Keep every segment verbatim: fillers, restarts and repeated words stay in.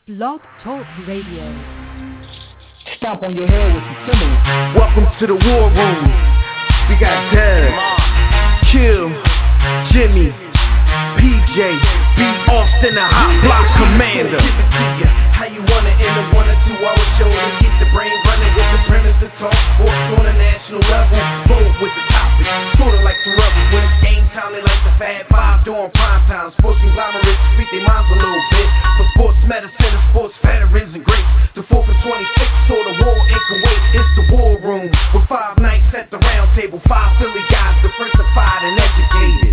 Blog Talk Radio. Stomp on your head with some Timberland. Welcome to the war room. We got Dez, Kill, Jimmy, P J, B. Austin, the hot block commander. How you wanna end a one or two hour show to keep the brain running with the premise to talk sports on a national level. Bold with the topic, sorta like some rebels when it's game time. They like the Fab Five during prime time. Sports conglomerates speak their minds a little bit. For sports medicine and sports veterans and greats. The fourth and twenty-sixth saw the war in Kuwait. It's the war room with five nights at the round table. Five Philly guys, diversified and educated.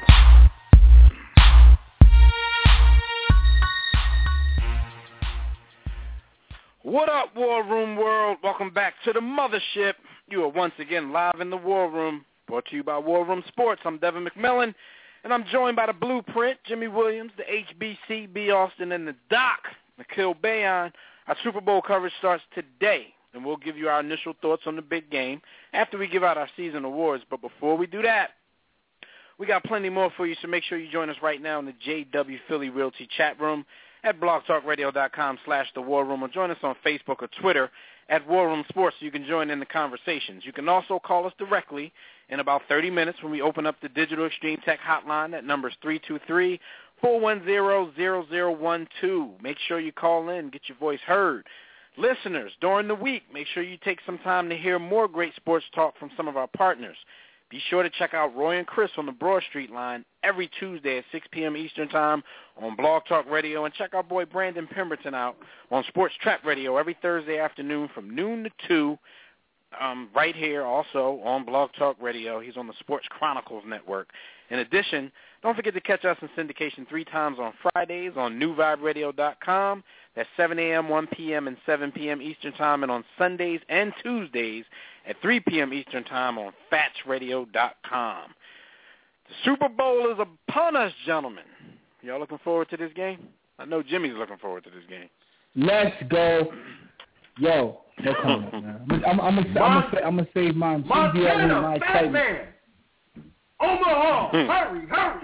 What up, War Room world? Welcome back to the mothership. You are once again live in the War Room, brought to you by War Room Sports. I'm Devin McMillan, and I'm joined by the Blueprint, Jimmy Williams, the H B C, B. Austin, and the Doc, Nikhil Bayon. Our Super Bowl coverage starts today, and we'll give you our initial thoughts on the big game after we give out our season awards. But before we do that, we got plenty more for you, so make sure you join us right now in the J W Philly Realty chat room at blogtalkradio.com slash the War Room, or join us on Facebook or Twitter at War Room Sports so you can join in the conversations. You can also call us directly in about thirty minutes when we open up the Digital Extreme Tech hotline. That number is three two three, four one zero, zero zero one two. Make sure you call in, get your voice heard. Listeners, during the week, make sure you take some time to hear more great sports talk from some of our partners. Be sure to check out Roy and Chris on the Broad Street line every Tuesday at six p.m. Eastern Time on Blog Talk Radio. And check our boy Brandon Pemberton out on Sports Trap Radio every Thursday afternoon from noon to two, um, right here also on Blog Talk Radio. He's on the Sports Chronicles Network. In addition, don't forget to catch us in syndication three times on Fridays on new vibe radio dot com. That's seven a.m., one p.m., and seven p.m. Eastern Time, and on Sundays and Tuesdays at three p.m. Eastern Time on fats radio dot com. The Super Bowl is upon us, gentlemen. Y'all looking forward to this game? I know Jimmy's looking forward to this game. Let's go. Yo, no comment, man. I'm, I'm, I'm going to save my enthusiasm and my excitement. Man. Omaha, hurry, hurry.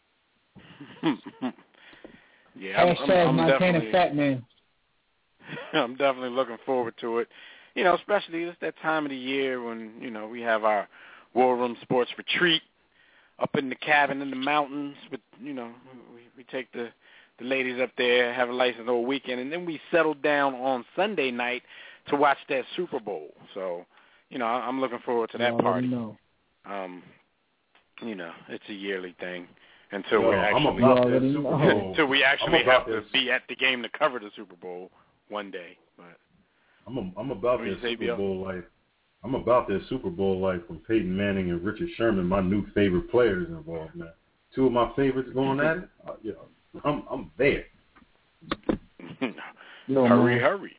Yeah, I'm, Hashtag I'm, I'm Montana Fat Man. I'm definitely looking forward to it. You know, especially it's that time of the year when, you know, we have our War Room Sports retreat up in the cabin in the mountains. But, you know, we, we take the, the ladies up there, have a nice little weekend, and then we settle down on Sunday night to watch that Super Bowl. So, you know, I'm looking forward to that well, party. Know. Um, you know, it's a yearly thing. Until Yo, we actually, until we actually have to this. be at the game to cover the Super Bowl one day. But I'm a, I'm about this say, Super Bill? Bowl life. I'm about this Super Bowl life from Peyton Manning and Richard Sherman. My new favorite players involved, man. Two of my favorites going at it. Uh, yeah, I'm I'm there. Yo, hurry, man. hurry.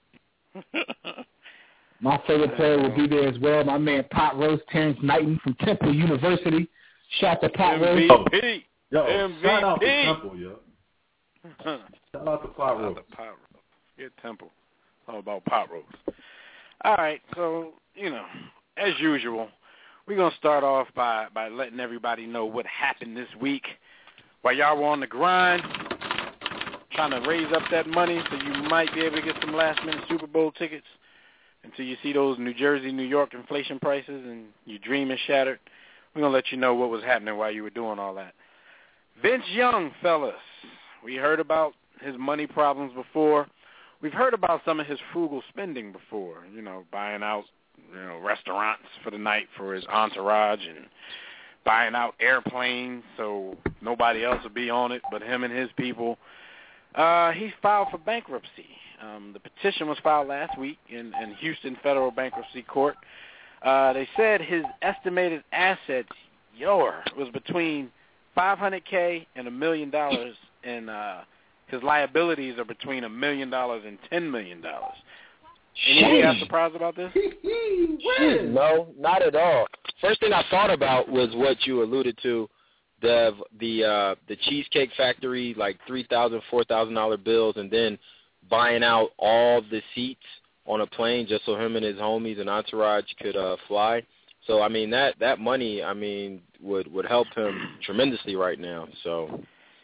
My favorite player will be there as well. My man Pot Roast, Terrence Knighton from Temple University. Shout to Pot Roast. M V P. Yo, M V P. shout out to Temple, yo. Shout out to Pot Shout Roast. out to Pot Roast. Get Temple. All about Pot Roast. All right, so, you know, as usual, we're going to start off by, by letting everybody know what happened this week while y'all were on the grind, trying to raise up that money so you might be able to get some last-minute Super Bowl tickets until you see those New Jersey, New York inflation prices and your dream is shattered. We're going to let you know what was happening while you were doing all that. Vince Young, fellas, we heard about his money problems before. We've heard about some of his frugal spending before, you know, buying out, you know, restaurants for the night for his entourage and buying out airplanes so nobody else would be on it but him and his people. Uh, he filed for bankruptcy. Um, the petition was filed last week in, in Houston Federal Bankruptcy Court. Uh, they said his estimated assets, your, was between five hundred K and a million dollars, and uh, his liabilities are between a million dollars and ten million dollars. Any of you guys surprised about this? No, not at all. First thing I thought about was what you alluded to, the the uh, the Cheesecake Factory, like three thousand, four thousand dollar bills, and then buying out all the seats on a plane just so him and his homies and entourage could uh, fly. So I mean that that money, I mean, would would help him tremendously right now. So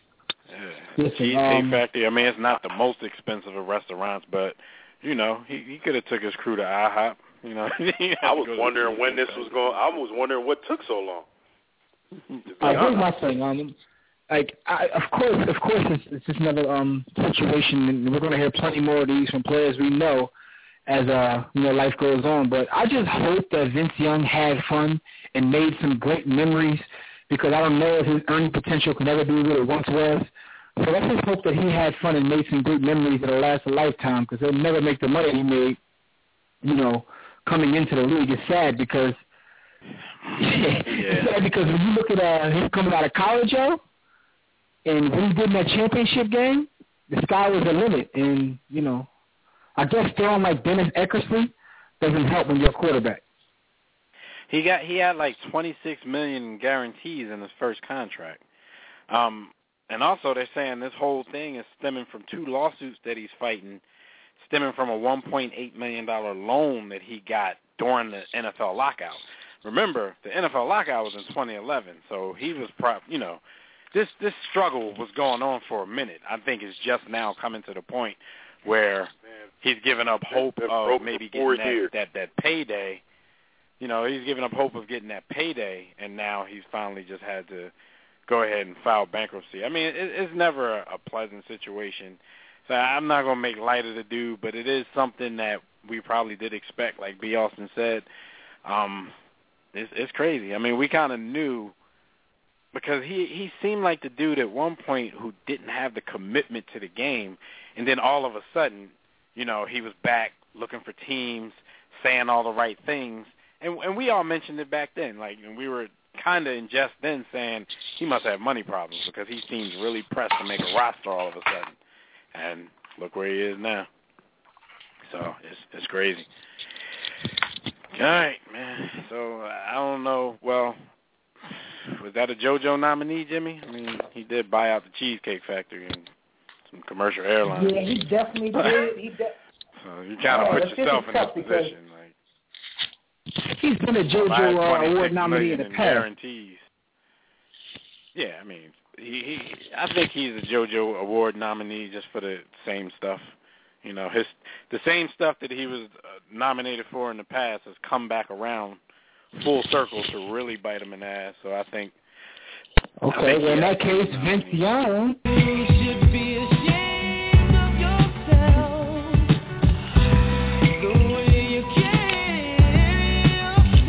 Yeah. Listen, Cheesecake um, Factory. I mean, it's not the most expensive of restaurants, but you know, he he could have took his crew to IHOP. You know, I was wondering when this was going. I was wondering what took so long. Uh, here's my thing. Um, like, I, of course, of course, it's, it's just another um situation, and we're going to hear plenty more of these from players we know as uh you know life goes on. But I just hope that Vince Young had fun and made some great memories, because I don't know if his earning potential can ever be what it once was. So let's just hope that he had fun and made some great memories that'll last a lifetime, because he'll never make the money he made, you know, coming into the league. It's sad because yeah. it's sad because when you look at uh, him coming out of college, yo, and when he did in that championship game, the sky was the limit. And, you know, I guess throwing like Dennis Eckersley doesn't help when you're a quarterback. He got he had like twenty-six million dollars in guarantees in his first contract. Um, and also they're saying this whole thing is stemming from two lawsuits that he's fighting, stemming from a one point eight million dollars loan that he got during the N F L lockout. Remember, the N F L lockout was in twenty eleven, so he was, pro- you know, this this struggle was going on for a minute. I think it's just now coming to the point where he's giving up hope of maybe getting that, that, that payday. You know, he's giving up hope of getting that payday, and now he's finally just had to go ahead and file bankruptcy. I mean, it, it's never a, a pleasant situation. So I'm not going to make light of the dude, but it is something that we probably did expect, like B. Austin said. Um, it's, it's crazy. I mean, we kind of knew, because he, he seemed like the dude at one point who didn't have the commitment to the game, and then all of a sudden, you know, he was back looking for teams, saying all the right things. And, and we all mentioned it back then. Like, and we were kind of in jest then saying he must have money problems, because he seems really pressed to make a roster all of a sudden. And look where he is now. So it's it's crazy. All right, man. So I don't know. Well, was that a JoJo nominee, Jimmy? I mean, he did buy out the Cheesecake Factory and some commercial airlines. Yeah, he definitely did. He de- so you kind of yeah, put yourself in this position. Like, he's been a JoJo uh, award nominee in the in past. Guarantees. Yeah, I mean, he, he. I think he's a JoJo award nominee just for the same stuff. You know, his the same stuff that he was uh, nominated for in the past has come back around full circle to really bite him in the ass. So I think. Okay, I think well in that case, Vince Young. You should be ashamed of yourself. The way you carry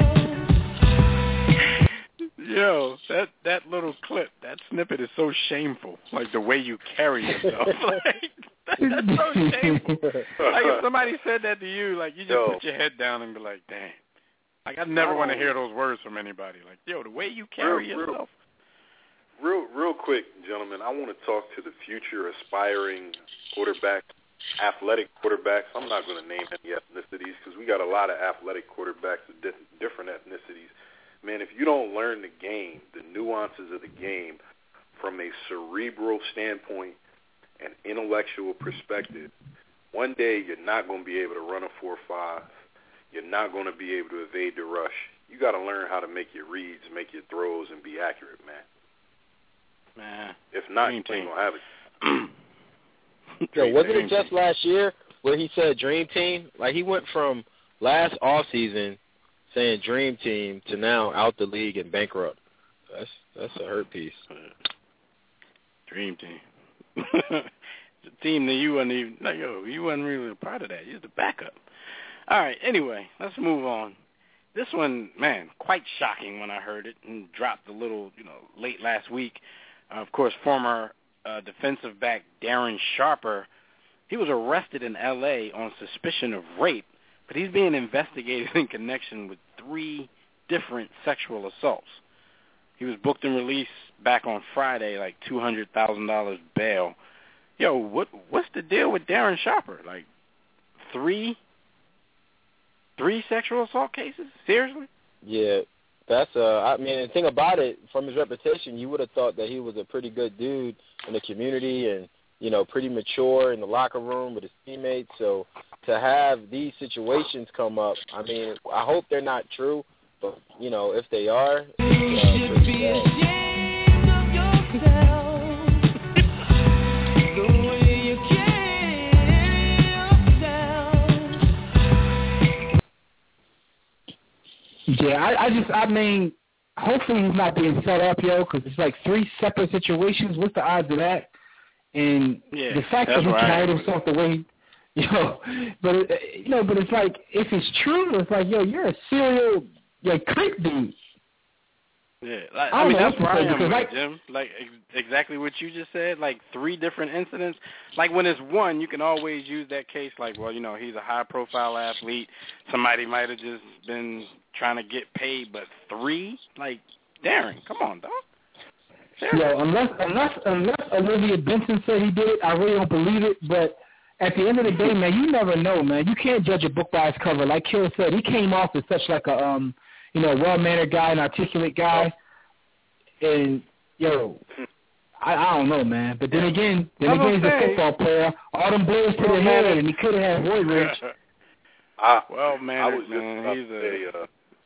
yourself. Yo, that that little clip, that snippet is so shameful. Like the way you carry yourself. Like, that, that's so shameful. Like if somebody said that to you, like you just yo. put your head down and be like, "Damn." Like I never oh. want to hear those words from anybody. Like, yo, the way you carry real, yourself. Real, real, real quick, gentlemen. I want to talk to the future aspiring quarterbacks, athletic quarterbacks. I'm not going to name any ethnicities because we got a lot of athletic quarterbacks of di- different ethnicities. Man, if you don't learn the game, the nuances of the game from a cerebral standpoint and intellectual perspective, one day you're not going to be able to run a four five. You're not going to be able to evade the rush. You got to learn how to make your reads, make your throws, and be accurate, man. Man, if not, you ain't going to have it. Yo, wasn't it just last year where he said Dream Team? Like, he went from last offseason saying Dream Team to now out the league and bankrupt. That's that's a hurt piece. Dream Team. The team that you wasn't even, no, yo, you wasn't really a part of that. You was the backup. All right, anyway, let's move on. This one, man, quite shocking when I heard it and dropped a little, you know, late last week. Uh, of course, former uh, defensive back Darren Sharper, he was arrested in L A on suspicion of rape, but he's being investigated in connection with three different sexual assaults. He was booked and released back on Friday, like two hundred thousand dollars bail. Yo, what what's the deal with Darren Sharper? Like, three... Three sexual assault cases? Seriously? Yeah, that's, uh, I mean, the thing about it, from his reputation, you would have thought that he was a pretty good dude in the community and, you know, pretty mature in the locker room with his teammates. So to have these situations come up, I mean, I hope they're not true, but, you know, if they are, it's uh, pretty bad. J. I, I just, I mean, hopefully he's not being set up, yo, because it's like three separate situations. What's the odds of that? And yeah, the fact that he right. carried himself the way he, yo, but, it, you know, but it's like, if it's true, it's like, yo, you're a serial, like, creep dude. Yeah, like, I, I mean, know that's where I am with like, it, Jim. Like, ex- exactly what you just said, like three different incidents. Like, when it's one, you can always use that case like, well, you know, he's a high-profile athlete. Somebody might have just been trying to get paid, but three? Like, Darren, come on, dog. Yo, unless, unless, unless Olivia Benson said he did it, I really don't believe it, but at the end of the day, man, you never know, man. You can't judge a book by its cover. Like Kill said, he came off as such like a, um, you know, well-mannered guy, an articulate guy. And, yo, I, I don't know, man. But then again, then again, he's a football player. All them boys to the head, and he could have had Roy Ridge. I, well, man, I was just man, about he's to a... say, uh,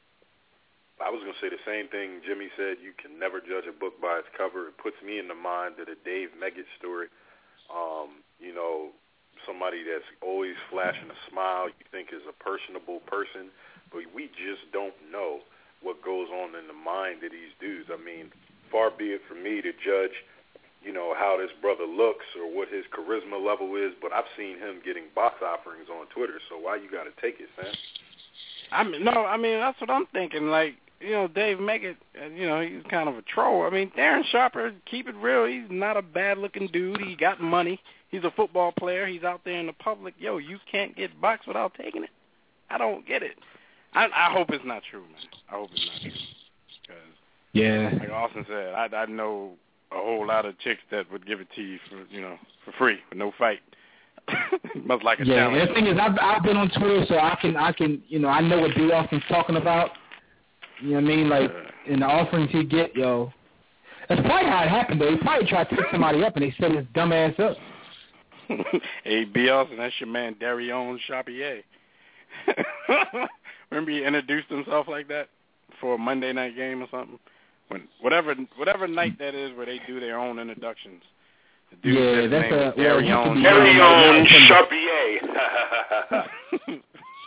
I was going to say the same thing Jimmy said. You can never judge a book by its cover. It puts me in the mind of the Dave Meggett story. Um, you know, somebody that's always flashing a smile you think is a personable person, but we just don't know what goes on in the mind of these dudes. I mean, far be it from me to judge, you know, how this brother looks or what his charisma level is, but I've seen him getting box offerings on Twitter, so why you got to take it, Sam? I mean, no, I mean, that's what I'm thinking. Like, you know, Dave Meggett, you know, he's kind of a troll. I mean, Darren Sharper, keep it real, he's not a bad-looking dude. He got money. He's a football player. He's out there in the public. Yo, you can't get boxed without taking it. I don't get it. I, I hope it's not true, man. I hope it's not true. Because, yeah, like Austin said, I, I know a whole lot of chicks that would give it to you for, you know, for free, for no fight. Must like a yeah, challenge. and the thing is, I've, I've been on Twitter, so I can, I can, you know, I know what B. Austin's talking about. You know what I mean? Like, in the offerings he get, yo. That's probably how it happened, though. He probably tried to pick somebody up, and they set his dumb ass up. Hey, B. Austin, that's your man, Darion Chapier. Remember he introduced himself like that for a Monday night game or something? When whatever whatever night that is where they do their own introductions. The dude yeah, that's a Darion Darion Chapier.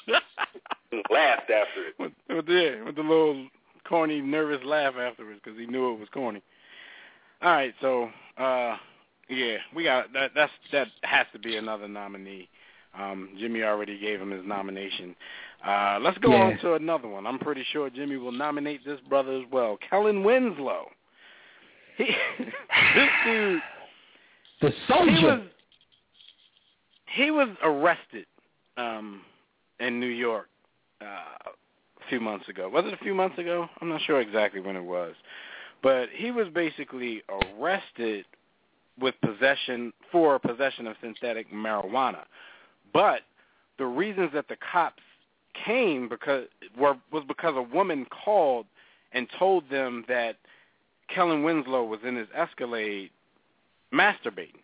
Laughed after it. With, with, yeah, with the little corny, nervous laugh afterwards because he knew it was corny. All right, so uh, yeah, we got that. That's that has to be another nominee. Um, Jimmy already gave him his nomination. Uh, let's go yeah. on to another one. I'm pretty sure Jimmy will nominate this brother as well. Kellen Winslow. He, this dude, the soldier. He was, he was arrested um, in New York uh, a few months ago. Was it a few months ago? I'm not sure exactly when it was. But he was basically arrested with possession for possession of synthetic marijuana. But the reasons that the cops came because were was because a woman called and told them that Kellen Winslow was in his Escalade masturbating.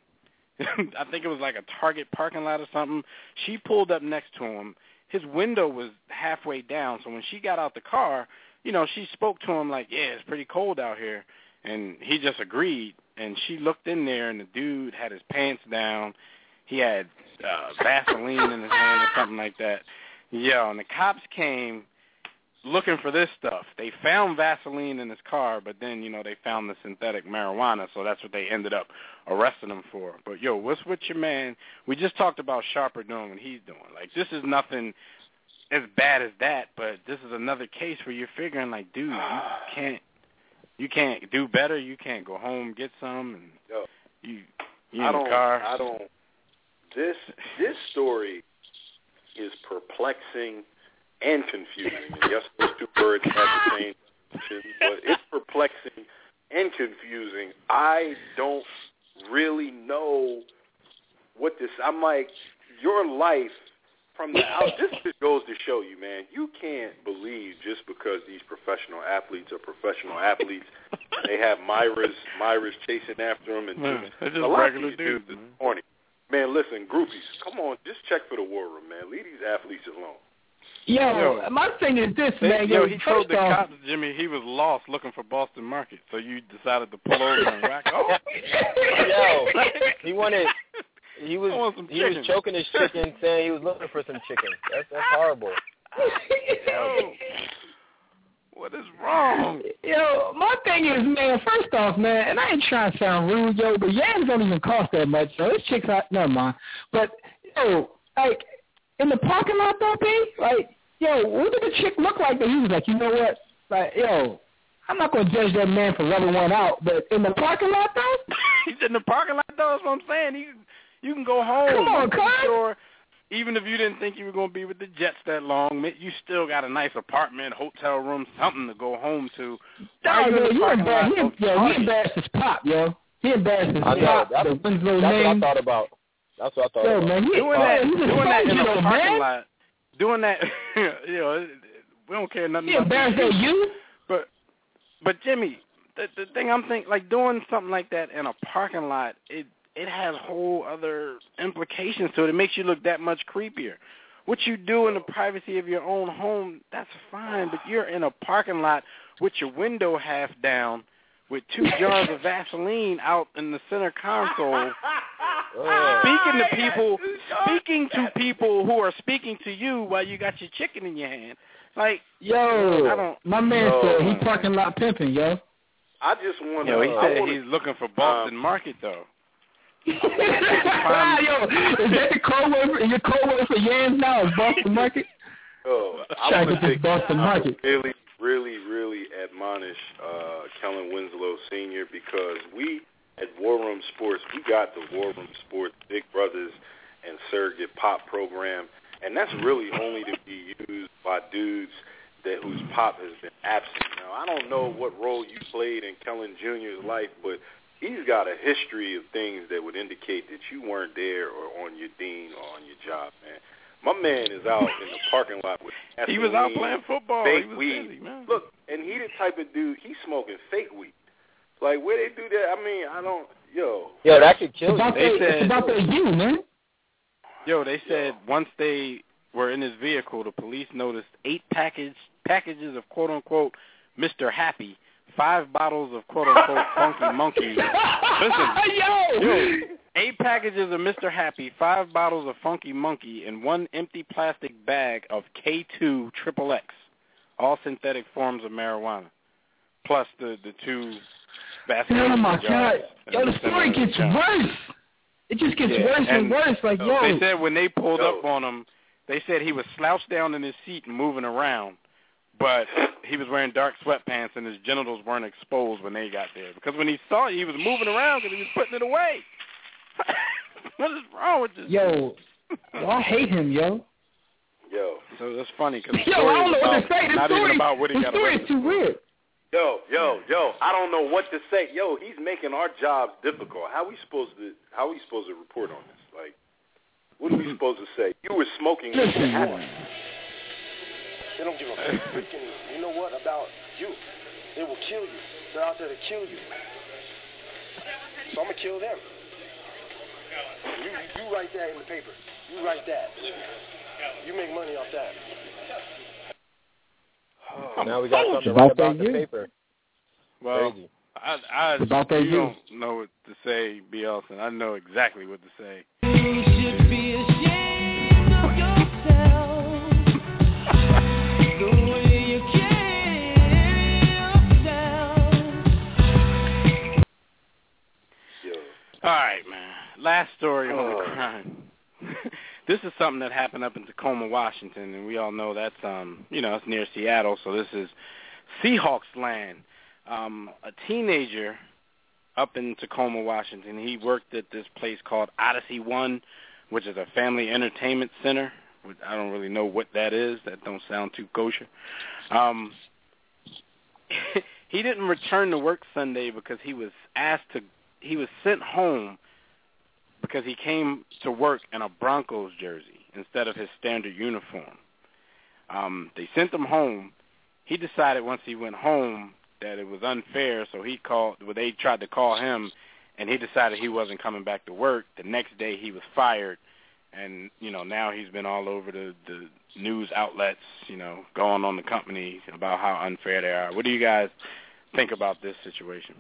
I think it was like a Target parking lot or something. She pulled up next to him. His window was halfway down, so when she got out the car, you know, she spoke to him like, yeah, it's pretty cold out here. And he just agreed, and she looked in there, and the dude had his pants down. He had uh, Vaseline in his hand or something like that. Yeah, and the cops came looking for this stuff. They found Vaseline in his car, but then, you know, they found the synthetic marijuana, so that's what they ended up arresting him for. But, yo, what's with your man? We just talked about Sharper doing what he's doing. Like, this is nothing as bad as that, but this is another case where you're figuring, like, dude, you can't you can't do better. You can't go home, get some, and Yo, you, you I in don't, the car. I don't, this, this story is perplexing and confusing. And yes, those two words have the same function, but it's perplexing and confusing. I don't really know what this, I'm like, your life from the out, this just goes to show you, man, you can't believe just because these professional athletes are professional athletes, they have Myras, Myras chasing after them, and Man, just, just a lot regular of these dudes dudes, this morning. Man, listen, groupies, come on, just check for the war room, man. Leave these athletes alone. Yo, Yo, my thing is this, They, man. yo, Yo, he first told the off, cops, Jimmy, he was lost looking for Boston Market, so you decided to pull over and whack off. Yo, he wanted. He was I want some he was chicken. choking his chicken, saying he was looking for some chicken. That's that's horrible. Yo. What is wrong? Yo, my thing is, man, first off, man, and I ain't trying to sound rude, yo, but yams don't even cost that much, so this chick's out, never mind. But, yo, like, in the parking lot, though, B, like, yo, what did the chick look like that he was like, you know what, like, yo, I'm not going to judge that man for rubbing one out, but in the parking lot, though? He's in the parking lot, though, that's what I'm saying. You, you can go home. Come on, cuz. Sure. Even if you didn't think you were going to be with the Jets that long, you still got a nice apartment, hotel room, something to go home to. Why yo, you you embarrassed, he, yo, he embarrassed his pop, yo. He embarrassed his I pop, know, the Winslow that's name. That's what I thought about. That's what I thought yo, about. Man, he, doing uh, that, he's doing that in a though, parking man. lot, doing that, you know, we don't care nothing he about embarrassed you. at you? But, but Jimmy, the, the thing I'm thinking, like doing something like that in a parking lot, it, it has whole other implications to it. It makes you look that much creepier. What you do in the privacy of your own home, that's fine, but you're in a parking lot with your window half down with two jars of Vaseline out in the center console, oh. speaking to people, speaking to people who are speaking to you while you got your chicken in your hand. Like, yo, I don't, my man yo. said he parking lot pimping, yo. I just want to. Yo, he said wanna, he's looking for Boston um, Market, though. Yo, is that the code word? Your code word for yams now is Boston Market? Yo, I Trying to want get to this Boston Market. really, really, really admonish uh, Kellen Winslow Senior because we at War Room Sports, we got the War Room Sports Big Brothers and Surrogate Pop program, and that's really only to be used by dudes that whose pop has been absent. Now, I don't know what role you played in Kellen Junior's life, but he's got a history of things that would indicate that you weren't there or on your dean or on your job, man. My man is out in the parking lot with He was out playing football. Fake he was weed. busy, man. Look, and he the type of dude, he's smoking fake weed. Like, where they do that? I mean, I don't, yo. Yo, that could kill it's about you. They said, it's about that you, man. Yo, they said yo. once they were in his vehicle, the police noticed eight package, packages of quote-unquote Mister Happy, five bottles of quote-unquote Funky Monkey. Listen, yo. yo, eight packages of Mister Happy, five bottles of Funky Monkey, and one empty plastic bag of K two Triple X, all synthetic forms of marijuana, plus the, the two Vaseline Oh, my God. Yo, the the story gets worse. It just gets yeah, worse and, and worse. Like, yo. They said when they pulled yo. up on him, they said he was slouched down in his seat and moving around, but he was wearing dark sweatpants and his genitals weren't exposed when they got there. Because when he saw it, he was moving around because he was putting it away. What is wrong with this? Yo, yo, I hate him, yo. Yo. So that's funny because Yo, I don't know what to say. This not story, even about what he this got story arrested is too for. weird. Yo, yo, yo, I don't know what to say. Yo, he's making our jobs difficult. How we supposed to how we supposed to report on this? Like, what are we supposed to say? You were smoking this Listen, happy. They don't give a freaking, you know what, about you. They will kill you. They're out there to kill you. So I'm going to kill them. You, you write that in the paper. You write that. You make money off that. Oh, now we got something to write about the paper. Well, Crazy. I, I, about you you. don't know what to say, B. Elson. I know exactly what to say. You should be ashamed of yourself. The way you carry yourself. Yo. All right, man. Last story on the crime. This is something that happened up in Tacoma, Washington, and we all know that's, um, you know, it's near Seattle, so this is Seahawks land. Um, a teenager up in Tacoma, Washington, he worked at this place called Odyssey One, which is a family entertainment center. Which I don't really know what that is. That don't sound too kosher. Um, he didn't return to work Sunday because he was asked to, he was sent home because he came to work in a Broncos jersey instead of his standard uniform. Um, they sent him home. He decided once he went home that it was unfair, so he called, well, they tried to call him, and he decided he wasn't coming back to work. The next day he was fired, and, you know, now he's been all over the, the news outlets, you know, going on the company about how unfair they are. What do you guys think about this situation?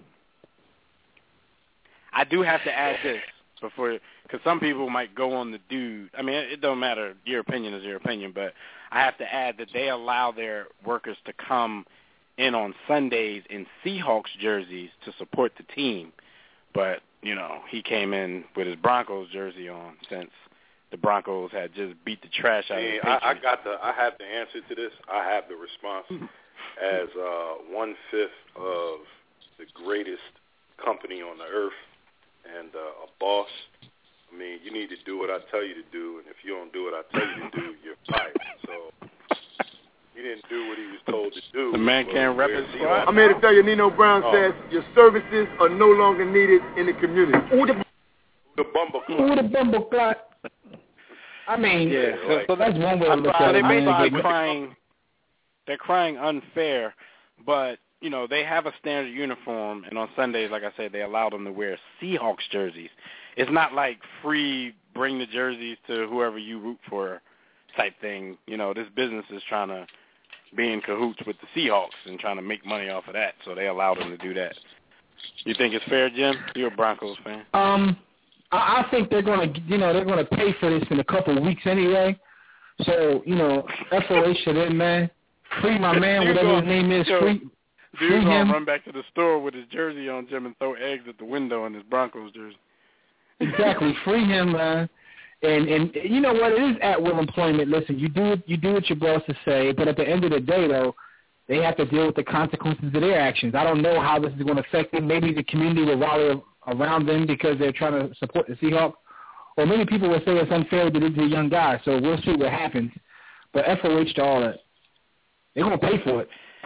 I do have to add this. Before, because some people might go on the dude. I mean, it, it don't matter. Your opinion is your opinion, but I have to add that they allow their workers to come in on Sundays in Seahawks jerseys to support the team. But, you know, he came in with his Broncos jersey on since the Broncos had just beat the trash out Man, of the Patriots. I, I got the. I have the answer to this. I have the response as uh, one fifth of the greatest company on the earth and uh, a boss. I mean, you need to do what I tell you to do, and if you don't do what I tell you to do, you're fired. So he didn't do what he was told to do. The man can't rep his squad. I'm here to tell you, Nino Brown oh. says your services are no longer needed in the community. Ooh, the, the bumble ooh, the bumble clock. I mean, yeah, so, like, so that's one way to look so at they it. man. basically But- crying. They're crying unfair, but you know they have a standard uniform, and on Sundays, like I said, they allow them to wear Seahawks jerseys. It's not like free, bring the jerseys to whoever you root for type thing. You know, this business is trying to be in cahoots with the Seahawks and trying to make money off of that, so they allow them to do that. You think it's fair, Jim? You're a Broncos fan. Um, I, I think they're going to, you know, they're going to pay for this in a couple of weeks anyway. So, you know, F O H to them, man. Free my man, whatever gonna, his name is. yo, Free, Dude's free going him. to run back to the store with his jersey on, Jim, and throw eggs at the window in his Broncos jersey. Exactly, free him, man. And and you know what? It is at will employment. Listen, you do you do what your bosses say, but at the end of the day, though, they have to deal with the consequences of their actions. I don't know how this is going to affect them. Maybe the community will rally around them because they're trying to support the Seahawks, or maybe people will say it's unfair to the young guy. So we'll see what happens. But F O H to all that. They're going to pay for it.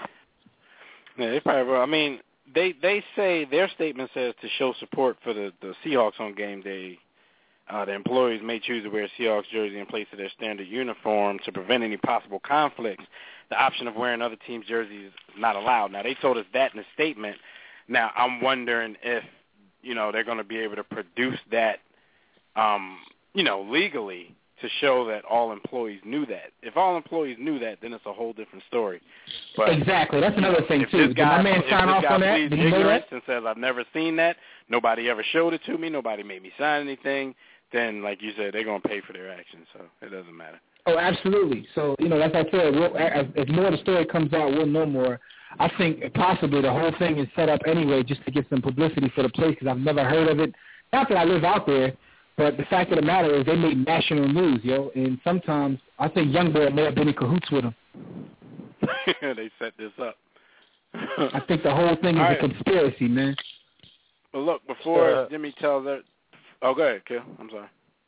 Yeah, they probably will. I mean, they they say their statement says to show support for the, the Seahawks on game day, uh, the employees may choose to wear a Seahawks jersey in place of their standard uniform to prevent any possible conflicts. The option of wearing other teams' jerseys is not allowed. Now, they told us that in the statement. Now, I'm wondering if, you know, they're going to be able to produce that, um, you know, legally, to show that all employees knew that. If all employees knew that, then it's a whole different story. But exactly. That's another thing, if too. This guy, Did my man if sign this off guy on that? pleads Did you know ignorance that? and says, I've never seen that, nobody ever showed it to me, nobody made me sign anything, then, like you said, they're going to pay for their actions, so it doesn't matter. Oh, absolutely. So, you know, like I said, we'll, as, as more of the story comes out, we'll know more. I think possibly the whole thing is set up anyway just to get some publicity for the place because I've never heard of it. Not that I live out there, but the fact of the matter is they made national news, yo. And sometimes I think Youngboy may have been in cahoots with them. They set this up. I think the whole thing is All a right. conspiracy, man. Well, look, before Uh, Jimmy tells her, oh, go ahead, Kill. I'm sorry.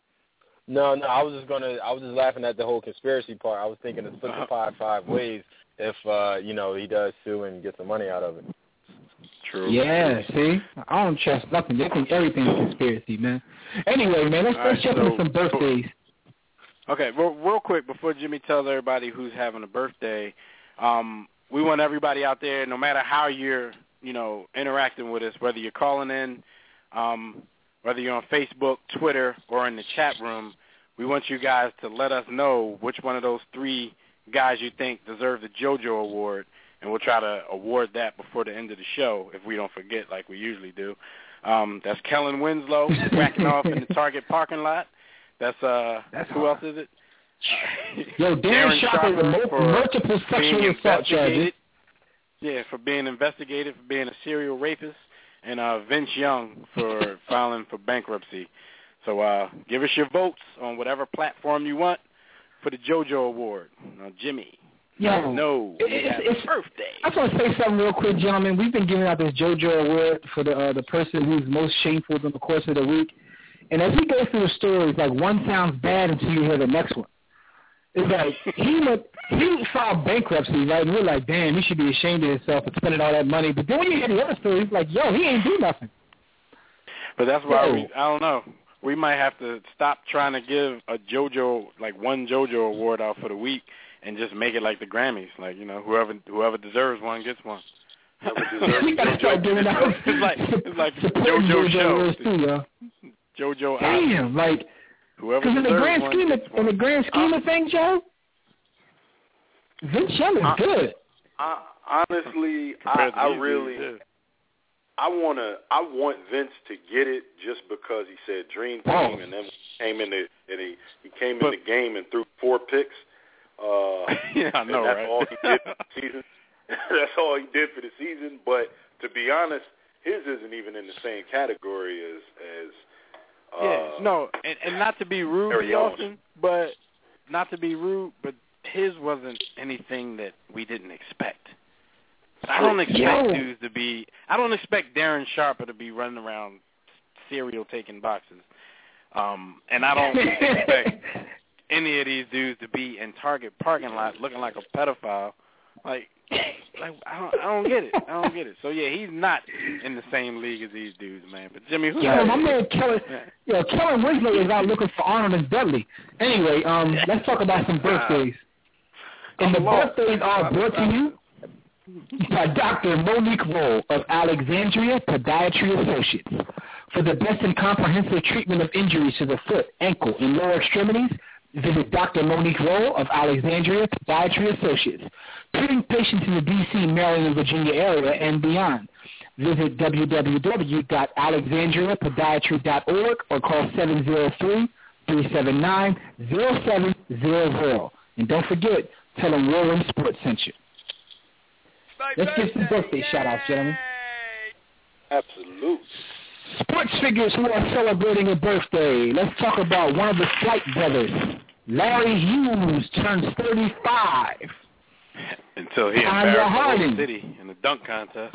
No, no, I was just gonna. I was just laughing at the whole conspiracy part. I was thinking to split the pie five ways if uh, you know he does sue and get some money out of it. True. Yeah, see? I don't trust nothing. They think everything's a conspiracy, man. Anyway, man, let's, All let's right, jump into so- some birthdays. Okay, real, real quick, before Jimmy tells everybody who's having a birthday, um, we want everybody out there, no matter how you're, you know, interacting with us, whether you're calling in, um, whether you're on Facebook, Twitter, or in the chat room, we want you guys to let us know which one of those three guys you think deserve the JoJo Award, and we'll try to award that before the end of the show if we don't forget like we usually do. Um, that's Kellen Winslow whacking off in the Target parking lot. That's, uh, That's who hard. else is it? Yo, Darren Sharper with mul- for multiple sexual being assault charges. investigated. Yeah, for being investigated for being a serial rapist, and uh, Vince Young for filing for bankruptcy. So uh, give us your votes on whatever platform you want for the JoJo Award. Now, Jimmy, Yo, no, it- you it's, have it's, a birthday. I just want to say something real quick, gentlemen. We've been giving out this JoJo Award for the uh, the person who's most shameful in the course of the week. And as we go through the stories, like one sounds bad until you hear the next one. It's like he went, he filed bankruptcy, right? And we're like, damn, he should be ashamed of himself for spending all that money. But then when you hear the other story, it's like, yo, he ain't do nothing. But that's why Yo. we, I don't know. We might have to stop trying to give a JoJo, like one JoJo Award out for the week and just make it like the Grammys. Like, you know, whoever whoever deserves one gets one. We gotta start giving out It's like it's like supporting JoJo JoJo show. awards too, yo. JoJo Damn, like, whoever because in the deserves grand one scheme of gets in the one. grand scheme of things, Joe, Vince Young is Uh, good. I, honestly, I, Compared to I these really, dudes, I wanna, I want Vince to get it just because he said Dream Team, Oh. and then came in the, and he, he came But- in the game and threw four picks. Uh, yeah, I know, and that's right? all he did this season. That's all he honest, his isn't even in the same category as as. Uh, yeah, no, and, and not to be rude, B. Austin, but not to be rude, but his wasn't anything that we didn't expect. I don't expect Yo. dudes to be. I don't expect Darren Sharper to be running around cereal taking boxes, um, and I don't expect any of these dudes to be in Target parking lot looking like a pedophile. Like, like I don't, I don't get it. I don't get it. So yeah, he's not in the same league as these dudes, man. But Jimmy, who's Yo, my man Kellen, yo, Kellen Winslow is out looking for Arnold and Dudley. Anyway, um, let's talk about some birthdays. And the birthdays are brought to you by Doctor Monique Roll of Alexandria Podiatry Associates. For the best and comprehensive treatment of injuries to the foot, ankle, and lower extremities, visit Doctor Monique Roll of Alexandria Podiatry Associates, treating patients in the D C, Maryland, and Virginia area and beyond. Visit w w w dot alexandria podiatry dot org or call seven zero three, three seven nine, zero seven zero zero. And don't forget, tell them War Room Sports sent you. Let's give some birthday shout-outs, gentlemen. Absolute. Sports figures who are celebrating a birthday. Let's talk about one of the Flight brothers. Larry Hughes turns thirty-five. Until he embarrassed the city in the dunk contest.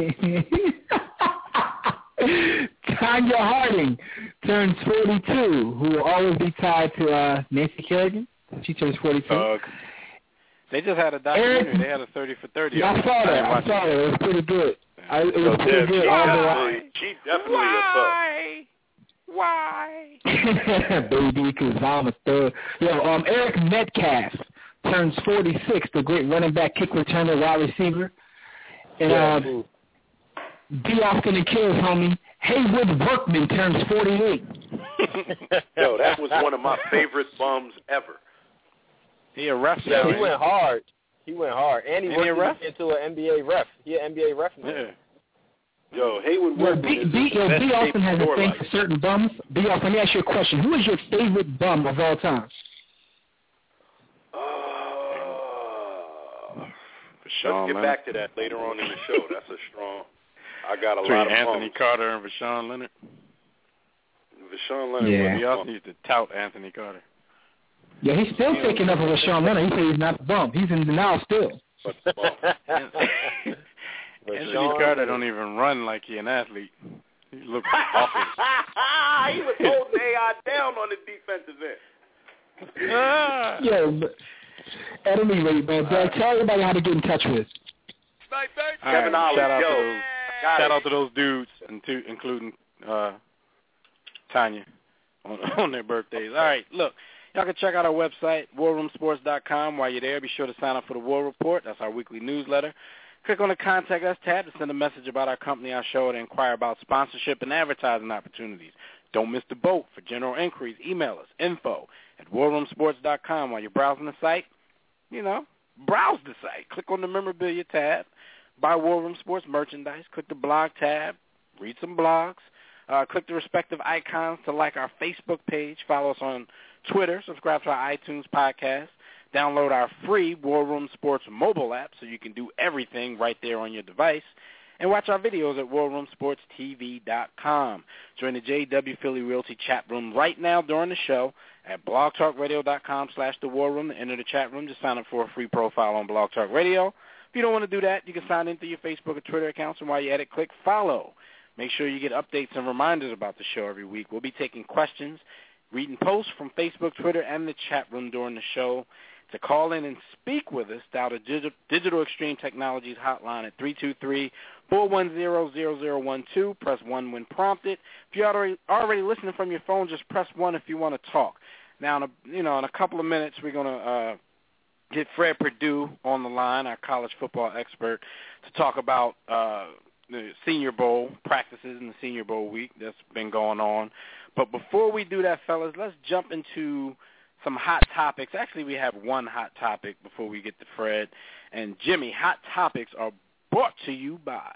Tanya Harding turns forty-two, who will always be tied to uh, Nancy Kerrigan. She turns forty-two. Uh, they just had a documentary. Eric, they had a thirty for thirty. Yeah, I saw that. I saw that. It was pretty good. I, it was so pretty good. She all definitely, she definitely Why? Why? Baby, because I'm a third. Yo, um, Eric Metcalf turns forty-six, the great running back, kick returner, wide receiver. And yeah, uh, cool. B. Austin and Kills, homie. Haywood Workman turns forty-eight. Yo, that was one of my favorite bums ever. He a ref Yeah, now. he went hard. He went hard. And he Ain't worked into an N B A ref. He an N B A ref now. Yeah. Yo, Haywood Yo, Workman B, is B, the yo, best B. Austin has a thing life. for certain bums. B. Austin, let me ask you a question. Who is your favorite bum of all time? Uh, Sean let's get Leonard. back to that later on in the show. That's a strong. I got a Between lot of Anthony bums. Carter and Vashawn Leonard. Vashawn Leonard. Yeah. was He a also bum. used to tout Anthony Carter. Yeah, he's still taking up with Sean Leonard. He said he's not a bum. He's in denial still. But the bum. Anthony Carter don't even run like he an athlete. He looks awful. He was holding A I down on the defensive end. Ah. Yo, but at any rate, man, Doug, tell everybody how to get in touch with us. All Kevin right, Ollie, shout out yo, to those, got shout it. out to those dudes, and to, including uh, Tanya, on, on their birthdays. All right, look, y'all can check out our website, war room sports dot com. While you're there, be sure to sign up for the War Report. That's our weekly newsletter. Click on the Contact Us tab to send a message about our company, our show, and inquire about sponsorship and advertising opportunities. Don't miss the boat. For general inquiries, email us, info at war room sports dot com. While you're browsing the site, you know, browse the site. Click on the memorabilia tab. Buy War Room Sports merchandise. Click the blog tab. Read some blogs. Uh, click the respective icons to like our Facebook page. Follow us on Twitter. Subscribe to our iTunes podcast. Download our free War Room Sports mobile app so you can do everything right there on your device. And watch our videos at war room sports t v dot com. Join the J W Philly Realty chat room right now during the show at blog talk radio dot com slash the war room. To enter the chat room, just sign up for a free profile on Blog Talk Radio. If you don't want to do that, you can sign in through your Facebook or Twitter accounts, and while you're at it, click follow. Make sure you get updates and reminders about the show every week. We'll be taking questions, reading posts from Facebook, Twitter, and the chat room during the show. To call in and speak with us, dial the Digi- Digital Extreme Technologies hotline at three two three, four one zero, zero zero one two. Press one when prompted. If you're already, already listening from your phone, just press one if you want to talk. Now, in a, you know, in a couple of minutes, we're going to uh, get Fred Perdue on the line, our college football expert, to talk about uh, the Senior Bowl practices in the Senior Bowl week that's been going on. But before we do that, fellas, let's jump into some hot topics. Actually, we have one hot topic before we get to Fred. And Jimmy, hot topics are brought to you by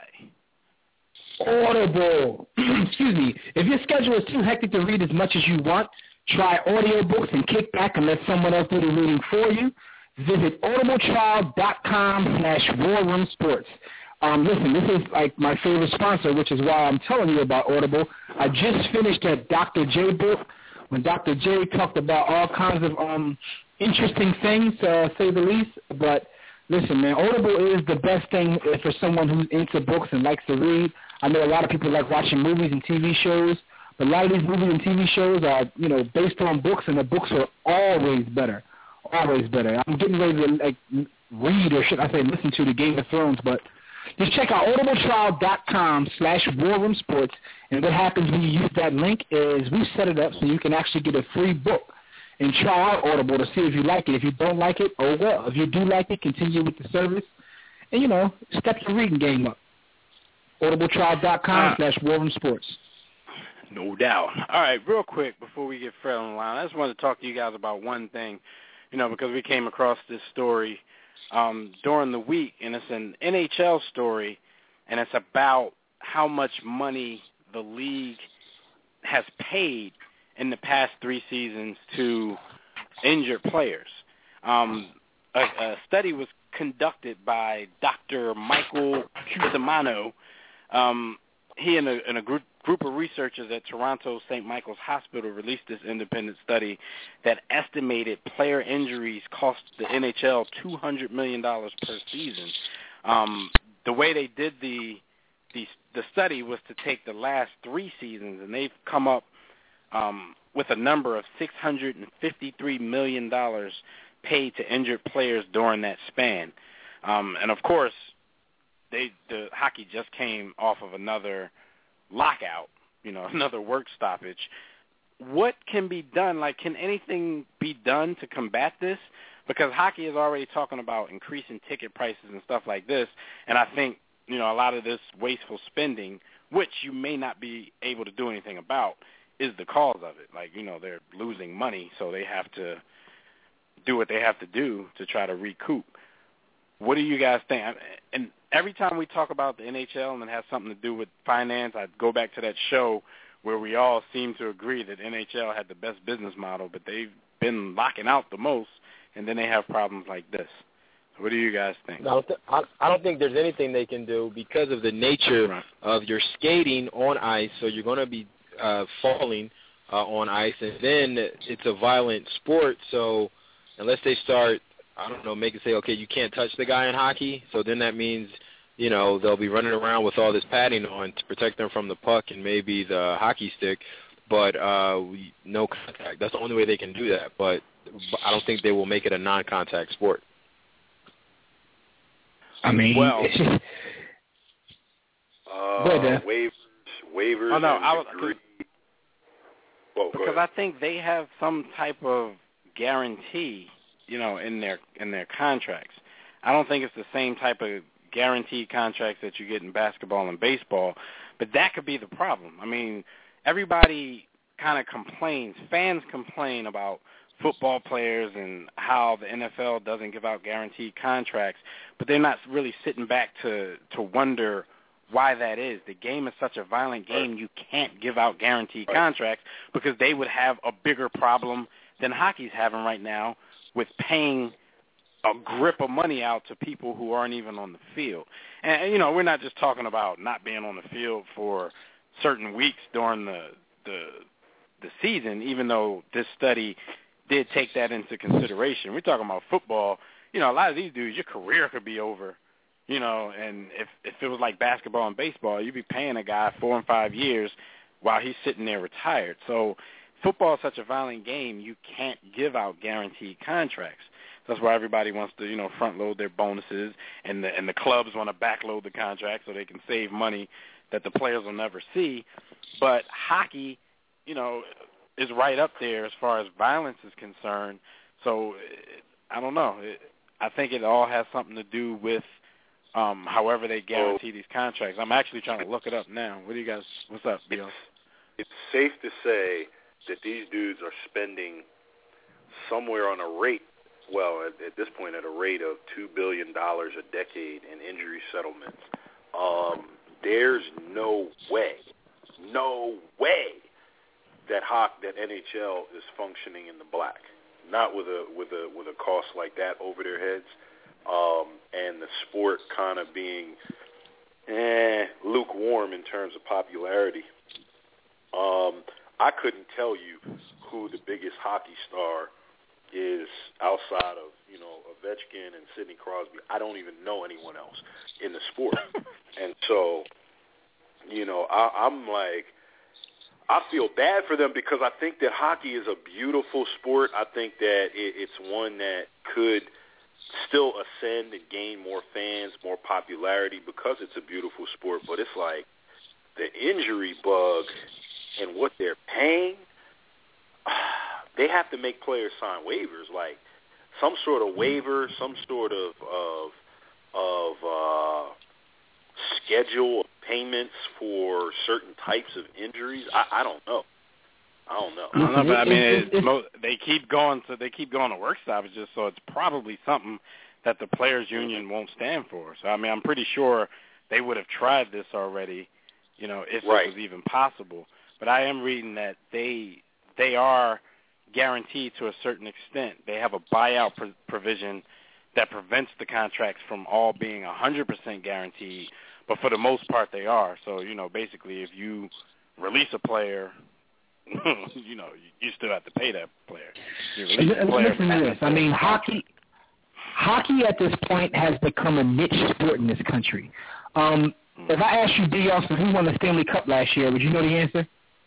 Audible. Excuse me. If your schedule is too hectic to read as much as you want, try audiobooks and kick back and let someone else do the reading for you. Visit audibletrial dot com slash war room sports. Um, listen, this is like my favorite sponsor, which is why I'm telling you about Audible. I just finished that Doctor J book when Doctor J talked about all kinds of um, interesting things, to uh, say the least. But listen, man, Audible is the best thing for someone who's into books and likes to read. I know a lot of people like watching movies and T V shows, but a lot of these movies and T V shows are, you know, based on books, and the books are always better, always better. I'm getting ready to like read, or should I say listen to, the Game of Thrones, but just check out audibletrial.com slash warroomsports, and what happens when you use that link is we set it up so you can actually get a free book and try out Audible to see if you like it. If you don't like it, oh well. If you do like it, continue with the service, and, you know, step your reading game up. audibletrial.com slash warroomsports. No doubt. All right, real quick before we get Fred on the line, I just wanted to talk to you guys about one thing, you know, because we came across this story um, during the week, and it's an N H L story, and it's about how much money the league has paid in the past three seasons to injured players. Um, a, a study was conducted by Doctor Michael Cusimano. Um, he and a, and a group, group of researchers at Toronto Saint Michael's Hospital released this independent study that estimated player injuries cost the N H L two hundred million dollars per season. Um, the way they did the, the the study was to take the last three seasons, and they've come up um, with a number of six hundred fifty-three million dollars paid to injured players during that span. Um, and, of course, they the hockey just came off of another lockout, you know, another work stoppage. What can be done? Like, can anything be done to combat this? Because hockey is already talking about increasing ticket prices and stuff like this, and I think, you know, a lot of this wasteful spending, which you may not be able to do anything about, is the cause of it. Like, you know, they're losing money, so they have to do what they have to do to try to recoup. What do you guys think? And every time we talk about the N H L and it has something to do with finance, I go back to that show where we all seem to agree that N H L had the best business model, but they've been locking out the most, and then they have problems like this. What do you guys think? I don't, th- I, I don't think there's anything they can do because of the nature right. of your skating on ice, so you're going to be uh, falling uh, on ice, and then it's a violent sport, so unless they start, I don't know, make it say, okay, you can't touch the guy in hockey, so then that means, you know, they'll be running around with all this padding on to protect them from the puck and maybe the hockey stick, but uh, we, no contact. That's the only way they can do that, but I don't think they will make it a non-contact sport. I mean, well, it's just, uh, ahead, waivers, waivers, oh, no, and I was, degree. Well, go because ahead. I think they have some type of guarantee, you know, in their in their contracts. I don't think it's the same type of guaranteed contracts that you get in basketball and baseball, but that could be the problem. I mean, everybody kind of complains, fans complain about football players and how the N F L doesn't give out guaranteed contracts, but they're not really sitting back to, to wonder why that is. The game is such a violent game, you can't give out guaranteed contracts because they would have a bigger problem than hockey's having right now with paying a grip of money out to people who aren't even on the field. And, you know, we're not just talking about not being on the field for certain weeks during the the, the season, even though this study did take that into consideration. We're talking about football. You know, a lot of these dudes, your career could be over, you know, and if, if it was like basketball and baseball, you'd be paying a guy four and five years while he's sitting there retired. So football is such a violent game, you can't give out guaranteed contracts. That's why everybody wants to, you know, front load their bonuses, and the and the clubs want to backload the contract so they can save money that the players will never see. But hockey, you know, is right up there as far as violence is concerned. So I don't know. It, I think it all has something to do with um, however they guarantee these contracts. I'm actually trying to look it up now. What do you guys? What's up, Bill? It's safe to say that these dudes are spending somewhere on a rate. Well, at, at this point, at a rate of two billion dollars a decade in injury settlements. Um, there's no way, no way that Hawk, that N H L is functioning in the black. Not with a with a with a cost like that over their heads, um, and the sport kind of being eh, lukewarm in terms of popularity. Um, I couldn't tell you who the biggest hockey star is outside of, you know, Ovechkin and Sidney Crosby. I don't even know anyone else in the sport. And so, you know, I, I'm like, I feel bad for them because I think that hockey is a beautiful sport. I think that it, it's one that could still ascend and gain more fans, more popularity because it's a beautiful sport. But it's like the injury bug and what they're paying, they have to make players sign waivers, like some sort of waiver, some sort of of, of uh, schedule of payments for certain types of injuries. I, I don't know. I don't know. I don't know, but I mean, it's, it's, they keep going to they keep going to work stoppages, so it's probably something that the players' union won't stand for. So I mean, I'm pretty sure they would have tried this already, you know, if right. it was even possible. But I am reading that they they are guaranteed to a certain extent. They have a buyout pr- provision that prevents the contracts from all being one hundred percent guaranteed, but for the most part they are. So, you know, basically if you release a player, you know, you still have to pay that player. You release a player Listen to this. I mean, hockey, hockey at this point has become a niche sport in this country. Um, if I asked you, D. Austin, who won the Stanley Cup last year, would you know the answer?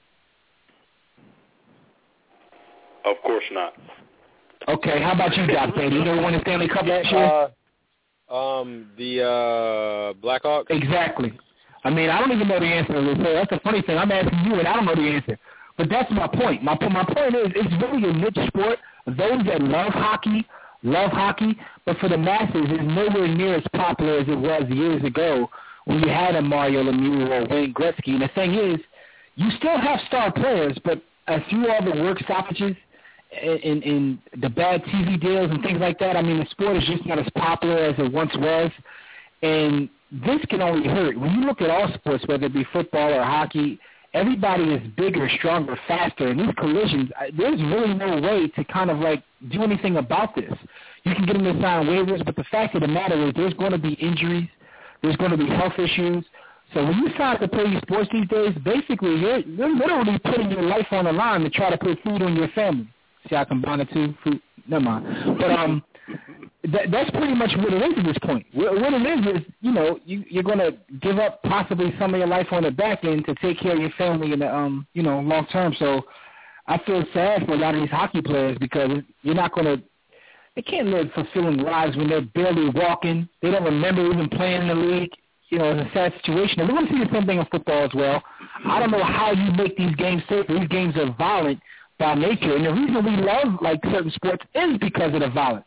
Of course not. Okay, how about you, Doc? Do you know who won the Stanley Cup last year? Uh, um, the uh, Blackhawks. Exactly. I mean, I don't even know the answer to this. So that's the funny thing. I'm asking you, and I don't know the answer. But that's my point. My my point is, it's really a niche sport. Those that love hockey love hockey, but for the masses, it's nowhere near as popular as it was years ago when you had a Mario Lemieux or Wayne Gretzky. And the thing is, you still have star players, but uh, through all the work stoppages and, and the bad T V deals and things like that, I mean, the sport is just not as popular as it once was. And this can only hurt. When you look at all sports, whether it be football or hockey, everybody is bigger, stronger, faster. And these collisions, there's really no way to kind of like do anything about this. You can get them to sign waivers, but the fact of the matter is there's going to be injuries. There's going to be health issues. So when you sign to play these sports these days, basically you're, you're literally putting your life on the line to try to put food on your family. See, I combine the two? Food? Never mind. But um, that, that's pretty much what it is at this point. What, what it is is, you know, you, you're going to give up possibly some of your life on the back end to take care of your family in the, um, you know, long term. So I feel sad for a lot of these hockey players because you're not going to, they can't live fulfilling lives when they're barely walking. They don't remember even playing in the league. You know, it's a sad situation. And we're going to see the same thing in football as well. I don't know how you make these games safe. These games are violent by nature. And the reason we love, like, certain sports is because of the violence.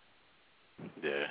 Yeah.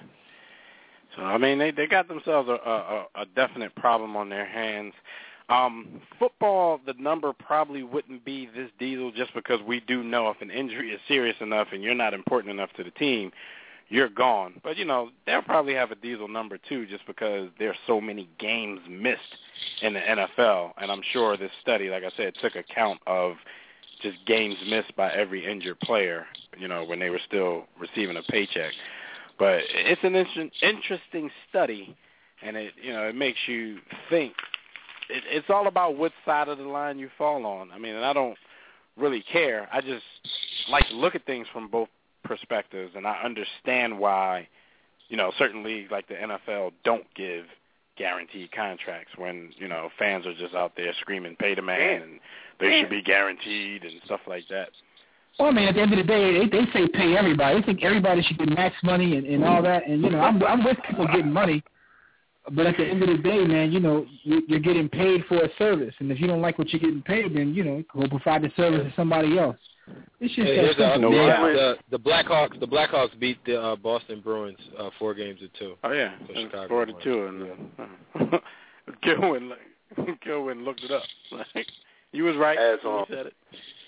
So, I mean, they, they got themselves a, a, a definite problem on their hands. Um, football, the number probably wouldn't be this diesel just because we do know if an injury is serious enough and you're not important enough to the team, you're gone. But, you know, they'll probably have a diesel number, too, just because there's so many games missed in the N F L. And I'm sure this study, like I said, took account of just games missed by every injured player, you know, when they were still receiving a paycheck. But it's an inter- interesting study, and it, you know, it makes you think. It, it's all about what side of the line you fall on. I mean, and I don't really care. I just like to look at things from both perspectives, and I understand why, you know, certain leagues like the N F L don't give guaranteed contracts when, you know, fans are just out there screaming, pay the man, and they should be guaranteed and stuff like that. Well, I mean, at the end of the day, they, they say pay everybody. They think everybody should get max money and, and all that. And, you know, I'm, I'm with people getting money. But at the end of the day, man, you know, you, you're getting paid for a service. And if you don't like what you're getting paid, then, you know, go provide the service to somebody else. It's just hey, that no, the, the, the Blackhawks. The Blackhawks beat the uh, Boston Bruins uh, four games to two. Oh yeah, so Chicago four to two, and uh, Gilwin, Gilwin looked it up. You was right. As, um, you said it.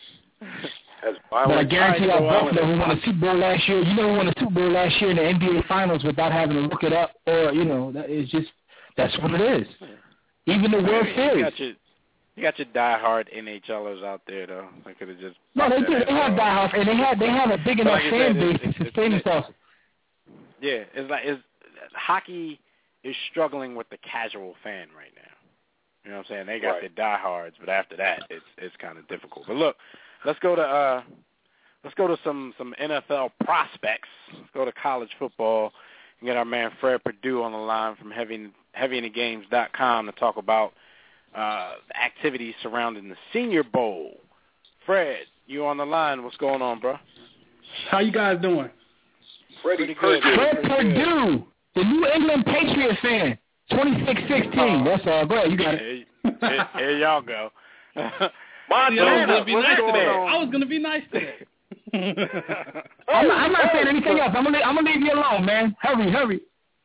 As but I guarantee you, right, Buffalo who won the Super Bowl last year. You know who won the Super Bowl last year in the N B A Finals without having to look it up, or you know, that is just that's what it is. Even the World I mean, Series. You got your, you got your diehard NHLers out there, though. I could have just no, they do. They have diehard, and they have they have a big enough like fan said, base it's, to it's, sustain it's, themselves. Yeah, it's like it's hockey is struggling with the casual fan right now. You know what I'm saying? They got Right. their diehards, but after that, it's it's kind of difficult. But look, let's go to uh, let's go to some some N F L prospects. Let's go to college football and get our man Fred Perdue on the line from heavy heavy in the games dot com to talk about uh, the activities surrounding the Senior Bowl. Fred, you on the line? What's going on, bro? How you guys doing? Freddie Pretty good. Fred Perdue, the New England Patriot fan. twenty-six sixteen. That's all. Go ahead. You got it. Here, here y'all go. See, I was gonna be what's nice going today. on? I was gonna be nice today. I'm not, I'm not saying anything else. I'm gonna, I'm gonna leave you alone, man. Hurry, hurry.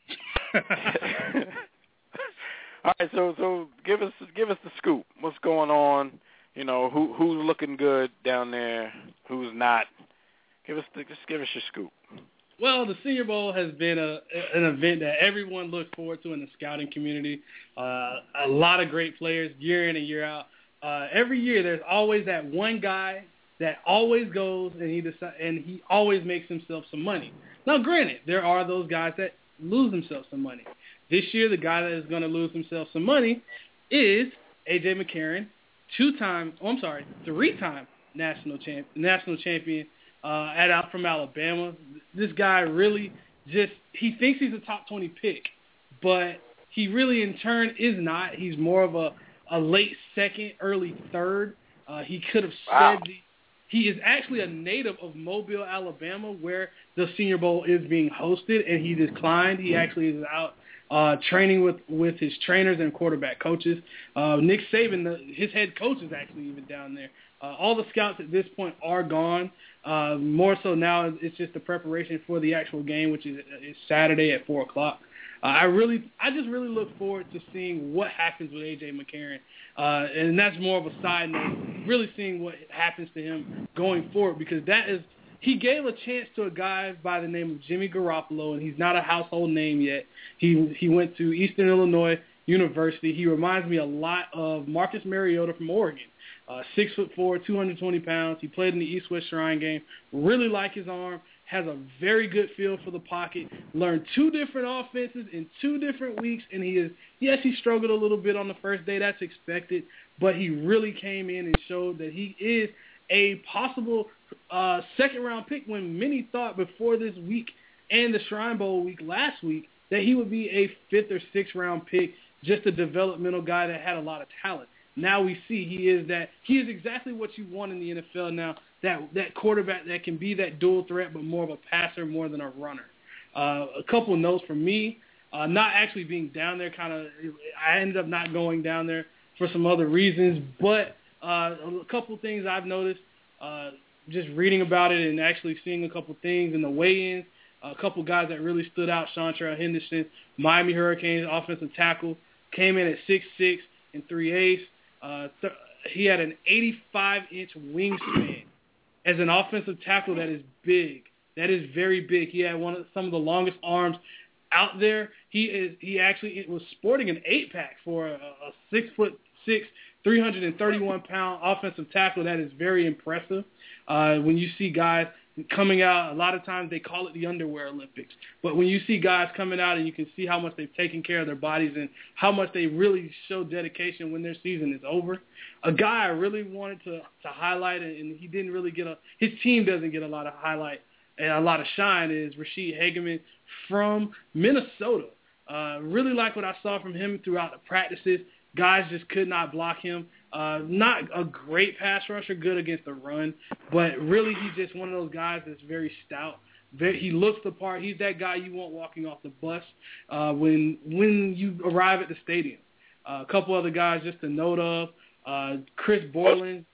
All right, so so give us give us the scoop. What's going on? You know, who who's looking good down there? Who's not? Give us the, just give us your scoop. Well, the Senior Bowl has been a an event that everyone looks forward to in the scouting community. Uh, a lot of great players year in and year out. Uh, every year, there's always that one guy that always goes and he decide, and he always makes himself some money. Now, granted, there are those guys that lose themselves some money. This year, the guy that is going to lose himself some money is A J McCarron, two-time, oh, I'm sorry, three-time national champ, national champion uh, at out from Alabama. This guy really just, he thinks he's a top twenty pick, but he really in turn is not. He's more of a, a late second, early third. Uh, he could have Wow. said the, he is actually a native of Mobile, Alabama, where the Senior Bowl is being hosted, and he declined. He actually is out uh, training with, with his trainers and quarterback coaches. Uh, Nick Saban, the, his head coach, is actually even down there. Uh, all the scouts at this point are gone. Uh, more so now, it's just the preparation for the actual game, which is, is Saturday at four o'clock. Uh, I really, I just really look forward to seeing what happens with A J McCarron, uh, and that's more of a side note. Really seeing what happens to him going forward, because that is, he gave a chance to a guy by the name of Jimmy Garoppolo, and he's not a household name yet. He he went to Eastern Illinois University. He reminds me a lot of Marcus Mariota from Oregon. Uh, six foot four, two hundred twenty pounds. He played in the East-West Shrine game. Really like his arm. Has a very good feel for the pocket. Learned two different offenses in two different weeks, and he is, yes, he struggled a little bit on the first day. That's expected, but he really came in and showed that he is a possible uh, second-round pick when many thought before this week and the Shrine Bowl week last week that he would be a fifth or sixth-round pick, just a developmental guy that had a lot of talent. Now we see he is that he is exactly what you want in the N F L now, that that quarterback that can be that dual threat but more of a passer more than a runner. Uh, a couple notes from me, uh, not actually being down there kind of – I ended up not going down there for some other reasons, but uh, a couple things I've noticed, uh, just reading about it and actually seeing a couple things in the weigh-ins, a couple guys that really stood out, Shantrell Henderson, Miami Hurricanes offensive tackle, came in at six six and three eighths. Uh, th- he had an eighty-five inch wingspan as an offensive tackle. That is big. That is very big. He had one of some of the longest arms out there. He is. He actually was sporting an eight pack for a, a six foot six, three hundred thirty-one pound offensive tackle. That is very impressive. Uh, when you see guys coming out, a lot of times they call it the underwear Olympics. But when you see guys coming out and you can see how much they've taken care of their bodies and how much they really show dedication when their season is over, a guy I really wanted to, to highlight, and he didn't really get a – his team doesn't get a lot of highlight and a lot of shine, is Rashid Hageman from Minnesota. Uh, really like what I saw from him throughout the practices. Guys just could not block him. Uh, not a great pass rusher, good against the run, but really he's just one of those guys that's very stout. Very, he looks the part. He's that guy you want walking off the bus uh, when when you arrive at the stadium. Uh, a couple other guys just to note of. Uh, Chris Borland.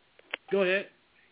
Go ahead.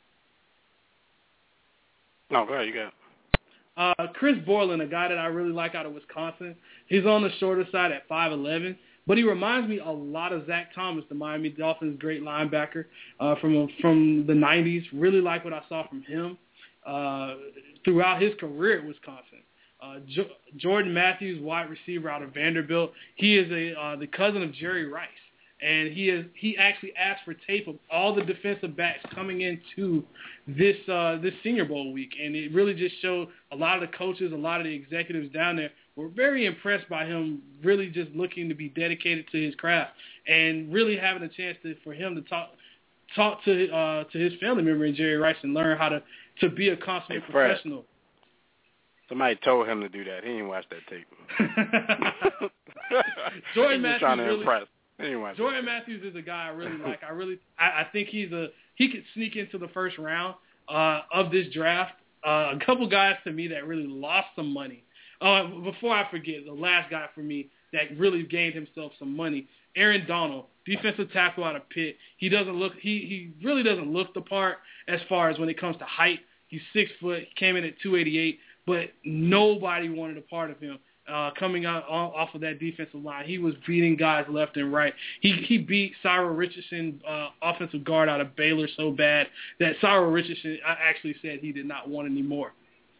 No, go ahead. You got it. Uh, Chris Borland, a guy that I really like out of Wisconsin. He's on the shorter side at five eleven. But he reminds me a lot of Zach Thomas, the Miami Dolphins' great linebacker uh, from from the nineties. Really like what I saw from him uh, throughout his career at Wisconsin. Uh, jo- Jordan Matthews, wide receiver out of Vanderbilt. He is a uh, the cousin of Jerry Rice, and he is he actually asked for tape of all the defensive backs coming into this uh, this Senior Bowl week, and it really just showed a lot of the coaches, a lot of the executives down there were very impressed by him really just looking to be dedicated to his craft and really having a chance to, for him to talk talk to uh, to his family member in Jerry Rice and learn how to, to be a consummate hey, professional. Somebody told him to do that. He didn't watch that tape. Jordan he was Matthews trying to really, impress. Anyway. Jordan Matthews is a guy I really like. I really, I, I think he's a he could sneak into the first round uh, of this draft. Uh, a couple guys to me that really lost some money. Uh, before I forget, the last guy for me that really gained himself some money, Aaron Donald, defensive tackle out of Pitt. He doesn't look, he he really doesn't look the part as far as when it comes to height. He's six foot, he came in at two eighty-eight, but nobody wanted a part of him. Uh, coming out off of that defensive line, he was beating guys left and right. He he beat Cyril Richardson, uh, offensive guard out of Baylor, so bad that Cyril Richardson actually said he did not want any more.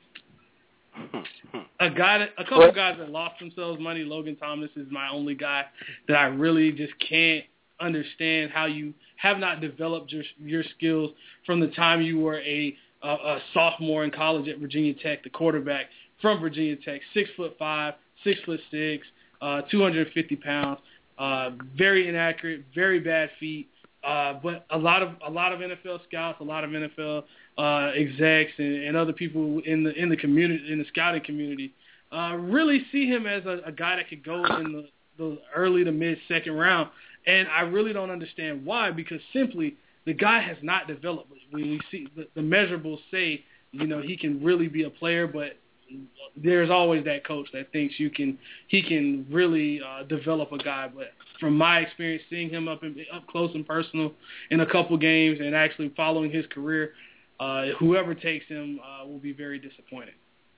A guy, that, a couple of guys that lost themselves money. Logan Thomas is my only guy that I really just can't understand how you have not developed your your skills from the time you were a a, a sophomore in college at Virginia Tech, the quarterback from Virginia Tech, six foot five, six foot six, uh, two hundred fifty pounds, uh, very inaccurate, very bad feet. Uh, but a lot of a lot of N F L scouts, a lot of N F L uh, execs, and, and other people in the in the community, in the scouting community, uh, really see him as a, a guy that could go in the, the early to mid second round. And I really don't understand why, because simply the guy has not developed. When we see the, the measurables say, you know, he can really be a player, but there's always that coach that thinks you can he can really uh, develop a guy. But from my experience, seeing him up in, up close and personal in a couple games and actually following his career, uh, whoever takes him uh, will be very disappointed.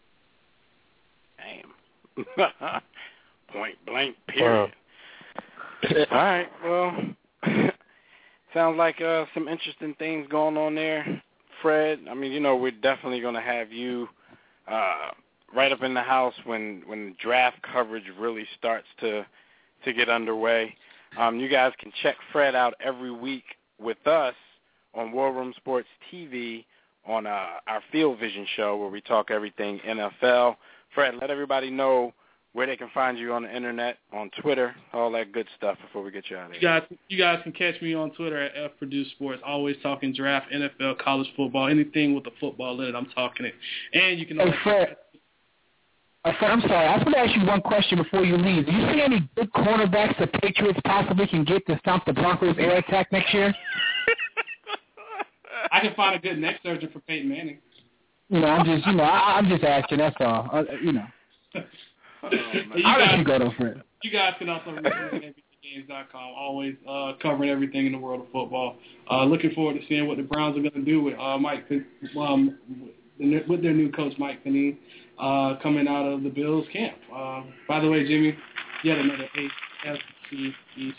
Damn. Point blank, period. All right, well, sounds like uh, some interesting things going on there, Fred. I mean, you know, we're definitely going to have you uh, right up in the house when, when the draft coverage really starts to to get underway. Um, you guys can check Fred out every week with us on War Room Sports T V on uh, our Field Vision show where we talk everything N F L. Fred, let everybody know where they can find you on the internet, on Twitter, all that good stuff before we get you out of here. You guys, you guys can catch me on Twitter at F Purdue Sports, always talking draft, N F L, college football, anything with the football in it, I'm talking it. And you can hey, also... Fred, uh, Fred, I'm sorry. I just want to ask you one question before you leave. Do you see any good cornerbacks the Patriots possibly can get to stop the Broncos' air attack next year? I can find a good neck surgeon for Peyton Manning. You know, I'm just, you know, I, I'm just asking, that's all. Uh, you know. Oh, you I'll guys, let you go, though, Fred. You guys can also reach me at N B C Games dot com, always uh, covering everything in the world of football. Uh, looking forward to seeing what the Browns are going to do with uh, Mike, um, with their new coach, Mike Panini, uh, coming out of the Bills camp. Uh, by the way, Jimmy, yet another A F C East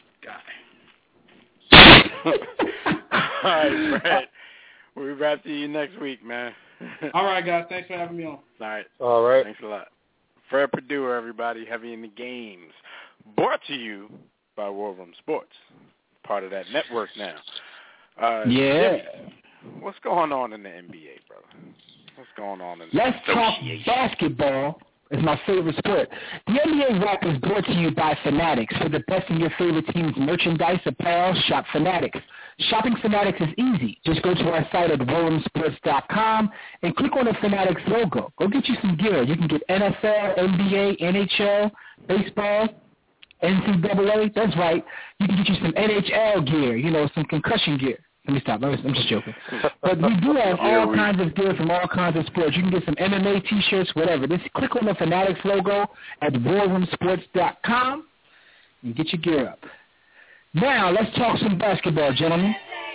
guy. All right, Fred. We'll be back to you next week, man. All right, guys. Thanks for having me on. All right. All right. Thanks a lot. Fred Purdue, everybody, Heavy in the Games. Brought to you by War Room Sports. Part of that network now. Uh, yeah. Jimmy, what's going on in the N B A, brother? What's going on in the Let's talk basketball. It's my favorite sport. The N B A Wrap is brought to you by Fanatics. For the best in your favorite team's merchandise apparel, shop Fanatics. Shopping Fanatics is easy. Just go to our site at war room sports dot com and click on the Fanatics logo. Go get you some gear. You can get N F L, N B A, N H L, baseball, N C double A. That's right. You can get you some N H L gear, you know, some concussion gear. Let me stop. I'm just joking. But we do have all yeah, kinds of gear from all kinds of sports. You can get some M M A T-shirts, whatever. Just click on the Fanatics logo at war room sports dot com and get your gear up. Now, let's talk some basketball, gentlemen.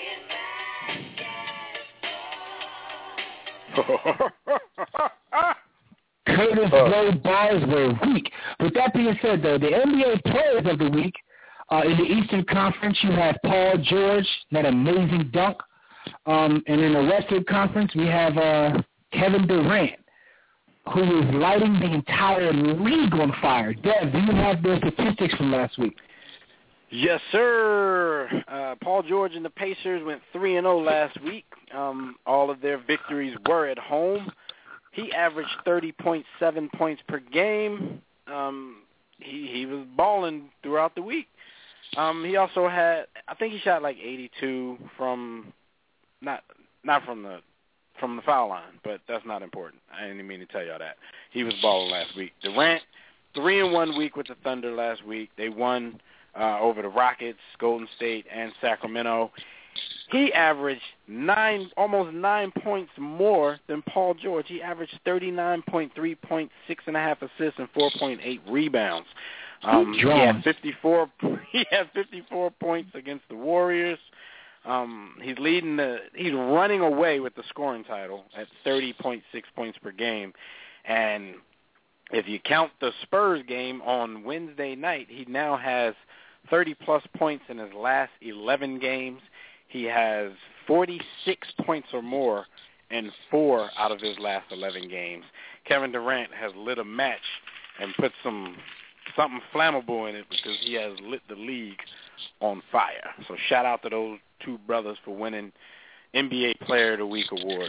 Curtis Blow bars were weak. With that being said, though, the N B A players of the week, uh, in the Eastern Conference, you have Paul George, that amazing dunk. Um, and in the Western Conference, we have uh, Kevin Durant, who is lighting the entire league on fire. Dev, do you have the statistics from last week? Yes, sir. Uh, Paul George and the Pacers went three and oh last week. Um, all of their victories were at home. He averaged thirty point seven points per game, um, he he was balling throughout the week. Um, he also had, I think he shot like eighty-two from, not not from the from the foul line, but that's not important. I didn't mean to tell y'all that. He was balling last week. Durant, three and one week with the Thunder last week. They won uh, over the Rockets, Golden State, and Sacramento. He averaged nine, almost nine points more than Paul George. He averaged thirty-nine point three points, six and a half assists, and four point eight rebounds. Um, he had fifty-four. He had fifty-four points against the Warriors. Um, he's leading the. He's running away with the scoring title at thirty point six points per game, and if you count the Spurs game on Wednesday night, he now has thirty plus points in his last eleven games. He has forty-six points or more in four out of his last eleven games. Kevin Durant has lit a match and put some something flammable in it because he has lit the league on fire. So shout out to those two brothers for winning N B A Player of the Week awards.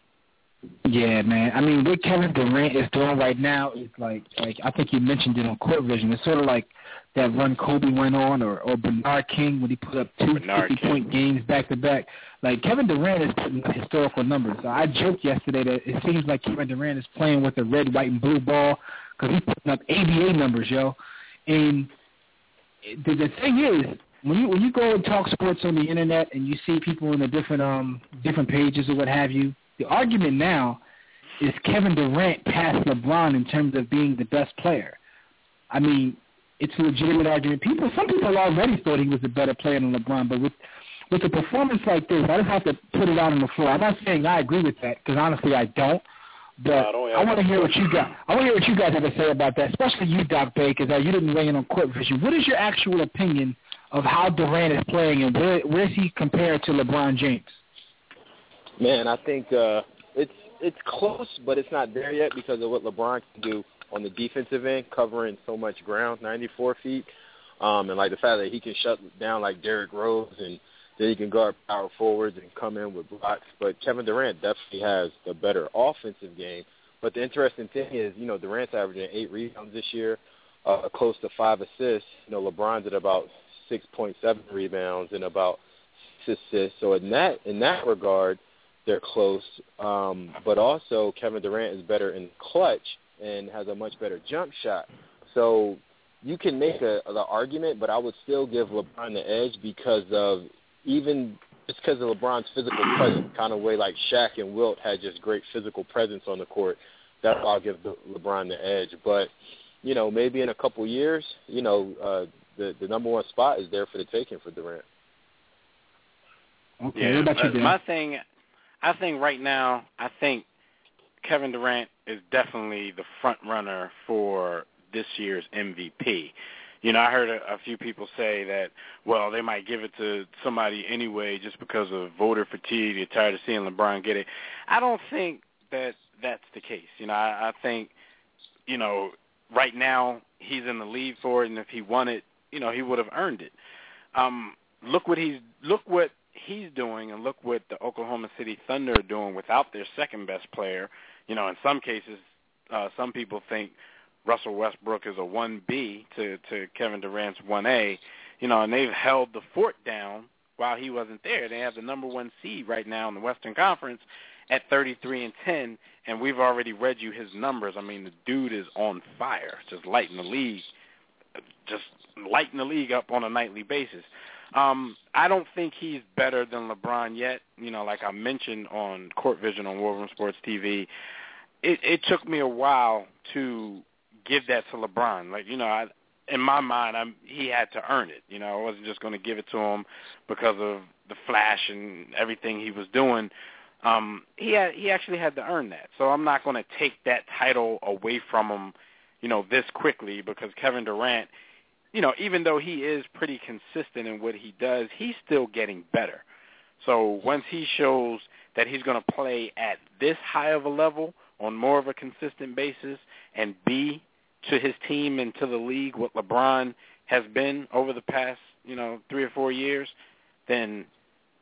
Yeah, man. I mean, what Kevin Durant is doing right now is like, like I think you mentioned it on Court Vision. It's sort of like that run Kobe went on, or, or Bernard King when he put up two fifty-point games back to back. Like Kevin Durant is putting up historical numbers. So I joked yesterday that it seems like Kevin Durant is playing with a red, white, and blue ball because he's putting up A B A numbers, yo. And the, the thing is, when you when you go and talk sports on the internet and you see people on the different um different pages or what have you, the argument now is Kevin Durant past LeBron in terms of being the best player. I mean, it's a legitimate argument. People, some people already thought he was a better player than LeBron, but with with a performance like this, I just have to put it out on the floor. I'm not saying I agree with that because honestly I don't. But no, I, don't I want to hear what you got. I want to hear what you guys have to say about that, especially you, Doc Bay, because uh, you didn't weigh in on Court Vision. What is your actual opinion of how Durant is playing, and where where is he compared to LeBron James? Man, I think uh, it's it's close, but it's not there yet because of what LeBron can do on the defensive end, covering so much ground, ninety-four feet, um, and like the fact that he can shut down like Derrick Rose, and then he can guard power forwards and come in with blocks. But Kevin Durant definitely has the better offensive game. But the interesting thing is, you know, Durant's averaging eight rebounds this year, uh, close to five assists. You know, LeBron's at about six point seven rebounds and about six assists. So in that in that regard, they're close. Um, but also Kevin Durant is better in clutch and has a much better jump shot. So you can make a, the argument, but I would still give LeBron the edge because of even just because of LeBron's physical presence, kind of way like Shaq and Wilt had just great physical presence on the court. That's why I'll give the, LeBron the edge. But, you know, maybe in a couple years, you know, uh, the, the number one spot is there for the taking for Durant. Okay, yeah, what about you, my thing, I think right now, I think Kevin Durant is definitely the front runner for this year's M V P. You know, I heard a, a few people say that, well, they might give it to somebody anyway just because of voter fatigue. They're tired of seeing LeBron get it. I don't think that that's the case. You know, I, I think, you know, right now he's in the lead for it, and if he won it, you know, he would have earned it. Um, look what he's look what he's doing, and look what the Oklahoma City Thunder are doing without their second best player. You know, in some cases, uh, some people think Russell Westbrook is a one B to, to Kevin Durant's one A, you know, and they've held the fort down while he wasn't there. They have the number one seed right now in the Western Conference at thirty-three and ten, and we've already read you his numbers. I mean, the dude is on fire, just lighting the league, just lighting the league up on a nightly basis. Um, I don't think he's better than LeBron yet. You know, like I mentioned on Court Vision on War Room Sports T V, it, it took me a while to give that to LeBron. Like, you know, I, in my mind, I'm, he had to earn it. You know, I wasn't just going to give it to him because of the flash and everything he was doing. Um, he had, he actually had to earn that. So I'm not going to take that title away from him, you know, this quickly, because Kevin Durant, you know, even though he is pretty consistent in what he does, he's still getting better. So once he shows that he's going to play at this high of a level on more of a consistent basis and be to his team and to the league what LeBron has been over the past, you know, three or four years, then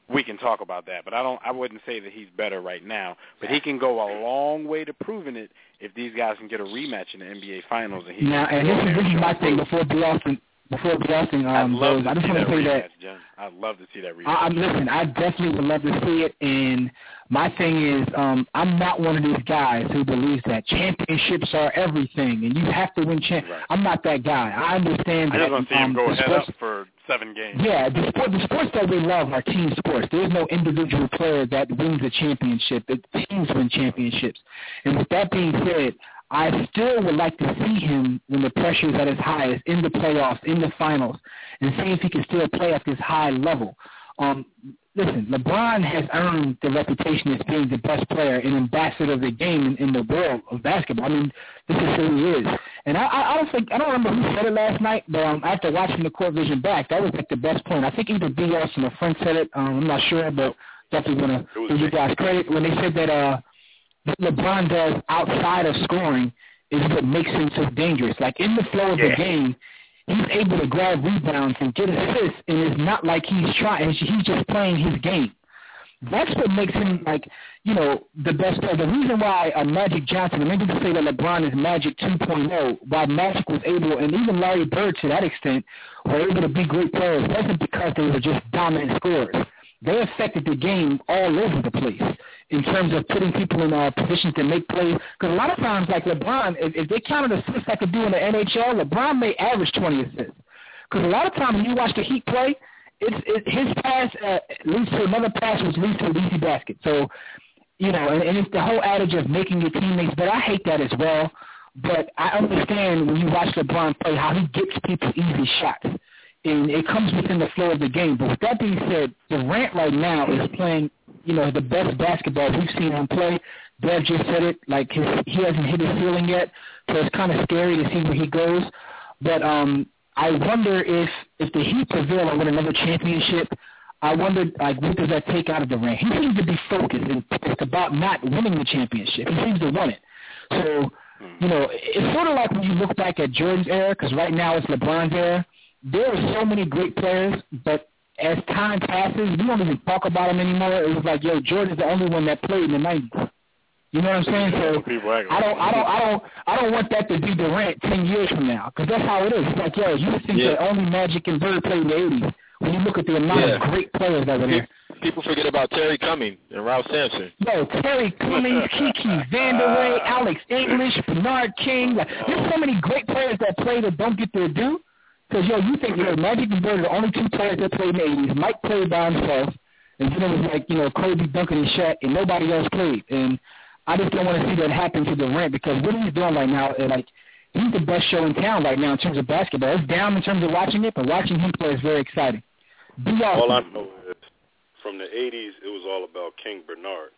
we can talk about that. But I don't. I wouldn't say that he's better right now. But he can go a long way to proving it if these guys can get a rematch in the N B A Finals. And he now, and this is, this is my thing before Boston. Before Boston um, goes, I just want to say that. Jen. I'd love to see that rematch. I, listen, I definitely would love to see it. And my thing is, um, I'm not one of these guys who believes that championships are everything and you have to win champ. Right. I'm not that guy. I understand I that. just want to see um, him go head sports, up for seven games. Yeah, the, sport, the sports that we love are team sports. There's no individual player that wins a championship. The teams win championships. And with that being said, I still would like to see him when the pressure is at its highest, in the playoffs, in the finals, and see if he can still play at this high level. Um, listen, LeBron has earned the reputation as being the best player and ambassador of the game in, in the world of basketball. I mean, this is who he is. And I, I, I don't think I don't remember who said it last night, but um, after watching the court vision back, that was like the best point. I think either B S and a friend said it. Um, I'm not sure, but definitely want to give you guys credit when they said that. Uh, What LeBron does outside of scoring is what makes him so dangerous. Like, in the flow of yeah. the game, he's able to grab rebounds and get assists, and it's not like he's trying. He's just playing his game. That's what makes him, like, you know, the best player. The reason why uh, Magic Johnson, and maybe to say that LeBron is Magic two point oh, why Magic was able, and even Larry Bird to that extent, were able to be great players, wasn't because they were just dominant scorers. They affected the game all over the place in terms of putting people in uh, positions to make plays. Because a lot of times, like LeBron, if, if they counted assists like they do in the N H L, LeBron may average twenty assists. Because a lot of times when you watch the Heat play, it's it, his pass uh, leads to another pass, which leads to an easy basket. So, you know, and, and it's the whole adage of making your teammates better. I hate that as well. But I understand when you watch LeBron play how he gets people easy shots. And it comes within the flow of the game. But with that being said, Durant right now is playing, you know, the best basketball we've seen him play. Dev just said it, like his, he hasn't hit his ceiling yet, so it's kind of scary to see where he goes. But um, I wonder if if the Heat prevail and win another championship, I wonder, like, what does that take out of Durant? He seems to be focused, and it's about not winning the championship. He seems to want it. So, you know, it's sort of like when you look back at Jordan's era, because right now it's LeBron's era. There are so many great players, but as time passes, we don't even talk about them anymore. It was like, yo, Jordan's the only one that played in the nineties. You know what I'm saying? So I don't, I don't, I don't, I don't want that to be Durant ten years from now, because that's how it is. It's like, yo, you think yeah. that only Magic and Bird played in the eighties. When you look at the amount yeah. of great players that were there. People forget about Terry Cumming and Ralph Sampson. Yo, Terry Cummings, Kiki Vandeweghe, Alex English, Bernard King. Like, there's so many great players that play that don't get their due. Because, yo, you think, you know, Magic and Bird are the only two players that played in the eighties. Mike played by himself, and then it was like, you know, Kobe, Duncan, and Shaq, and nobody else played. And I just don't want to see that happen to Durant, because what he's doing right now, like, he's the best show in town right now in terms of basketball. It's down in terms of watching it, but watching him play is very exciting. Be awesome. All I know is from the eighties, it was all about King Bernard.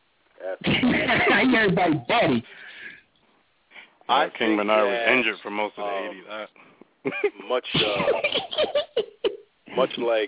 I hear everybody daddy. I King Bernard was injured for most of the um, eighties. I, much, uh, much like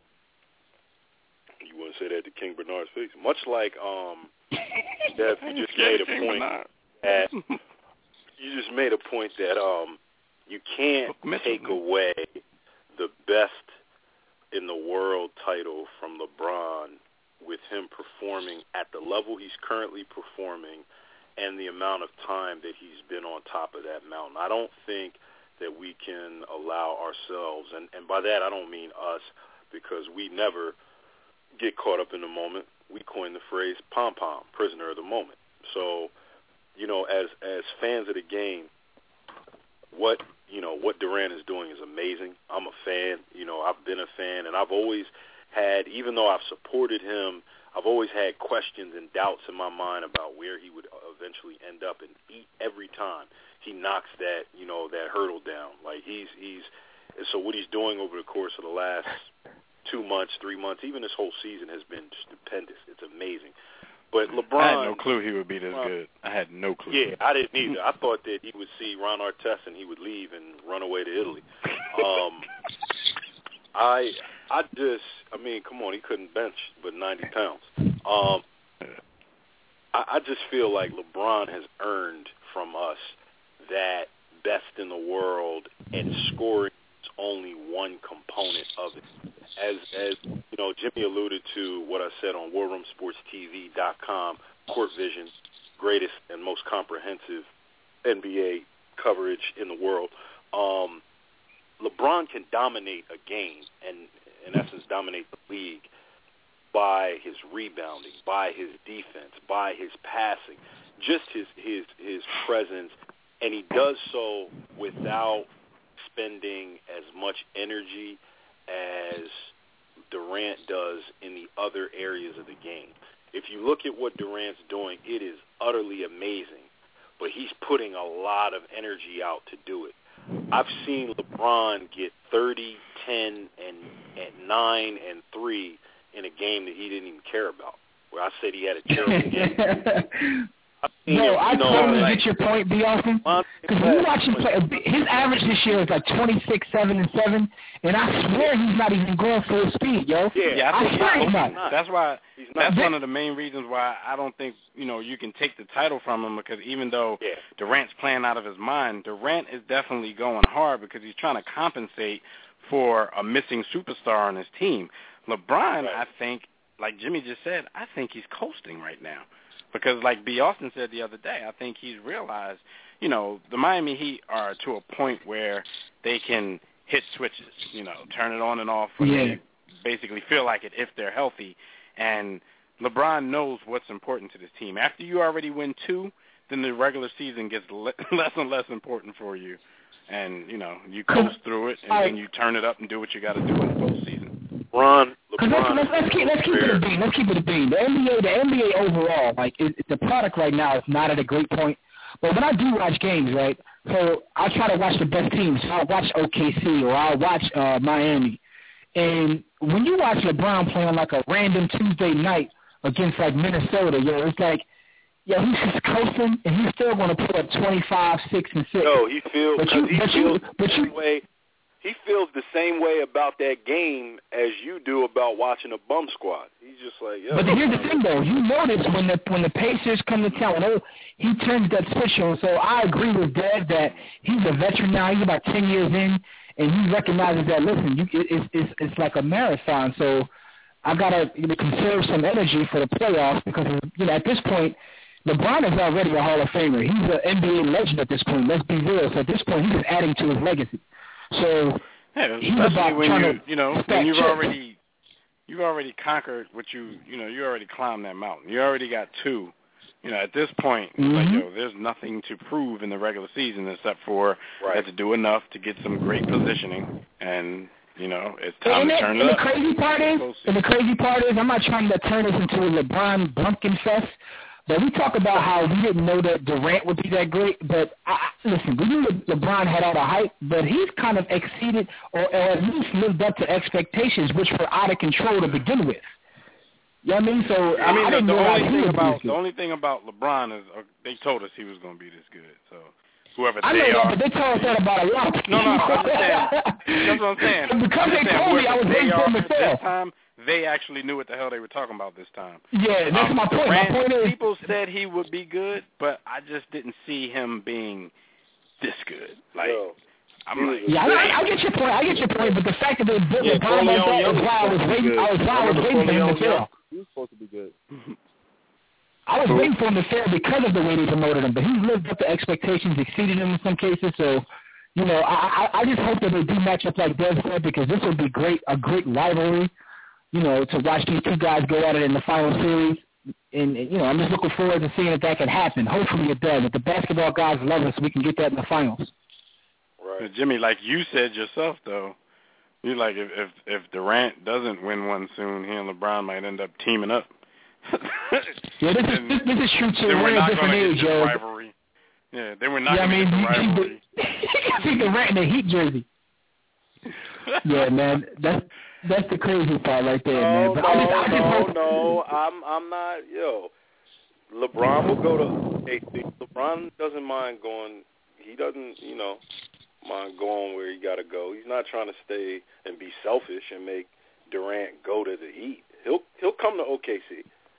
you want to say that to King Bernard's face. Much like um, Dev, you just made a point that you just made a point that um, you can't take away the best in the world title from LeBron with him performing at the level he's currently performing and the amount of time that he's been on top of that mountain. I don't think that we can allow ourselves, and, and by that I don't mean us, because we never get caught up in the moment. We coined the phrase pom-pom, prisoner of the moment. So, you know, as as fans of the game, what, you know, what Durant is doing is amazing. I'm a fan. You know, I've been a fan, and I've always had, even though I've supported him, I've always had questions and doubts in my mind about where he would eventually end up, and eat every time he knocks that, you know, that hurdle down. Like he's he's and so what he's doing over the course of the last two months, three months, even this whole season has been stupendous. It's amazing. But LeBron, I had no clue he would be this uh, good. I had no clue. Yeah, I didn't either. I thought that he would see Ron Artest and he would leave and run away to Italy. Um, I I just, I mean, come on, he couldn't bench but ninety pounds. Um, I, I just feel like LeBron has earned from us that best in the world, and scoring is only one component of it. as as you know, Jimmy alluded to what I said on war room sports t v dot com, Court Vision, greatest and most comprehensive N B A coverage in the world. Um, LeBron can dominate a game and, in essence, dominate the league by his rebounding, by his defense, by his passing, just his his his presence, and he does so without spending as much energy as Durant does in the other areas of the game. If you look at what Durant's doing, it is utterly amazing, but he's putting a lot of energy out to do it. I've seen LeBron get thirty, ten, and, and nine, and three in a game that he didn't even care about, where I said he had a terrible game. No, I you know, totally like, get your point, B. Austin. Because when you watch him play, his average this year is like twenty-six, seven, and seven, and I swear he's not even going full speed, yo. Yeah, yeah I, I think swear he's he's not. not. That's why. He's That's not. one of the main reasons why I don't think you know you can take the title from him, because even though yeah. Durant's playing out of his mind, Durant is definitely going hard because he's trying to compensate for a missing superstar on his team. LeBron, right. I think, like Jimmy just said, I think he's coasting right now. Because like B. Austin said the other day, I think he's realized, you know, the Miami Heat are to a point where they can hit switches, you know, turn it on and off when yeah. they basically feel like it if they're healthy. And LeBron knows what's important to this team. After you already win two, then the regular season gets le- less and less important for you. And, you know, you coast through it, and I, then you turn it up and do what you got to do in the postseason. LeBron, Let's, let's, let's keep let's keep it a bean. Let's keep it a bean. The N B A, the N B A overall, like it, the product right now is not at a great point. But when I do watch games, right, so I try to watch the best teams. So I'll watch O K C or I'll watch uh, Miami. And when you watch LeBron play on like a random Tuesday night against like Minnesota, yo, it's like, yo, he's just coasting and he's still going to put up twenty-five, six, and six. No, he feels. But you, he but feels you, but you, way. He feels the same way about that game as you do about watching a bum squad. He's just like, yo. But here's the thing, though. You notice when the when the Pacers come to town, when he turns that switch on. So I agree with Dev that he's a veteran now. He's about ten years in, and he recognizes that, listen, you, it, it's, it's, it's like a marathon. So I got to you know, conserve some energy for the playoffs because, you know, at this point, LeBron is already a Hall of Famer. He's an N B A legend at this point. Let's be real. So at this point, he's just adding to his legacy. So yeah, he's especially about when trying you, to you know, when you've chips. already you've already conquered what you, you know, you already climbed that mountain. You already got two. You know, at this point, it's mm-hmm. like, yo, there's nothing to prove in the regular season except for right. that to do enough to get some great positioning, and you know, it's time and to it, turn and it up. the crazy part is, and the crazy part is, I'm not trying to turn this into a LeBron Blumpkin fest. But we talk about how we didn't know that Durant would be that great. But I, listen, we knew that LeBron had all the hype, but he's kind of exceeded or, or at least lived up to expectations, which were out of control to begin with. You know what I mean? So I mean, I the, didn't the realize only he thing would about be the only thing about LeBron is uh, they told us he was going to be this good. So whoever I they know are, that, but they told us that about a lot of people. no, no, I'm just saying. That's what I'm saying. And because I'm they saying, told me, I was they waiting for are them to fail. this time. They actually knew what the hell they were talking about this time. Yeah, that's um, my point. Durant, my point is, people said he would be good, but I just didn't see him being this good. Like, Yo. I'm like, yeah, I, I get your point. I get your point. But the fact that they built Yeah, LeBron like that Young is why I was waiting. I was, why I was waiting for him to fail. He was supposed to be good. I was waiting for him to fail because of the way they promoted him, but he's lived up to expectations, exceeded them in some cases. So, you know, I, I, I just hope that they do match up like Dev said, because this would be great, a great rivalry. You know, to watch these two guys go at it in the final series. And, you know, I'm just looking forward to seeing if that can happen. Hopefully it does. If the basketball guys love us, we can get that in the finals. Right. But Jimmy, like you said yourself, though, you're like, if, if if Durant doesn't win one soon, he and LeBron might end up teaming up. yeah, this is, this, this is true too. Then We're we're in a not different going to age, get this yo. rivalry. Yeah, then we're not yeah, going I to mean, get the you rivalry. see, see Durant in the Heat jersey. Yeah, man, that's that's the crazy part right there, no, man. But no, I just, I just no, hope, no. I'm, I'm not. Yo, LeBron will go to. Hey, LeBron doesn't mind going. He doesn't, you know, mind going where he got to go. He's not trying to stay and be selfish and make Durant go to the Heat. He'll, he'll come to O K C.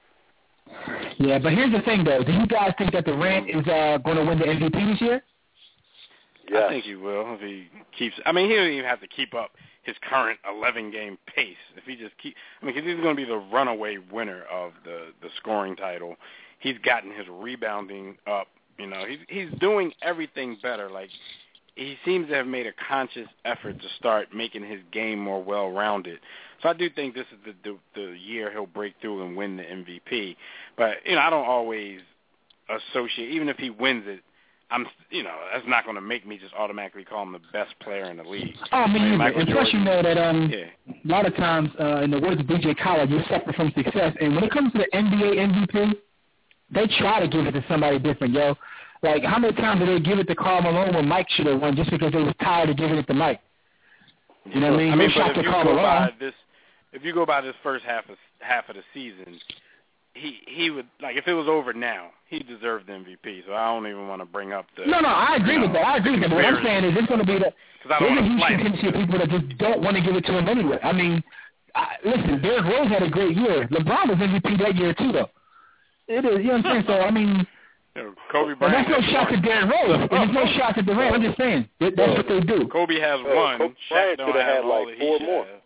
Yeah, but here's the thing, though. Do you guys think that Durant is uh, going to win the M V P this year? Yes. I think he will if he keeps. I mean, he doesn't even have to keep up his current eleven-game pace. If he just keep, I mean, because he's going to be the runaway winner of the, the scoring title. He's gotten his rebounding up. You know, he's he's doing everything better. Like, he seems to have made a conscious effort to start making his game more well-rounded. So I do think this is the, the the year he'll break through and win the M V P. But, you know, I don't always associate, even if he wins it, I'm, you know, that's not going to make me just automatically call him the best player in the league. Oh, I mean, I mean Michael and plus Jordan, you know that um, yeah. a lot of times, uh, in the words of B J Collins, you're separate from success. And when it comes to the N B A M V P, they try to give it to somebody different, yo. Like, how many times did they give it to Karl Malone when Mike should have won just because they was tired of giving it to Mike? You know what I mean? I mean, no but shot if to you Karl go Malone. by this, if you go by this first half of half of the season, he he would, like, if it was over now, he deserved the M V P. So I don't even want to bring up the. No, no, I agree you know, with that. I agree with that. But what I'm saying is, it's going to be the. I don't There's a wanna huge slight contingency of people that just don't want to give it to him anyway. I mean, I, listen, Derrick Rose had a great year. LeBron was M V P that year too, though. It is, you know what I'm saying? So I mean. Kobe Bryant. And that's no shot to Derrick Rose. There's no shot to Durant. I'm just saying. That, that's what they do. Kobe has oh, one. Kobe Shaq Bryant don't should have have had all like that he four should more.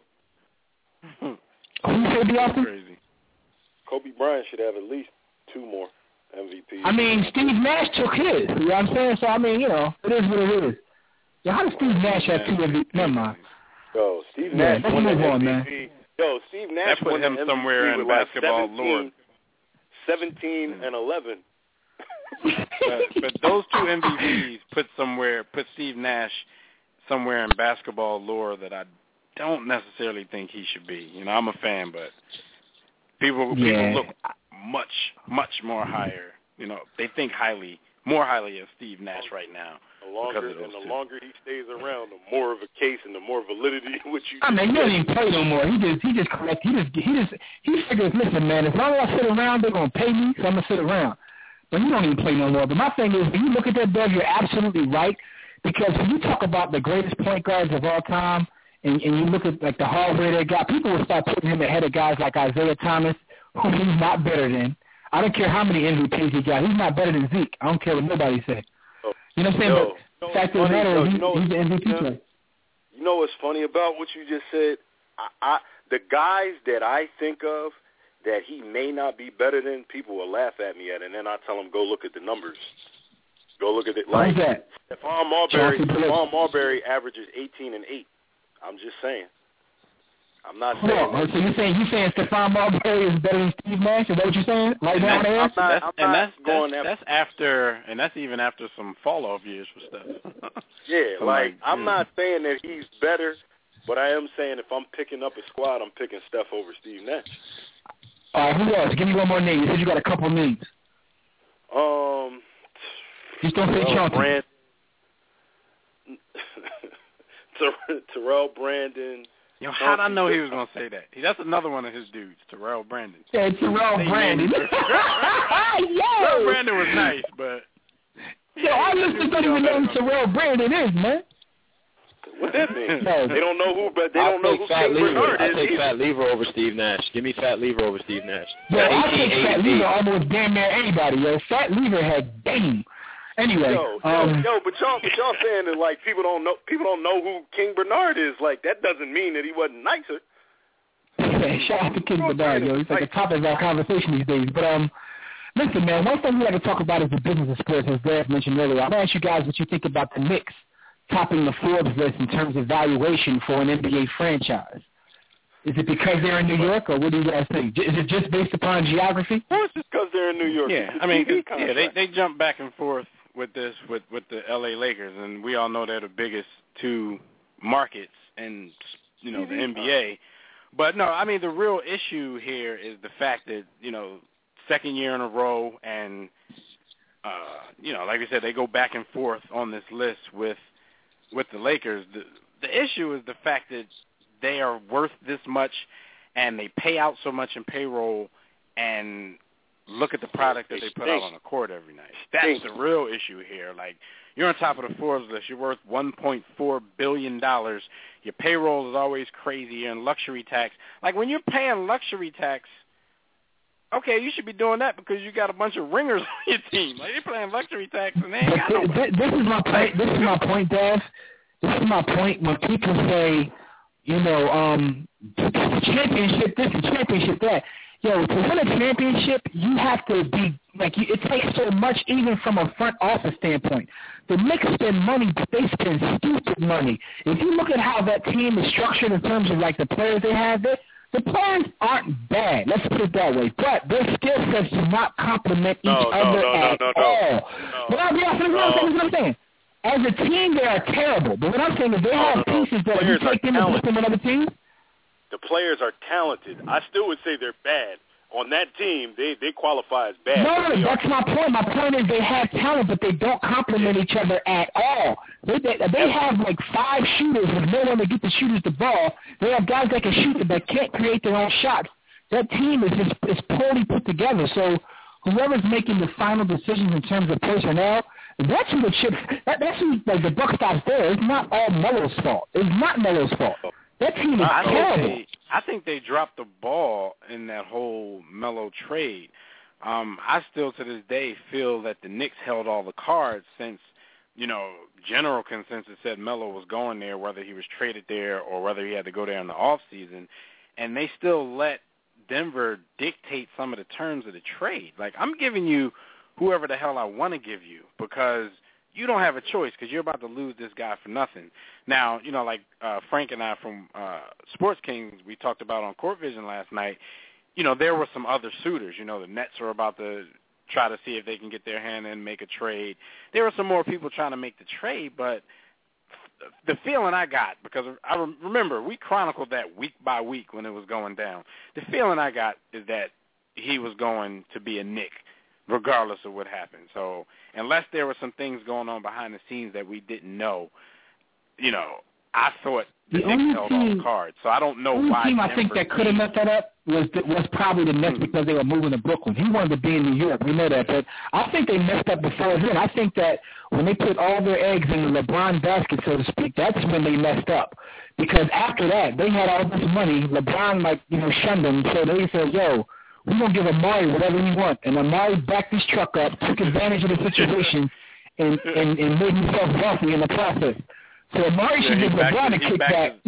Who said the Austin? Crazy. Kobe Bryant should have at least two more M V Ps. I mean, Steve Nash took his. You know what I'm saying? So, I mean, you know, it is what it is. Yo, how does Steve Nash have two M V Ps? Never mind. Yo, Steve yeah, Nash let's won move the on, M V P. man. Yo, Steve Nash that put won him the somewhere M V P in with basketball like lore. seventeen and eleven. but, but those two M V Ps put somewhere, put Steve Nash somewhere in basketball lore that I don't necessarily think he should be. You know, I'm a fan, but people yeah. people look much much more higher. You know, they think highly, more highly of Steve Nash right now. The longer and the two. longer he stays around, the more of a case and the more validity which you. I mean, he don't even play no more. He just he just collect. He just he just he figures, listen, man, as long as I sit around, they're gonna pay me, so I'm gonna sit around. But he don't even play no more. But my thing is, when you look at that, Doug, you're absolutely right. Because when you talk about the greatest point guards of all time, and, and you look at like the hardware they got, people will start putting him ahead of guys like Isaiah Thomas, who he's not better than. I don't care how many M V Ps he got. He's not better than Zeke. I don't care what nobody says. Oh, you know what I'm saying? no, but no, fact of the matter is, he's, no, he's the M V P you know, player. You know what's funny about what you just said? I, I, the guys that I think of that he may not be better than, people will laugh at me at, and then I tell them, go look at the numbers. Go look at it. Like, Who's that? Stephon Marbury, Stephon Marbury averages eighteen and eight. I'm just saying. I'm not Hold saying. on. So you're saying you saying Stephon Marbury is better than Steve Nash? Is that what you're saying? Right now, there? I'm not, that's, I'm and not that's, going that's, after. that's after, and that's even after some fall off years for Steph. Yeah, so like, like I'm yeah. not saying that he's better, but I am saying if I'm picking up a squad, I'm picking Steph over Steve Nash. All right, who else? Give me one more name. You said you got a couple names. Um, Just don't say Chauncey. Brand- Ter- Terrell Brandon. Yo, how did I know he was going to say that? That's another one of his dudes, Terrell Brandon. Yeah, Terrell Brandon. Yo! Terrell Brandon was nice, but... Yo, I listened to even know who Terrell Brandon is, man. What that mean? No. They don't know who, but they I'll don't know take who Fat King Lever. Bernard I'll is. take either. Fat Lever over Steve Nash. Give me Fat Lever over Steve Nash. Yo, I take Fat Lever eighteen eighty-eight. almost damn near anybody, yo. Fat Lever had game. Anyway, Yo, um, yo, but y'all, but y'all saying that like people don't know, people don't know who King Bernard is. Like that doesn't mean that he wasn't nicer. shout out to King Bernard, yo. He's like the topic of our conversation these days. But um, listen, man, one thing we like to talk about is the business of sports, as Dad mentioned earlier. I'm gonna ask you guys what you think about the Knicks topping the Forbes list in terms of valuation for an N B A franchise. Is it because they're in New York, or what do you guys think? Is it just based upon geography? Well, it's just because they're in New York. Yeah, I mean, yeah, they they jump back and forth with this with with the L A Lakers, and we all know they're the biggest two markets in you know the N B A. But no, I mean the real issue here is the fact that you know second year in a row, and uh, you know like I said, they go back and forth on this list with with the Lakers. The the issue is the fact that they are worth this much, and they pay out so much in payroll, and look at the product that they put out on the court every night. That's the real issue here. Like, you're on top of the Forbes list. You're worth one point four billion dollars. Your payroll is always crazy. You're in luxury tax. Like, when you're paying luxury tax, okay, you should be doing that because you got a bunch of ringers on your team. Like, you're paying luxury tax, and they ain't got nobody. This is my point. This is my point, Dad. This is my point. When people say, you know, um, championship this and championship that. Yo, to win a championship, you have to be, like, you, it takes so much even from a front office standpoint. The Knicks spend money, but they spend stupid money. If you look at how that team is structured in terms of, like, the players they have, they, the players aren't bad. Let's put it that way. But their skill sets do not complement each no, other no, no, at no, no, all. No. But I'm, yeah, no. what I'm saying. As a team, they are terrible. But what I'm saying is they no, have no, pieces no. that if you take them and put them in other teams. The players are talented. I still would say they're bad. On that team, they, they qualify as bad. No, no, that's my point. My point is they have talent, but they don't complement each other at all. They they, they have like five shooters with no one to get the shooters the ball. They have guys that can shoot but can't create their own shots. That team is just is poorly put together. So whoever's making the final decisions in terms of personnel, that's who the chip. That, that's who like the buck stops there. It's not all Melo's fault. It's not Melo's fault. That team is I terrible. Think they, I think they dropped the ball in that whole Melo trade. Um, I still, to this day, feel that the Knicks held all the cards since, you know, general consensus said Melo was going there, whether he was traded there or whether he had to go there in the offseason. And they still let Denver dictate some of the terms of the trade. Like, I'm giving you whoever the hell I want to give you because – you don't have a choice because you're about to lose this guy for nothing. Now, you know, like uh, Frank and I from uh, Sports Kings, we talked about on Court Vision last night, you know, there were some other suitors. You know, the Nets are about to try to see if they can get their hand in and make a trade. There were some more people trying to make the trade, but the feeling I got, because I remember we chronicled that week by week when it was going down, the feeling I got is that he was going to be a Knick regardless of what happened. So unless there were some things going on behind the scenes that we didn't know, you know, I thought the, the Knicks held all the cards. So I don't know the only why. team Denver I think that could have messed that up was was probably the Nets because they were moving to Brooklyn. He wanted to be in New York. We know that. But I think they messed up before then. I think that when they put all their eggs in the LeBron basket, so to speak, that's when they messed up. Because after that, they had all this money. LeBron, like, you know, shunned them. So they said, yo, we're going to give Amari whatever we want. And Amari backed his truck up, took advantage of the situation, and, and, and made himself wealthy in the process. So Amari should yeah, give LeBron a kickback.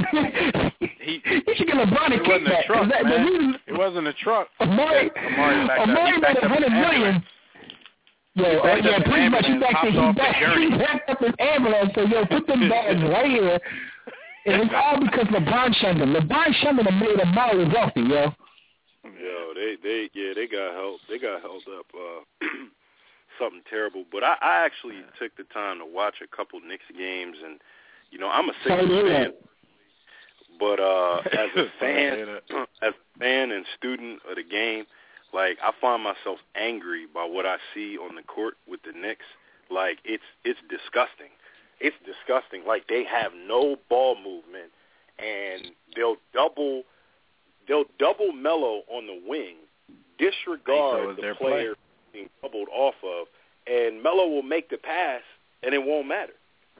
he, he should give LeBron a it kickback. Wasn't a truck, that, man. Reason, it wasn't a truck. Amari, Amari, backed Amari up. made a hundred million. Yo, uh, yeah, pretty much he backed, he, backed, he backed up his ambulance. So, yo, put them bags right here. And it's all because LeBron shunned him. LeBron shunned him and made Amari wealthy, yo. Yo, they, they, yeah, they got held, they got held up, uh, something terrible. But I, I actually took the time to watch a couple Knicks games, and you know, I'm a Sixers fan, but uh, as a fan, as a fan and student of the game, like I find myself angry by what I see on the court with the Knicks. Like it's it's disgusting. It's disgusting. Like they have no ball movement, and they'll double. They'll double Melo on the wing, disregard the player being doubled off of, and Melo will make the pass, and it won't matter.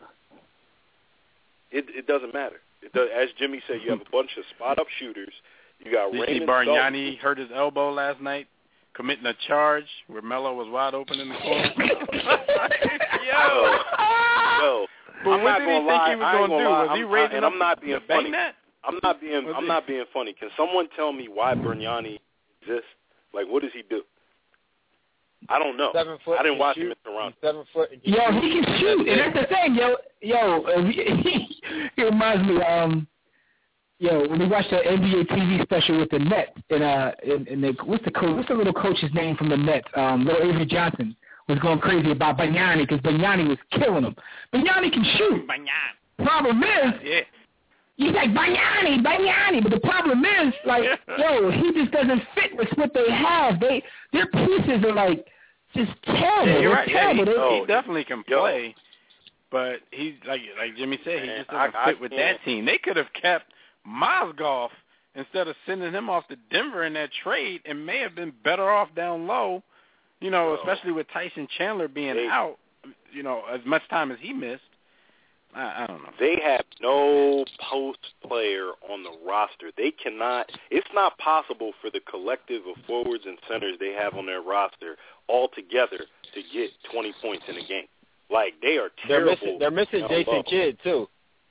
It, it doesn't matter. It does, as Jimmy said, you have a bunch of spot-up shooters. You got Did you Raymond see Bargnani Felton. hurt his elbow last night, committing a charge where Melo was wide open in the corner? Yo! Yo! But I'm what not did gonna he lie. think he was going to do? lie. Was he I'm, raising I, and up I'm not being to bang funny. that? I'm not being. Was I'm he? not being funny. Can someone tell me why Bargnani exists? Like, what does he do? I don't know. Seven foot. I didn't watch shoot. him in Toronto. Seven foot. Yo, he can shoot, and that's the thing, yo. Yo, uh, he, he reminds me. Um, yo, when we watched the N B A T V special with the Nets, and uh, and, and the, what's the coach? What's the little coach's name from the Nets? Um, little Avery Johnson was going crazy about Bargnani because Bargnani was killing him. Bargnani can shoot. Bargnani. Problem is, yeah. he's like, Bargnani, Bargnani. But the problem is, like, yo, he just doesn't fit with what they have. They Their pieces are, like, just terrible. Yeah, you're They're right. terrible. Yeah, he, They're, he definitely can Yo. play, but he's, like like Jimmy said, he Man, just doesn't I- fit I with can't. that team. They could have kept Mozgov instead of sending him off to Denver in that trade and may have been better off down low, you know, Yo. especially with Tyson Chandler being They- out, you know, as much time as he missed. I, I don't know. They have no post player on the roster. They cannot. It's not possible for the collective of forwards and centers they have on their roster all together to get twenty points in a game. Like they are They're terrible. missing. They're missing down Jason low. Kidd too.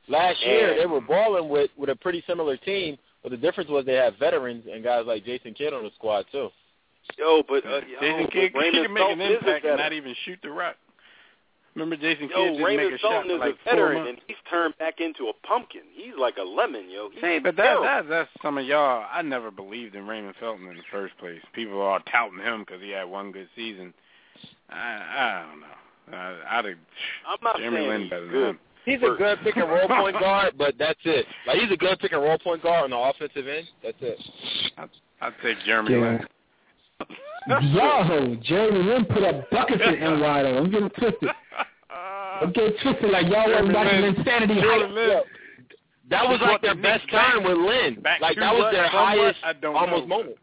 Last year, And- they were balling with, with a pretty similar team, but the difference was they had veterans and guys like Jason Kidd on the squad, too. Yo, but uh, Jason yo, Kidd Raymond can make an Felton is a impact and veteran. not even shoot the rock. Remember Jason Kidd Yo, didn't Raymond make a shot Felton for is like a four veteran, months. and he's turned back into a pumpkin. He's like a lemon, yo. He's Hey, but that, terrible. that that's some of y'all. I never believed in Raymond Felton in the first place. People are touting him because he had one good season. I I don't know. I, I'd have I'm not Jeremy saying Lin he's better than good. him. He's a good pick and roll point guard, but that's it. Like he's a good pick and roll point guard on the offensive end. That's it. I'd, I'd take Jeremy Yeah. Lin. Yo, Jeremy Lin put up buckets in N Y though. I'm getting twisted. I'm getting twisted like y'all wasn't watching Insanity Jeremy Heights. Lin. That was like their best time with Lin. Back Like to that was what? their From what? highest I don't almost know. moment.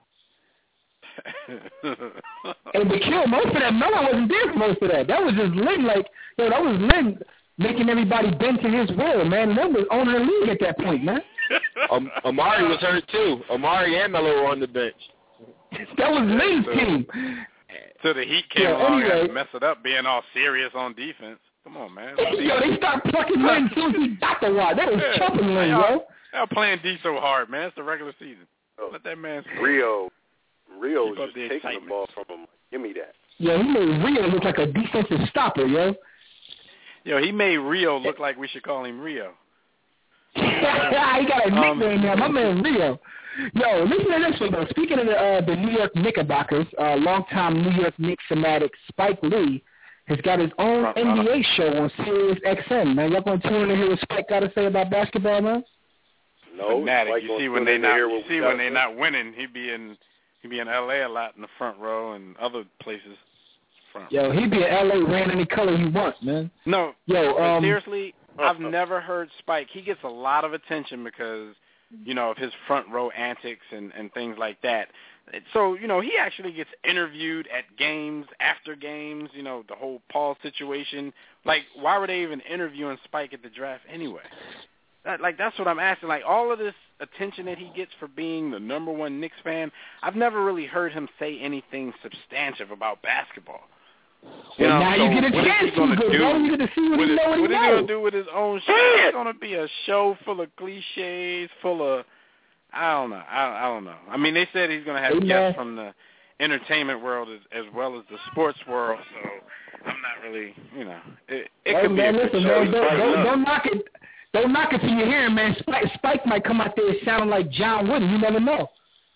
And but kill most of that Melo wasn't there for most of that. That was just Lin. Like yo, that was Lin making everybody bend to his will, man. Lin was owning the league at that point, man. Um, Amari was hurt too. Amari and Melo were on the bench. That was Lin's so, team. So the Heat came Yeah, along anyway. and messed it up, being all serious on defense. Come on, man. Yo, they start plucking Lin as soon as he got the wad. They was Yeah. chopping Lin, Y'all- yo. Y'all playing D so hard, man. It's the regular season. Oh. Let that man score. Rio, Rio Keep was up just the taking excitement. the ball from him. Give me that. Yeah, he made Rio look like a defensive stopper, yo. Yo, he made Rio look like we should call him Rio. He got a Um, nickname now. My man Rio. Yo, listen to this one, though. Speaking of the, uh, the New York Knickerbockers, uh, longtime New York Knicks fanatic Spike Lee has got his own Front N B A runner. show on Sirius X M. Man, y'all going to tune in to hear what Spike got to say about basketball, man? No, Fanatic. Spike You gonna see tune when they in to not hear you what we see got when to they say. not winning, he be in he be in L A a lot in the front row and other places. Front row. Yo, he be in L A wearing any color he wants, man. No, Yo, but um, seriously, I've never heard Spike. He gets a lot of attention because, you know, of his front row antics and, and things like that. So, you know, he actually gets interviewed at games, after games, you know, the whole Paul situation. Like, why were they even interviewing Spike at the draft anyway? That, like, that's what I'm asking. Like, all of this attention that he gets for being the number one Knicks fan, I've never really heard him say anything substantive about basketball. You Well, know, now so you get a what is chance he to, gonna good do bro. You get to see what with he his- know what he what is he knows. gonna do with his own show? It's gonna be a show full of cliches, full of I don't know. I, I don't know. I mean, they said he's gonna have Hey, guests man. from the entertainment world as, as well as the sports world. So I'm not really, you know, it, it Hey, could be man, a good listen, show. man, He's don't, bright don't, enough. don't knock it. Don't knock it till you hear him, man. Spike, Spike might come out there sounding like John Wooden. You never know.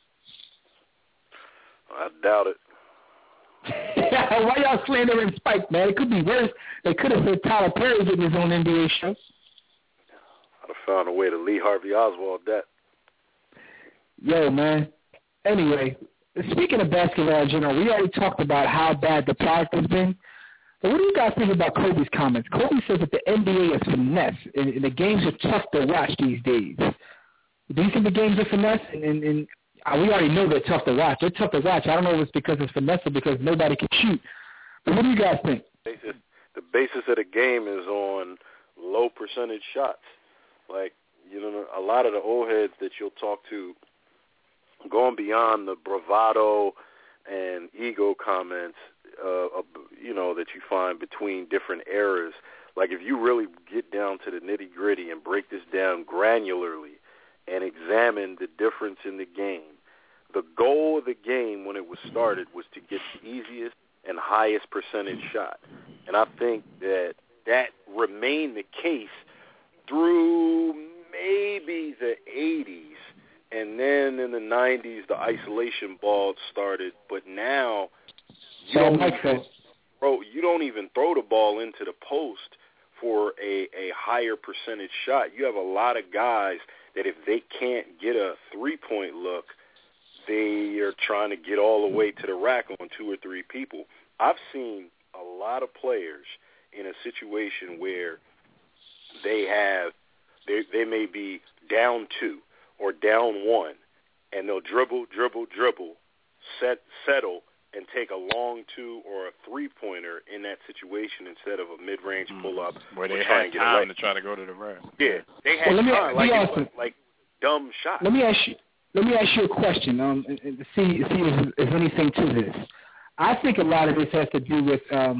I doubt it. Why y'all slandering Spike, man? It could be worse. They could have said Tyler Perry getting his own N B A show. I'd have found a way to Lee Harvey Oswald that. Yo, man. Anyway, speaking of basketball in general, we already talked about how bad the product has been. But what do you guys think about Kobe's comments? Kobe says that the N B A is finesse, and, and the games are tough to watch these days. Do you think the games are finesse? And, and, and uh, we already know they're tough to watch. They're tough to watch. I don't know if it's because it's finesse or because nobody can shoot. But what do you guys think? Basis, the basis of the game is on low percentage shots. Like, you know, a lot of the old heads that you'll talk to, going beyond the bravado and ego comments, uh, you know, that you find between different eras. Like, if you really get down to the nitty gritty and break this down granularly and examine the difference in the game, the goal of the game when it was started was to get the easiest and highest percentage shot. And I think that that remained the case through maybe the eighties. And then in the nineties, the isolation ball started. But now, you So don't, Mike said, bro, you don't even throw the ball into the post for a, a higher percentage shot. You have a lot of guys that if they can't get a three-point look, they are trying to get all the way to the rack on two or three people. I've seen a lot of players in a situation where they have they they may be down two or down one, and they'll dribble, dribble, dribble, set, settle, and take a long two or a three-pointer in that situation instead of a mid-range pull-up. Where or they trying had to get time away. to try to go to the rack. Yeah, they had Well, let me- time, let me like, ask it was, you- like dumb shots. Let me ask you. Let me ask you a question. Um, and, and to see see if there's anything to this. I think a lot of this has to do with um,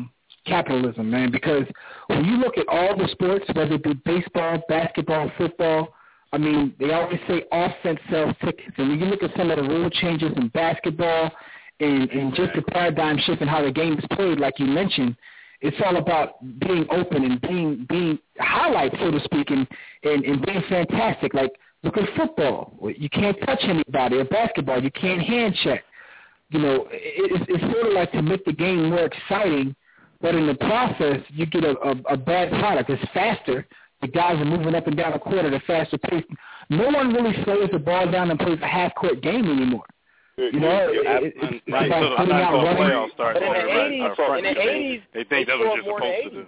capitalism, man, because when you look at all the sports, whether it be baseball, basketball, football, I mean, they always say offense sells tickets. And when you look at some of the rule changes in basketball and, and just the paradigm shift in how the game is played, like you mentioned, it's all about being open and being being highlight, so to speak, and, and, and being fantastic. Like, look at football. You can't touch anybody. Or basketball, you can't hand check. You know, it's, it's sort of like to make the game more exciting, but in the process, you get a, a, a bad product. It's faster. The guys are moving up and down the court at a faster pace. No one really slows the ball down and plays a half-court game anymore. You know, yeah, it, it's right. about So putting out running. But in the eighties, in the eighties, they think that's what you're supposed to do.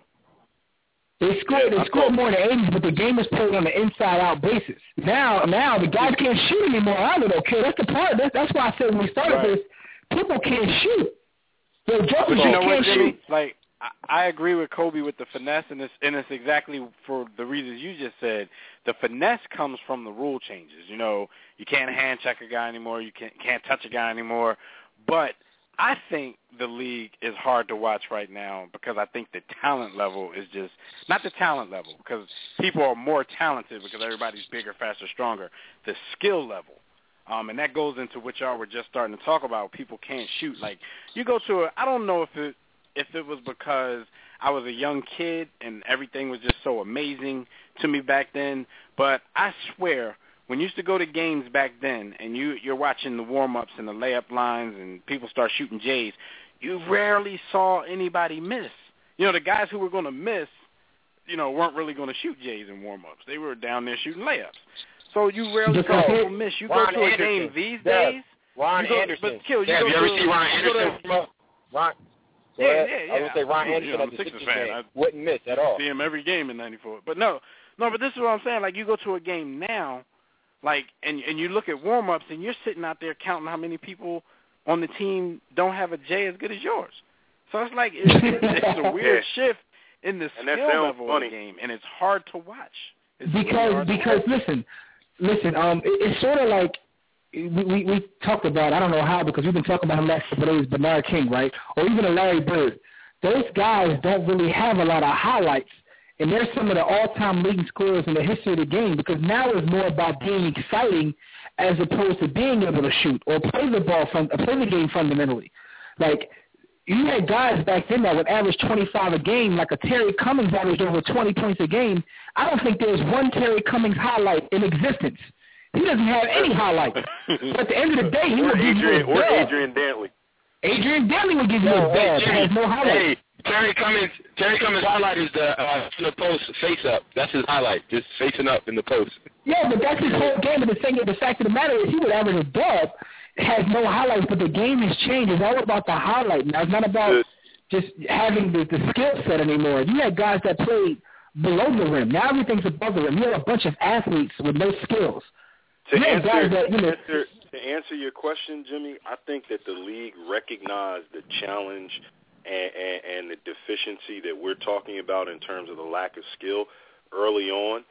They score, Yeah, they I score thought- more in the eighties, but the game is played on an inside-out basis. Now, now the guys can't shoot anymore either. Okay, that's the part. That's, that's why I said when we started Right. this, people can't shoot. Yo, Jokic But you know what, can't Jimmy? shoot. Like, I, I agree with Kobe with the finesse, and it's, and it's exactly for the reasons you just said. The finesse comes from the rule changes. You know, you can't hand check a guy anymore. You can't can't touch a guy anymore. But I think the league is hard to watch right now because I think the talent level is just not the talent level because people are more talented because everybody's bigger, faster, stronger. The skill level. Um, and that goes into what y'all were just starting to talk about. People can't shoot. Like, you go to a, I don't know if it, if it was because I was a young kid and everything was just so amazing to me back then, but I swear when you used to go to games back then and you, you're watching the warm-ups and the layup lines and people start shooting J's, you rarely saw anybody miss. You know, the guys who were going to miss, you know, weren't really going to shoot J's in warm-ups. They were down there shooting layups. So you rarely saw people miss. You Ron go to a Anderson. game these Dev, days. Ron you go, Anderson. But Kill, you Dev, go you ever to, see Ron you go Anderson? to, Ron, go yeah, ahead. yeah, yeah. I would say Ron Absolutely. Anderson You know, at I'm the a Sixers Sixers fan. game I wouldn't miss at all. see him every game in ninety-four. But no, no. But this is what I'm saying. Like you go to a game now, like, and and you look at warm-ups and you're sitting out there counting how many people on the team don't have a J as good as yours. So it's like it's, it's a weird shift in the And that skill sounds level funny. of the game, and it's hard to watch. It's really Because hard to because watch. listen, listen, um, it, it's sort of like we, we we talked about. I don't know how because we've been talking about him last couple days, Bernard King, right, or even a Larry Bird. Those guys don't really have a lot of highlights, and they're some of the all-time leading scorers in the history of the game because now it's more about being exciting as opposed to being able to shoot or play the ball, fun, play the game fundamentally. Like, you had guys back then that would average twenty-five a game, like a Terry Cummings averaged over twenty points a game. I don't think there's one Terry Cummings highlight in existence. He doesn't have any highlights. But at the end of the day, he or would give you a Adrian, or dub. Adrian Dantley. Adrian Dantley would give you a dub. He has no highlights. Hey, Terry Cummings. Terry Cummings' highlight is the uh, in the post face up. That's his highlight, just facing up in the post. Yeah, but that's his whole game. But the thing, the fact of the matter is, he would average a dub. Has no highlights, but the game has changed. It's all about the highlight now. It's not about Good. just having the, the skill set anymore. You had guys that played below the rim. Now everything's above the rim. You have a bunch of athletes with no skills. To You have guys answer, that, you know, answer, to answer your question, Jimmy, I think that the league recognized the challenge and, and, and the deficiency that we're talking about in terms of the lack of skill early on.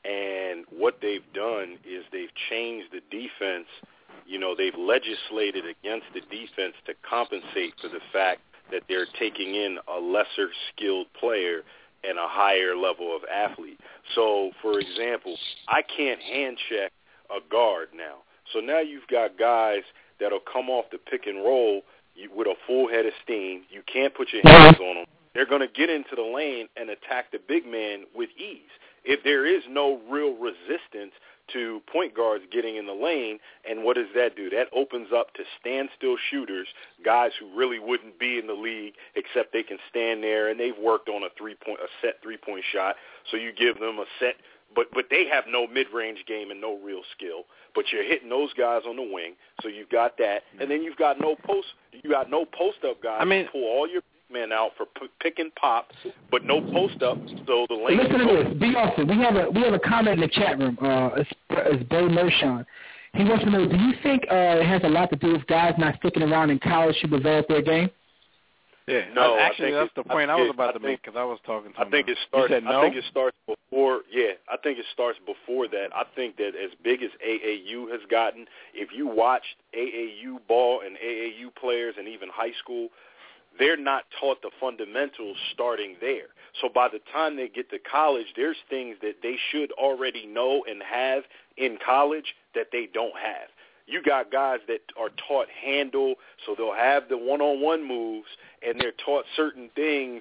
And what they've done is they've changed the defense. You know, they've legislated against the defense to compensate for the fact that they're taking in a lesser skilled player and a higher level of athlete. So, for example, I can't hand check a guard now. So now you've got guys that'll come off the pick and roll you, with a full head of steam. You can't put your hands on them. They're going to get into the lane and attack the big man with ease. If there is no real resistance to point guards getting in the lane, and what does that do? That opens up to standstill shooters, guys who really wouldn't be in the league except they can stand there and they've worked on a three-point, a set three-point shot. So you give them a set, but but they have no mid-range game and no real skill. But you're hitting those guys on the wing, so you've got that, and then you've got no post, you got no post-up guys. I mean, to pull all your men out for p- pick and pop, but no post-up, so the lane. Listen to this, B. Austin. We have a we have a comment in the chat room. Uh, it's, it's Bo Mershon. He wants to know: do you think uh, it has a lot to do with guys not sticking around in college to develop their game? Yeah, no. Actually, I think that's it, the point I, I was yeah, about I to think, make because I was talking to I him. think it starts. You said no? I think it starts before. Yeah, I think it starts before that. I think that as big as A A U has gotten, if you watched A A U ball and A A U players and even high school, they're not taught the fundamentals starting there. So by the time they get to college, there's things that they should already know and have in college that they don't have. You got guys that are taught handle, so they'll have the one-on-one moves, and they're taught certain things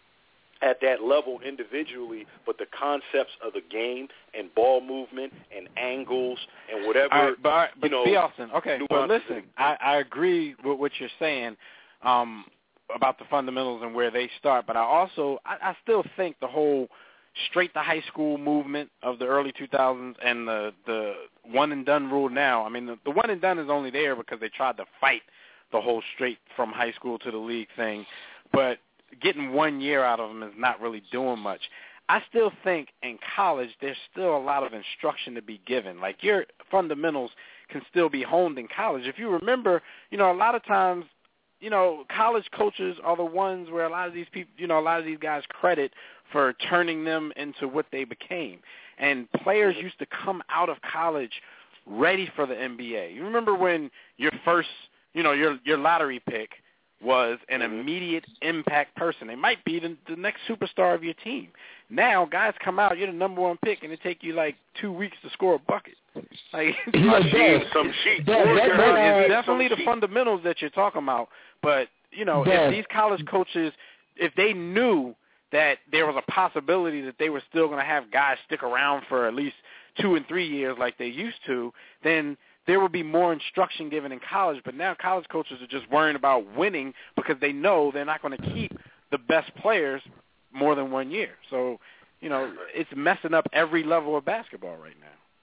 at that level individually, but the concepts of the game and ball movement and angles and whatever, all right, but, but you know. B. Austin, okay, but listen, I, I agree with what you're saying um, about the fundamentals and where they start, but I also, I, I still think the whole straight to high school movement of the early two thousands and the, the one and done rule now, I mean, the, the one and done is only there because they tried to fight the whole straight from high school to the league thing, but getting one year out of them is not really doing much. I still think in college there's still a lot of instruction to be given. Like your fundamentals can still be honed in college. If you remember, you know, a lot of times, you know, college coaches are the ones where a lot of these people, you know, a lot of these guys credit for turning them into what they became. And players used to come out of college ready for the N B A. You remember when your first, you know, your your lottery pick was an immediate impact person. They might be the, the next superstar of your team. Now, guys come out, you're the number one pick, and it take you like two weeks to score a bucket. Like, it's some sheet. It's definitely the fundamentals that you're talking about. But, you know, if these college coaches, if they knew that there was a possibility that they were still going to have guys stick around for at least two and three years like they used to, then there would be more instruction given in college. But now college coaches are just worrying about winning because they know they're not going to keep the best players more than one year. So, you know, it's messing up every level of basketball right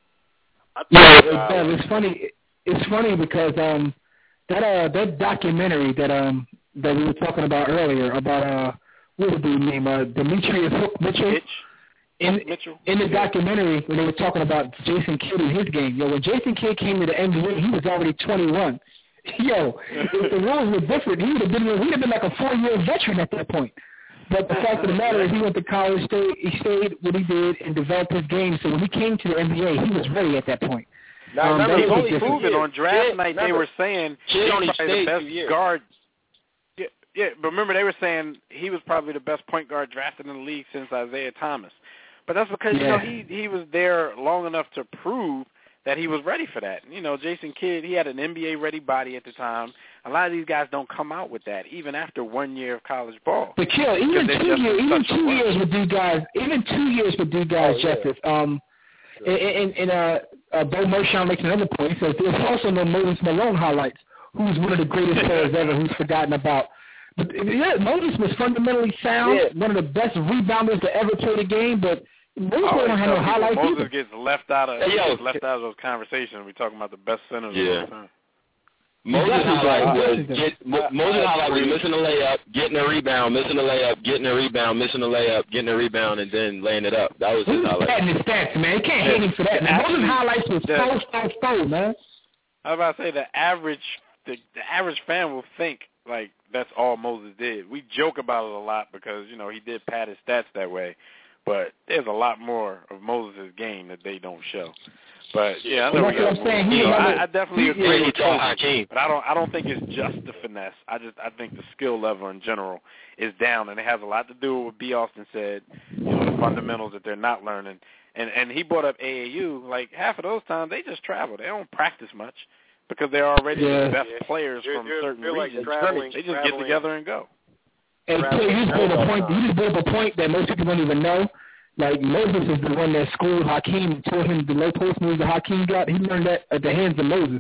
now. Yeah, it's, it's funny. It's funny because um, that uh, that documentary that um that we were talking about earlier about uh what was the name uh Demetrius Hook Mitchell. In, in the documentary, when they were talking about Jason Kidd and his game, yo, when Jason Kidd came to the N B A, he was already twenty-one. Yo, if the rules were different, he would have been, he would have been like a four-year veteran at that point. But the fact of the matter is, he went to college, stayed, he stayed what he did, and developed his game. So when he came to the N B A, he was ready at that point. Now, um, remember, he was only proven on draft Kid, night. remember, they were saying Kid he's only probably the best years. guard. Yeah, yeah, but remember, they were saying he was probably the best point guard drafted in the league since Isaiah Thomas. But that's because, yeah. you know, he, he was there long enough to prove that he was ready for that. You know, Jason Kidd, he had an N B A-ready body at the time. A lot of these guys don't come out with that, even after one year of college ball. But, Kill, even two years, even two years would do guys, even two years would do guys oh, yeah. justice. Um, sure. And, and uh, uh, Bo Mershon makes another point. He says there's also no Moses Malone highlights, who's one of the greatest players ever, who's forgotten about. But yeah, Moses was fundamentally sound, yeah. one of the best rebounders to ever play the game, but Moses oh, don't have no highlights Moses either. gets left out of hey, yo. gets left out of those conversations. We're talking about the best centers yeah. of all time. Moses Exactly. highlight was Exactly. get, Mo- Moses highlight was missing a layup, getting a rebound, missing a layup, getting a rebound, missing a layup, getting a rebound, and then laying it up. That was his Who's highlight. batting his stats, man? You can't hate him for that. Man. Moses highlights was the- so, so, so, man. I was about to say the average the, the average fan will think like that's all Moses did. We joke about it a lot because, you know, he did pad his stats that way. But there's a lot more of Moses' game that they don't show. But yeah, I know Well, we that's got what I'm saying. you He know, never- I, I definitely he- agree he with taught Moses, Hakeem. but I don't I don't think it's just the finesse. I just I think the skill level in general is down, and it has a lot to do with what B. Austin said. You know, the fundamentals that they're not learning. And and he brought up A A U. Like half of those times they just travel. They don't practice much because they're already Yeah. the best Yeah. players They're- from they're- certain they're like regions. traveling- they just get traveling. together and go. And Clay, you just brought up a point. You just brought up a point that most people don't even know. Like Moses is the one that schooled Hakeem and taught him the low post moves that Hakeem got. He learned that at the hands of Moses.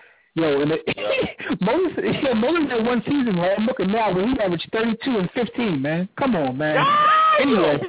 Yo, and it, yeah. Moses, yeah, Moses had one season, right? I'm looking now where he averaged thirty-two and fifteen, man. Come on, man. Anyway.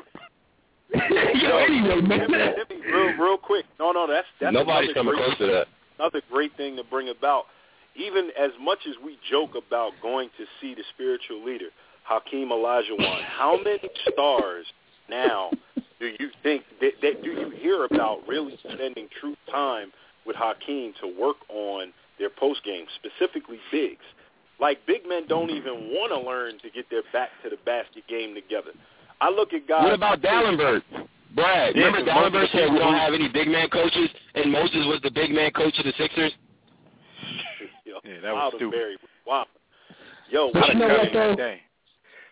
Yo, anyway, man. Real, real quick. No, no, that's that's Nobody's coming great, close to that. Another great thing to bring about. Even as much as we joke about going to see the spiritual leader, Hakeem Olajuwon, how many stars now do you think that, that do you hear about really spending true time with Hakeem to work on their post game, specifically bigs? Like big men don't even want to learn to get their back to the basket game together. I look at guys. What about Dallenberg? Brad, Yeah, remember Dallenberg said we don't have any big man coaches, and Moses was the big man coach of the Sixers? Yo, Yeah, that was stupid. Very, wow. Yo, But you know what, though?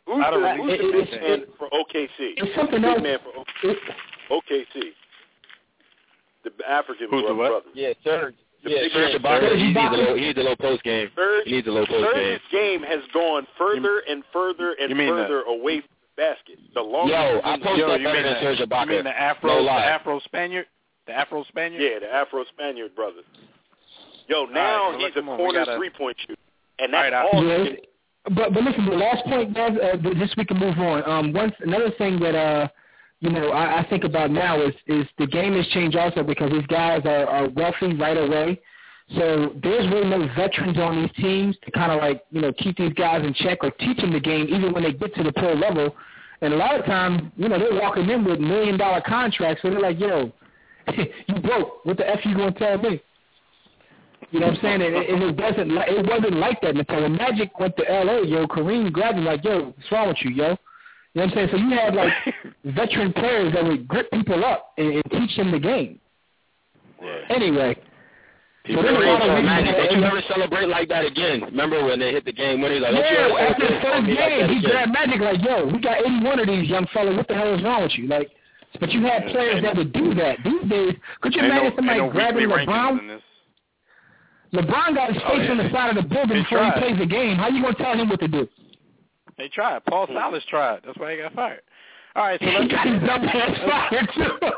Who's I don't the, really who's it, the big it, man it, for O K C? It's something big else. man for O K C. The African Who's the what? brother. Yeah, Serge. The Yeah, big Serge man. Ibaka. He needs a little. He needs a little post game. Serge, He needs a little post game. Serge's game has gone further and further and further away from the basket. The longer Yo, I post Yo, that you better mean than the, Serge Ibaka. You mean the Afro, no the lie. Afro Spaniard, the Afro Spaniard? Yeah, the Afro Spaniard brother. Yo, now right, so he's a on, corner gotta... three point shooter, and that's right, all. Yes. He can... But but listen, the last point, guys. Uh, just we can move on. Um, one another thing that uh, you know, I, I think about now is is the game has changed also because these guys are, are wealthy right away. So there's really no veterans on these teams to kind of like, you know, keep these guys in check or teach them the game even when they get to the pro level. And a lot of times, you know, they're walking in with million dollar contracts, so they're like, yo, you broke. What the F you going to tell me? You know what I'm saying? And, and it doesn't, it wasn't like that until when Magic went to L A. Yo, Kareem grabbed him like, yo, what's wrong with you, yo? You know what I'm saying? So you had like veteran players that would grip people up and, and teach them the game. Yeah. Anyway. So so Magic, don't you ever celebrate like that again? Remember when they hit the game winner? Like, yeah, after the like first game, he grabbed Magic like, yo, we got eighty-one of these young fellas. What the hell is wrong with you? Like, but you had players that would do that. These days, could you imagine no, somebody no grabbing LeBron? LeBron got his face oh, yeah. on the side of the building they before tried. he plays the game. How you going to tell him what to do? They tried. Paul Silas tried. That's why he got fired. All right, so let's he got his dumb ass fired,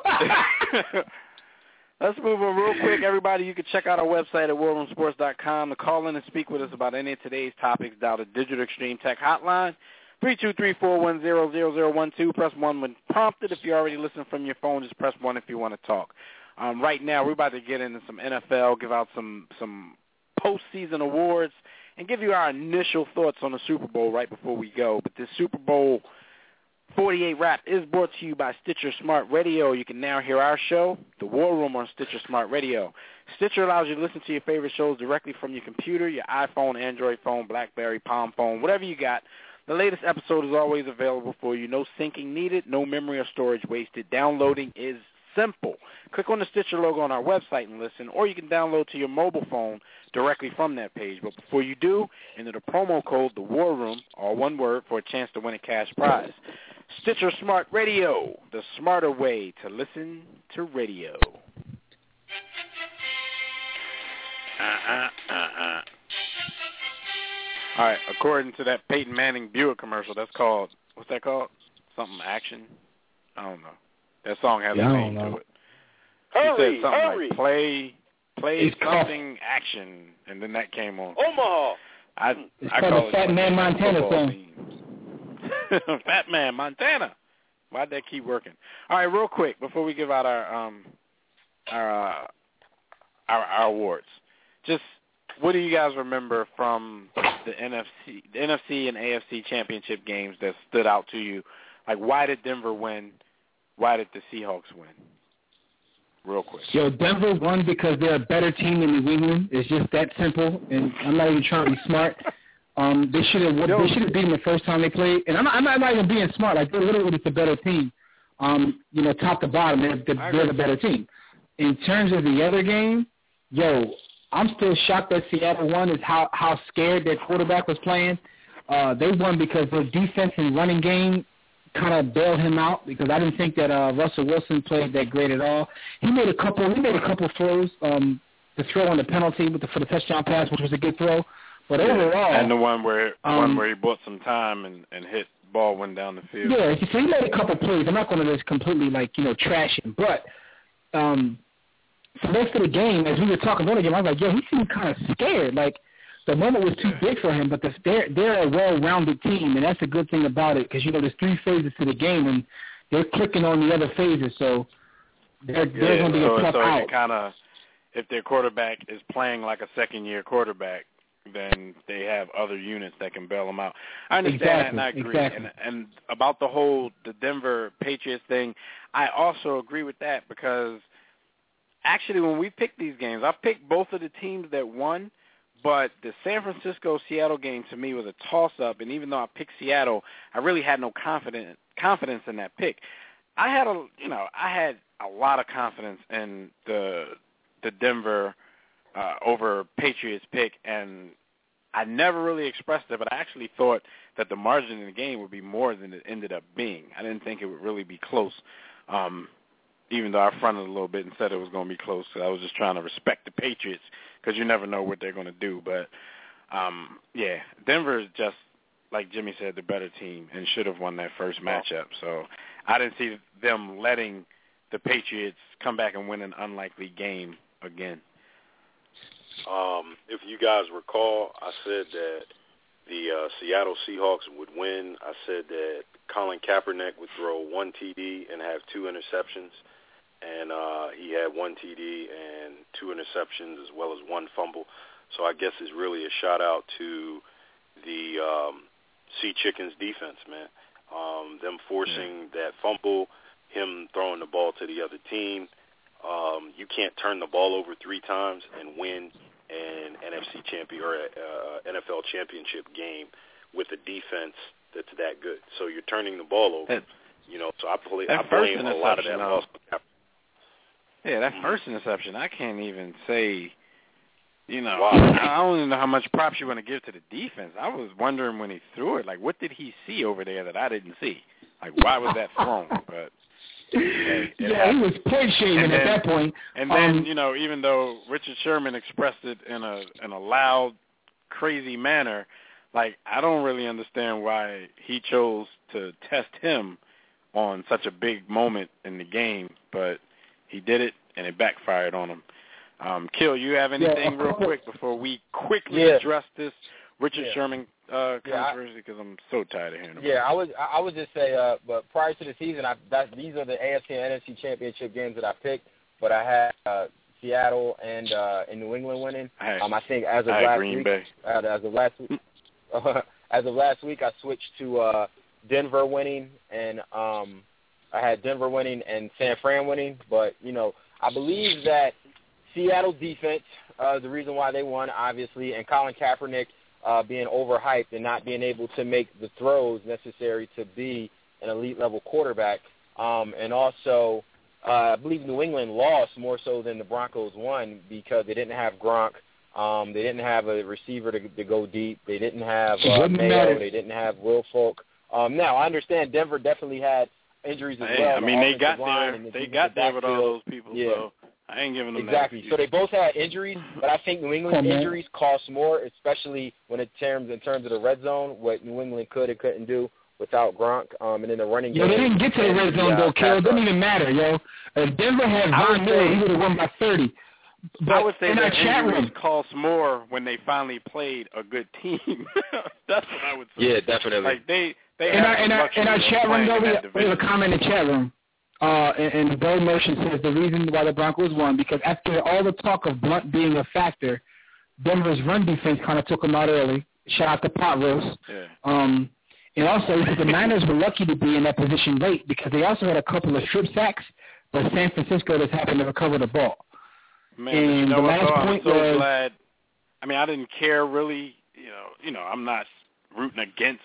too. Let's move on real quick, everybody. You can check out our website at war room sports dot com to call in and speak with us about any of today's topics. Dial the Digital Extreme Tech Hotline, three two three, four one zero, zero zero one two. Press one when prompted. If you're already listening from your phone, just press one if you want to talk. Um, right now, we're about to get into some N F L, give out some, some postseason awards, and give you our initial thoughts on the Super Bowl right before we go. But this Super Bowl forty-eight Wrap is brought to you by Stitcher Smart Radio. You can now hear our show, The War Room, on Stitcher Smart Radio. Stitcher allows you to listen to your favorite shows directly from your computer, your iPhone, Android phone, BlackBerry, Palm phone, whatever you got. The latest episode is always available for you. No syncing needed, no memory or storage wasted. Downloading is simple. Click on the Stitcher logo on our website and listen, or you can download to your mobile phone directly from that page. But before you do, enter the promo code, The War Room, all one word, for a chance to win a cash prize. Stitcher Smart Radio, the smarter way to listen to radio. Uh-uh, uh-uh. All right, according to that Peyton Manning Buick commercial, that's called, what's that called? Something Action? I don't know. That song has yeah, a name to it. Hurry, he said something hurry. like, play, play it's something called, action, and then that came on. Omaha. I, it's I called call the Fat Man Montana song. Fat Man Montana. Why'd that keep working? All right, real quick before we give out our um our uh, our, our awards, just what do you guys remember from the N F C, the N F C and A F C championship games that stood out to you? Like, why did Denver win? Why did the Seahawks win? Real quick. Yo, Denver won because they're a better team than New England. It's just that simple, and I'm not even trying to be smart. Um, they should have they should have beaten the first time they played, and I'm not, I'm not even being smart. Like, they're literally just a better team. Um, you know, top to bottom, they're, they're, they're the better team. In terms of the other game, yo, I'm still shocked that Seattle won. Is how how scared their quarterback was playing. Uh, they won because their defense and running game kind of bailed him out, because I didn't think that uh, Russell Wilson played that great at all. He made a couple. He made a couple throws. Um, the throw on the penalty with the, for the touchdown pass, which was a good throw. But yeah, overall, and the one where um, one where he bought some time and, and hit ball went down the field. Yeah, so he made a couple plays. I'm not going to just completely like you know trash him, but um, for the rest of the game, as we were talking about the game, I was like, yo, he seemed kind of scared. Like the moment was too big for him. But the, they're they're a well-rounded team, and that's a good thing about it, because you know there's three phases to the game, and they're clicking on the other phases, so they're they're yeah, going to be so, a tough so out. Kind of, if their quarterback is playing like a second-year quarterback, then they have other units that can bail them out. I understand exactly, that, and I agree. Exactly. And, and about the whole the Denver Patriots thing, I also agree with that, because actually when we picked these games, I picked both of the teams that won, but the San Francisco-Seattle game to me was a toss-up, and even though I picked Seattle, I really had no confidence confidence in that pick. I had a you know I had a lot of confidence in the the Denver Uh, over Patriots pick, and I never really expressed it, but I actually thought that the margin in the game would be more than it ended up being. I didn't think it would really be close, um, even though I fronted a little bit and said it was going to be close. So I was just trying to respect the Patriots because you never know what they're going to do. But, um, yeah, Denver is just, like Jimmy said, the better team and should have won that first matchup. So I didn't see them letting the Patriots come back and win an unlikely game again. Um, if you guys recall, I said that the uh, Seattle Seahawks would win. I said that Colin Kaepernick would throw one T D and have two interceptions, and uh, he had one T D and two interceptions as well as one fumble. So I guess it's really a shout-out to the um, Sea Chickens defense, man. Um, them forcing yeah. that fumble, him throwing the ball to the other team. Um, you can't turn the ball over three times and win an N F C champion or a, uh, N F L championship game with a defense that's that good. So you're turning the ball over, that, you know. So I, play, I blame a lot of that loss. Yeah, that first interception, I can't even say. You know, wow. I don't even know how much props you want to give to the defense. I was wondering when he threw it, like, what did he see over there that I didn't see? Like, why was that thrown? But It, it yeah, happened. He was point shaming at that point. And then, um, you know, even though Richard Sherman expressed it in a in a loud, crazy manner, like, I don't really understand why he chose to test him on such a big moment in the game, but he did it, and it backfired on him. Um, Kill, you have anything yeah, real quick before we quickly yeah. address this Richard yeah. Sherman uh, yeah, controversy? Because I'm so tired of hearing about yeah, it. I would I would just say, uh, but prior to the season, I, that, these are the A F C and N F C championship games that I picked. But I had uh, Seattle and uh, and New England winning. I, um, I think as of I last Green week, Bay. Uh, as of last week, uh, as of last week, I switched to uh, Denver winning, and um, I had Denver winning and San Fran winning. But you know, I believe that Seattle defense, uh, the reason why they won, obviously, and Colin Kaepernick uh, being overhyped and not being able to make the throws necessary to be an elite-level quarterback. Um, and also, uh, I believe New England lost more so than the Broncos won because they didn't have Gronk. Um, they didn't have a receiver to, to go deep. They didn't have uh, Mayo. They didn't have Will Folk. Um, now, I understand Denver definitely had injuries as hey, well. I mean, the they got there. They the got there with all those backfield. people, yeah. so I ain't giving them exactly. that So they both had injuries, but I think New England's oh, injuries cost more, especially when it terms in terms of the red zone, what New England could and couldn't do without Gronk, um, and in the running yo, game. Yo, they didn't get to the red zone, though, Carol. It doesn't even matter, yo. If Denver had Von Miller, he would have won by thirty. But I would say their injuries room, cost more when they finally played a good team. That's what I would say. Yeah, definitely. Like, they, they in have our, in our, in our chat room, though, we have a comment in the chat room. Uh, and, and Bill Merchant says the reason why the Broncos won, because after all the talk of Blunt being a factor, Denver's run defense kind of took him out early. Shout out to Pot Roast. Yeah. Um, and also, he said the Niners were lucky to be in that position late because they also had a couple of strip sacks, but San Francisco just happened to recover the ball. Man, and you know the what, last though? point I'm so was, glad. I mean, I didn't care really. You know, you know, I'm not rooting against,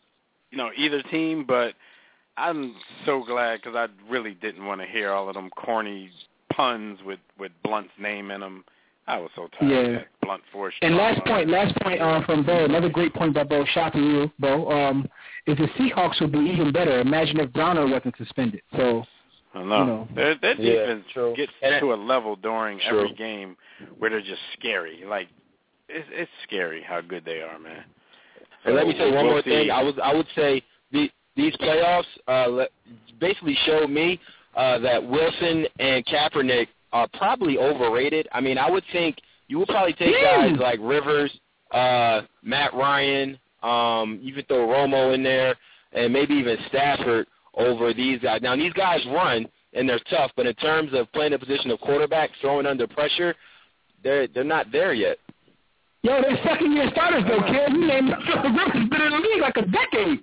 you know, either team, but I'm so glad because I really didn't want to hear all of them corny puns with, with Blunt's name in them. I was so tired yeah. of that Blunt force. And last point, last point uh, from Bo, another great point by Bo, shocking you, Bo, um, is the Seahawks would be even better. Imagine if Browner wasn't suspended. So, I know. You know. Their, their defense yeah, gets and to a level during true. every game where they're just scary. Like, it's, it's scary how good they are, man. And let me say one we'll more see. thing. I was I would say the, these playoffs uh, basically showed me uh, that Wilson and Kaepernick are probably overrated. I mean, I would think you would probably take guys like Rivers, uh, Matt Ryan, um, you could throw Romo in there, and maybe even Stafford over these guys. Now, these guys run, and they're tough, but in terms of playing the position of quarterback, throwing under pressure, they're they're not there yet. Yo, they're second-year starters, though, kid. You named Rivers been in the league like a decade.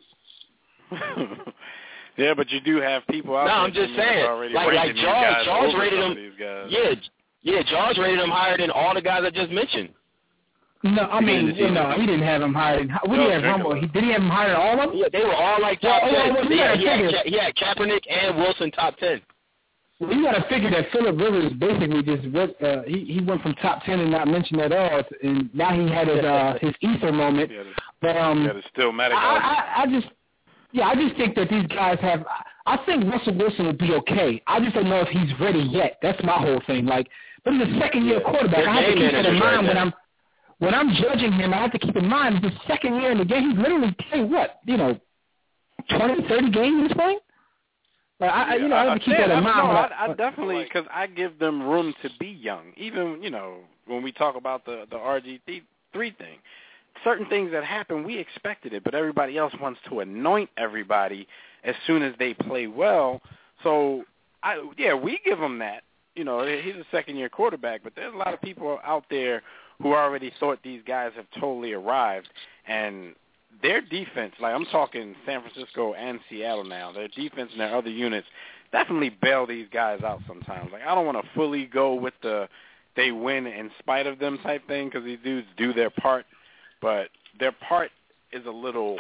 Yeah, but you do have people out no, there. I'm just saying, like like Jaws, Jaws rated him. Yeah, yeah, Jaws rated him higher than all the guys I just mentioned. No, I mean, you know, he didn't have him higher. What did he have? Romo? He, did he have him higher than all of them? Yeah, they were all like top well, ten. well, well, yeah, yeah, yeah, yeah, yeah, Kaepernick and Wilson top ten. Well, you got to figure that Phillip Rivers basically just went, uh, he he went from top ten and not mentioned at all, and now he had his uh, his ether moment. But um, yeah, there's still medical. I, I, I just, yeah, I just think that these guys have. I think Russell Wilson will be okay. I just don't know if he's ready yet. That's my whole thing. Like, but he's a second-year Yeah. quarterback. Their I have to game keep that in manager's right mind when there. I'm when I'm judging him. I have to keep in mind his second year in the game. He's literally played what, you know, twenty, thirty games he's playing. Like, I, I, you know, I have to keep yeah, that in I, mind. No, when I, I definitely, because I give them room to be young. Even, you know, when we talk about the, the R G three thing, certain things that happen, we expected it, but everybody else wants to anoint everybody as soon as they play well. So, I yeah, we give him that. You know, he's a second-year quarterback, but there's a lot of people out there who already thought these guys have totally arrived, and their defense, like I'm talking San Francisco and Seattle now, their defense and their other units definitely bail these guys out sometimes. Like I don't want to fully go with the they win in spite of them type thing because these dudes do their part, but their part is a little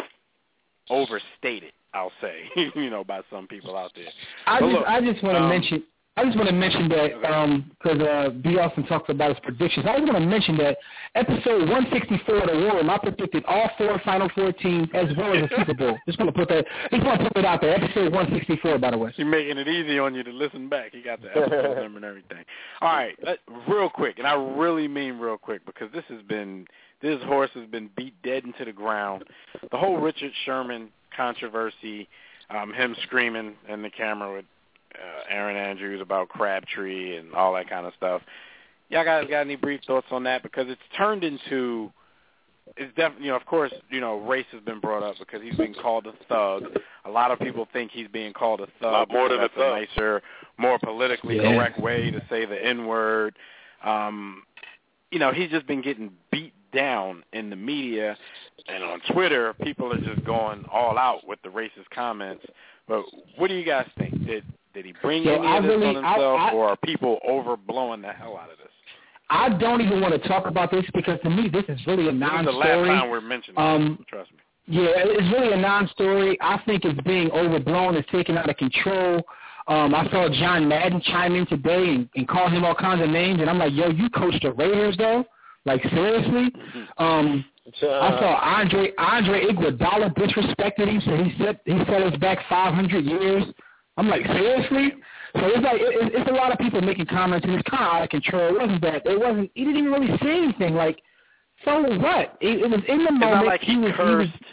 overstated, I'll say, you know, by some people out there. I but just, look, I just want to um, mention. I just want to mention that because um, uh, B. Austin talked about his predictions. I just want to mention that episode one sixty-four of the War Room, I predicted all four Final Four teams as well as the Super Bowl. Just want to put that. Just want to put it out there. Episode one sixty-four, by the way. You're making it easy on you to listen back. You got the episode number and everything. All right, let, real quick, and I really mean real quick because this has been this horse has been beat dead into the ground. The whole Richard Sherman controversy, um, him screaming in the camera with Uh, Aaron Andrews about Crabtree and all that kind of stuff. Y'all guys got any brief thoughts on that? Because it's turned into, it's definitely, you know, of course, you know, race has been brought up because he's being called a thug. A lot of people think he's being called a thug. A lot more than that's a thug. a nicer, more politically Yeah. correct way to say the N-word. Um, you know, he's just been getting beat down in the media, and on Twitter, people are just going all out with the racist comments. But what do you guys think? Did Did he bring So any I of this really- on himself, I- I- or are people overblowing the hell out of this? I don't even want to talk about this because to me this is really a This is non-story. the last time we're mentioning um, it, trust me. Yeah, it's really a non-story. I think it's being overblown. It's taken out of control. Um, I saw John Madden chime in today and, and call him all kinds of names, and I'm like, yo, you coached the Raiders, though? Like, seriously? Um, I saw Andre Andre Iguodala disrespected him, so he set, he set us back five hundred years. I'm like, seriously? So it's like it, it's a lot of people making comments, and it's kind of out of control. It wasn't that. It wasn't. He didn't even really say anything. Like, so what? It, it was in the It's moment. not like he, he was, cursed. He was,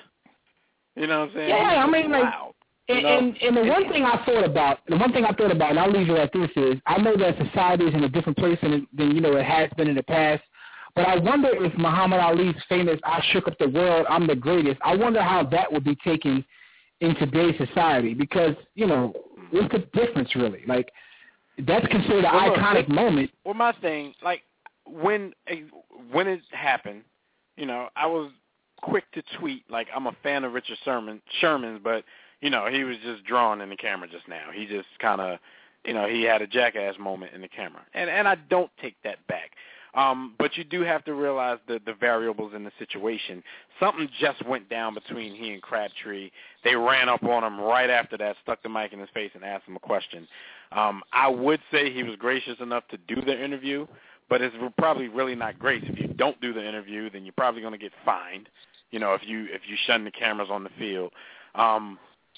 you know what I'm saying? yeah, I mean, like, wow. and, You know? and and the one thing I thought about, the one thing I thought about, and I'll leave it at this is, I know that society is in a different place than than you know it has been in the past. But I wonder if Muhammad Ali's famous "I shook up the world, I'm the greatest." I wonder how that would be taken in today's society because you know what's the difference really? Like that's considered an well, look, iconic moment. Well, my thing, like when when it happened, you know, I was quick to tweet like I'm a fan of Richard Sherman, Sherman's, but you know he was just drawn in the camera just now. He just kind of, you know, he had a jackass moment in the camera, and and I don't take that back. Um, but you do have to realize the, the variables in the situation. Something just went down between he and Crabtree. They ran up on him right after that, stuck the mic in his face, and asked him a question. Um, I would say he was gracious enough to do the interview, but it's probably really not grace. If you don't do the interview, then you're probably going to get fined, you know, if you if you shun the cameras on the field. Um,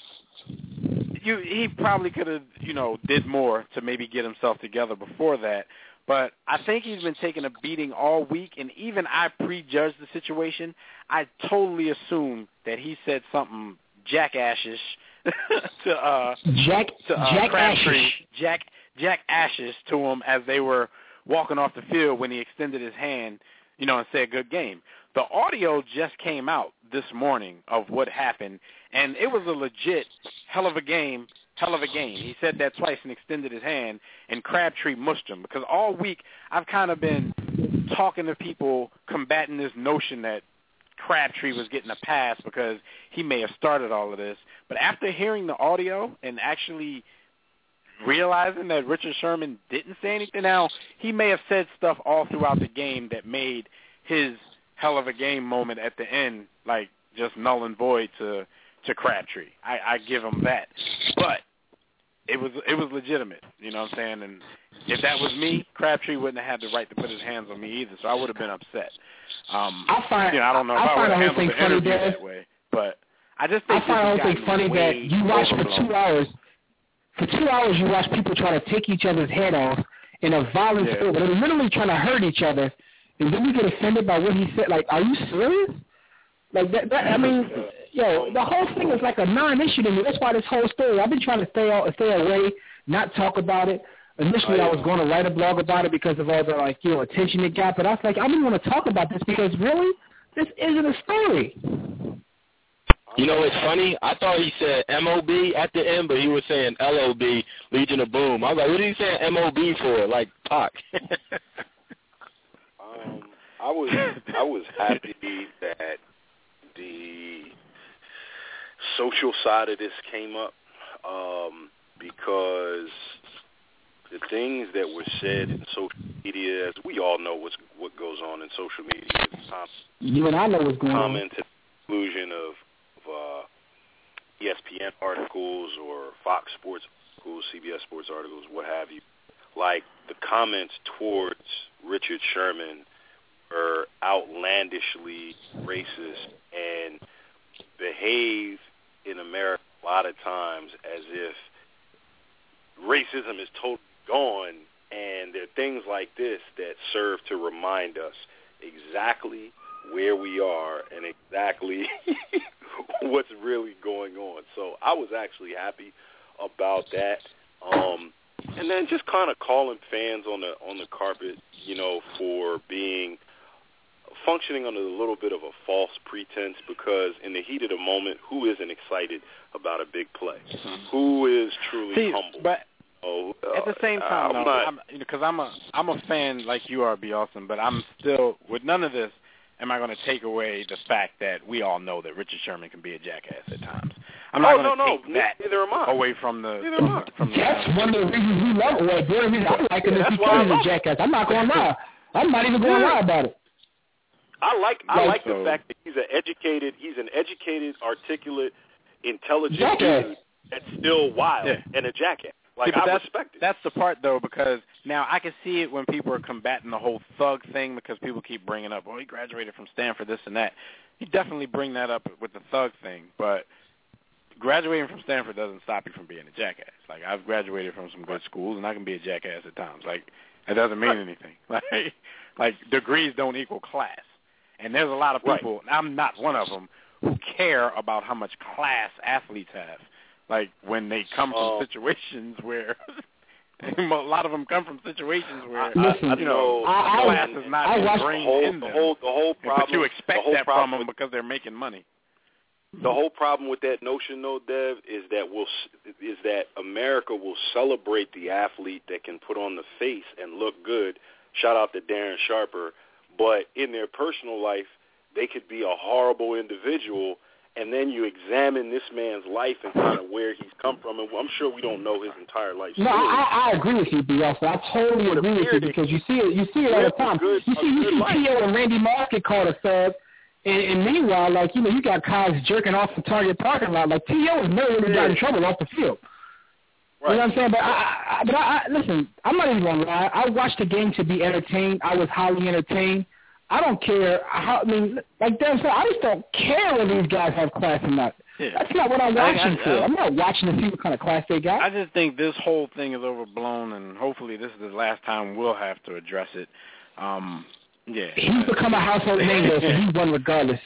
you, he probably could have, you know, did more to maybe get himself together before that. But I think he's been taking a beating all week, and even I prejudged the situation. I totally assumed that he said something jackashish to uh, Jack to uh, Jack Crabtree, Ashish. Jack Jack Ashish to him as they were walking off the field when he extended his hand, you know, and said "good game." The audio just came out this morning of what happened, and it was a legit hell of a game. Hell of a game. He said that twice and extended his hand, and Crabtree mushed him. Because all week I've kind of been talking to people combating this notion that Crabtree was getting a pass because he may have started all of this. But after hearing the audio and actually realizing that Richard Sherman didn't say anything, now he may have said stuff all throughout the game that made his hell of a game moment at the end like just null and void to to Crabtree. I, I give him that. But it was it was legitimate, you know what I'm saying? And if that was me, Crabtree wouldn't have had the right to put his hands on me either, so I would have been upset. Um, I find, you know, I don't know if I, I, I would have find handled the interview that, that way, but I just think I find the whole thing funny that you watch for two hours. For two hours, you watch people try to take each other's head off in a violent yeah. sport. They're literally trying to hurt each other, and then we get offended by what he said. Like, are you serious? Like that? that I mean, yo, the whole thing is like a non-issue to me. That's why this whole story. I've been trying to stay out, stay away, not talk about it. Initially, I was going to write a blog about it because of all the like, you know, attention it got. But I was like, I didn't want to talk about this because really, this isn't a story. You know what's funny? I thought he said M O B at the end, but he was saying L O B, Legion of Boom. I was like, what are you saying M O B for? Like, Pac. um, I was I was happy that the social side of this came up um, because the things that were said in social media, as we all know what's, what goes on in social media, com- you and I know what's going comment on. to the conclusion of Uh, E S P N articles or Fox Sports articles, C B S Sports articles, what have you. Like, the comments towards Richard Sherman are outlandishly racist and behave in America a lot of times as if racism is totally gone, and there are things like this that serve to remind us exactly where we are and exactly what's really going on. So I was actually happy about that. Um, and then just kind of calling fans on the on the carpet, you know, for being functioning under a little bit of a false pretense, because in the heat of the moment, who isn't excited about a big play? Mm-hmm. Who is truly See, humble? But oh, uh, at the same time, I'm though, not, I'm, you know, 'cause I'm a I'm a fan like you are, B. Austin, but I'm still, with none of this, am I going to take away the fact that we all know that Richard Sherman can be a jackass at times? I'm not oh, going to no, take no. that Neither am I. away from the. Neither am I. From the That's one of the reasons we love it. Like, one of the reasons I like him yeah, is because he's a jackass. I'm not going to lie. I'm not even going to yeah. lie about it. I like I Like, like so, the fact that he's an educated, he's an educated, articulate, intelligent jackass. dude that's still wild yeah. and a jackass. Like, See, I that's, respect it. That's the part, though, because now I can see it when people are combating the whole thug thing, because people keep bringing up, oh, he graduated from Stanford, this and that. You definitely bring that up with the thug thing, but graduating from Stanford doesn't stop you from being a jackass. Like, I've graduated from some good schools, and I can be a jackass at times. Like, it doesn't mean anything. Like, like degrees don't equal class. And there's a lot of people, and I'm not one of them, who care about how much class athletes have. Like, when they come from uh, situations where a lot of them come from situations where, Listen, you know, I, I, class is not I ingrained the whole, in them. The whole, the whole problem, but you expect the whole that problem from them with, because they're making money. The whole problem with that notion, though, Dev, is that we'll, is that America will celebrate the athlete that can put on the face and look good. Shout out to Darren Sharper. But in their personal life, they could be a horrible individual, and then you examine this man's life and kind of where he's come from. And I'm sure we don't know his entire life story. No, I, I agree with you, B. Also, I totally But agree with you because you see it. You see it all the time. Good, you see, you see T O and Randy Moss get called a thug, and, and meanwhile, like you know, you got guys jerking off the Target parking lot. Like T O has never really got in trouble off the field. Right. You know what I'm saying? But I, I but I, I listen. I'm not even gonna lie. I watched the game to be entertained. I was highly entertained. I don't care how. I mean, like Dan said, I just don't care whether these guys have class or not. Yeah. That's not what I'm watching I, I, for. I'm not watching to see what kind of class they got. I just think this whole thing is overblown, and hopefully this is the last time we'll have to address it. Um, yeah, he's become a household name, though, so he's won regardless.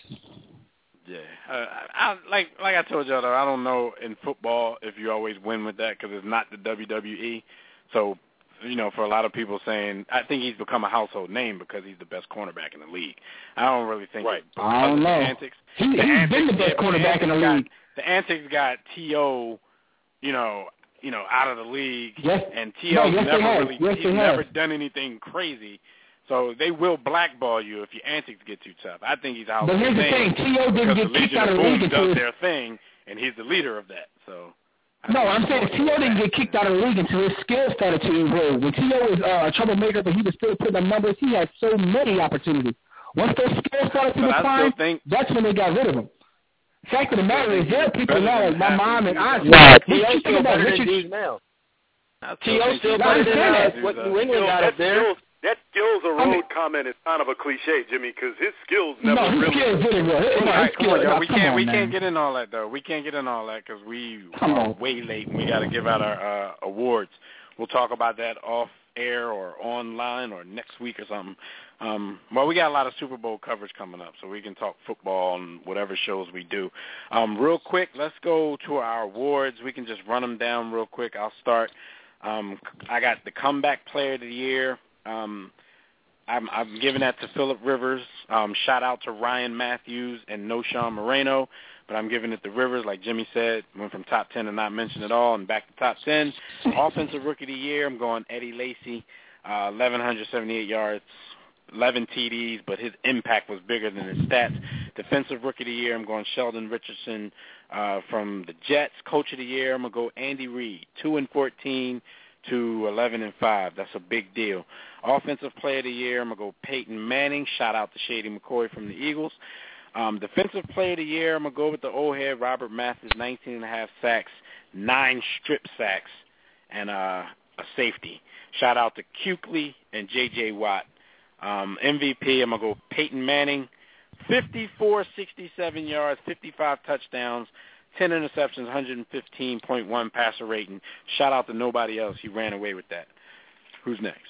Yeah, uh, I, like like I told y'all, though, I don't know in football if you always win with that because it's not the W W E. So, you know, for a lot of people saying, I think he's become a household name because he's the best cornerback in the league. I don't really think right. it I don't know. The antics. He, the he's antics, been the best yeah, cornerback the in the got, league. The antics got T O, you know, you know, out of the league, yes. and T O's no, yes, never really, yes, he's never done anything crazy. So they will blackball you if your antics get too tough. I think he's out. But here's the thing: T O didn't get kicked out of the league until does their thing, and he's the leader of that. So. I no, I'm saying T O didn't get kicked out of the league until his skills started to erode. When T O was uh, a troublemaker, but he was still putting up numbers, he had so many opportunities. Once those skills started to decline, think, that's when they got rid of him. Fact of the matter is, there are people now, like my mom and I. Wow, T O still better than Deuce now. T O still better than uh, what New England got up there. Skills, that skills a road I mean, comment is kind of a cliche, Jimmy, because his skills never no, his really. Skills didn't go. All right, come on, yo. We can't on, we man. can't get in all that though. We can't get in all that because we are way late and we got to give out our uh, awards. We'll talk about that off air or online or next week or something. Um, well, we got a lot of Super Bowl coverage coming up, so we can talk football and whatever shows we do. Um, real quick, let's go to our awards. We can just run them down real quick. I'll start. Um, I got the Comeback Player of the Year. Um, I'm, I'm giving that to Phillip Rivers. Um, shout out to Ryan Matthews and Noshawn Moreno, but I'm giving it to Rivers. Like Jimmy said, went from top ten and not mention at all and back to top ten. Offensive Rookie of the Year, I'm going Eddie Lacy, uh, eleven seventy-eight yards, eleven T Ds, but his impact was bigger than his stats. Defensive Rookie of the Year, I'm going Sheldon Richardson uh, from the Jets. Coach of the Year, I'm going to go Andy Reid, two and fourteen to eleven and five. That's a big deal. Offensive Player of the Year, I'm going to go Peyton Manning. Shout out to Shady McCoy from the Eagles. Um, Defensive Player of the Year, I'm going to go with the old head, Robert Mathis, nineteen and a half sacks, nine strip sacks, and uh, a safety. Shout out to Kuechly and J J. Watt. Um, M V P, I'm going to go Peyton Manning, fifty-four sixty-seven yards, fifty-five touchdowns, ten interceptions, one fifteen point one passer rating. Shout out to nobody else. He ran away with that. Who's next?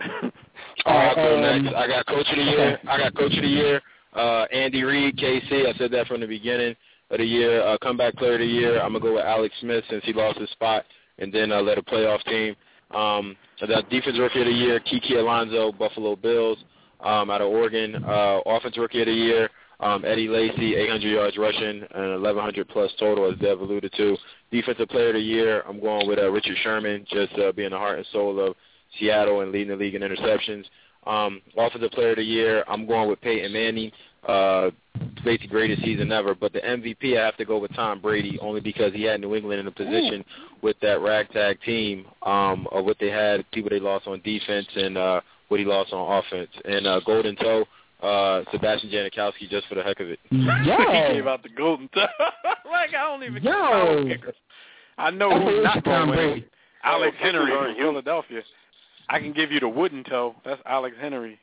All right, I'll go next. I got Coach of the Year. I got Coach of the Year, uh, Andy Reid, K C. I said that from the beginning of the year. Uh, Comeback Player of the Year, I'm going to go with Alex Smith since he lost his spot and then uh, led a playoff team. Um, the Defense Rookie of the Year, Kiki Alonso, Buffalo Bills, um, out of Oregon. Uh, Offense Rookie of the Year, um, Eddie Lacy, eight hundred yards rushing and eleven hundred plus total, as Dev alluded to. Defensive Player of the Year, I'm going with uh, Richard Sherman, just uh, being the heart and soul of Seattle and leading the league in interceptions. Um, Offensive Player of the Year, I'm going with Peyton Manning. Uh, played the greatest season ever. But the M V P, I have to go with Tom Brady, only because he had New England in a position with that ragtag team um, of what they had, people they lost on defense and uh, what he lost on offense. And uh, Golden Toe, uh, Sebastian Janikowski, just for the heck of it. Yo. He gave out the Golden Toe. Like, I don't even know kickers. I know who's not going to win. Alex Henry from Philadelphia. I can give you the wooden toe. That's Alex Henry.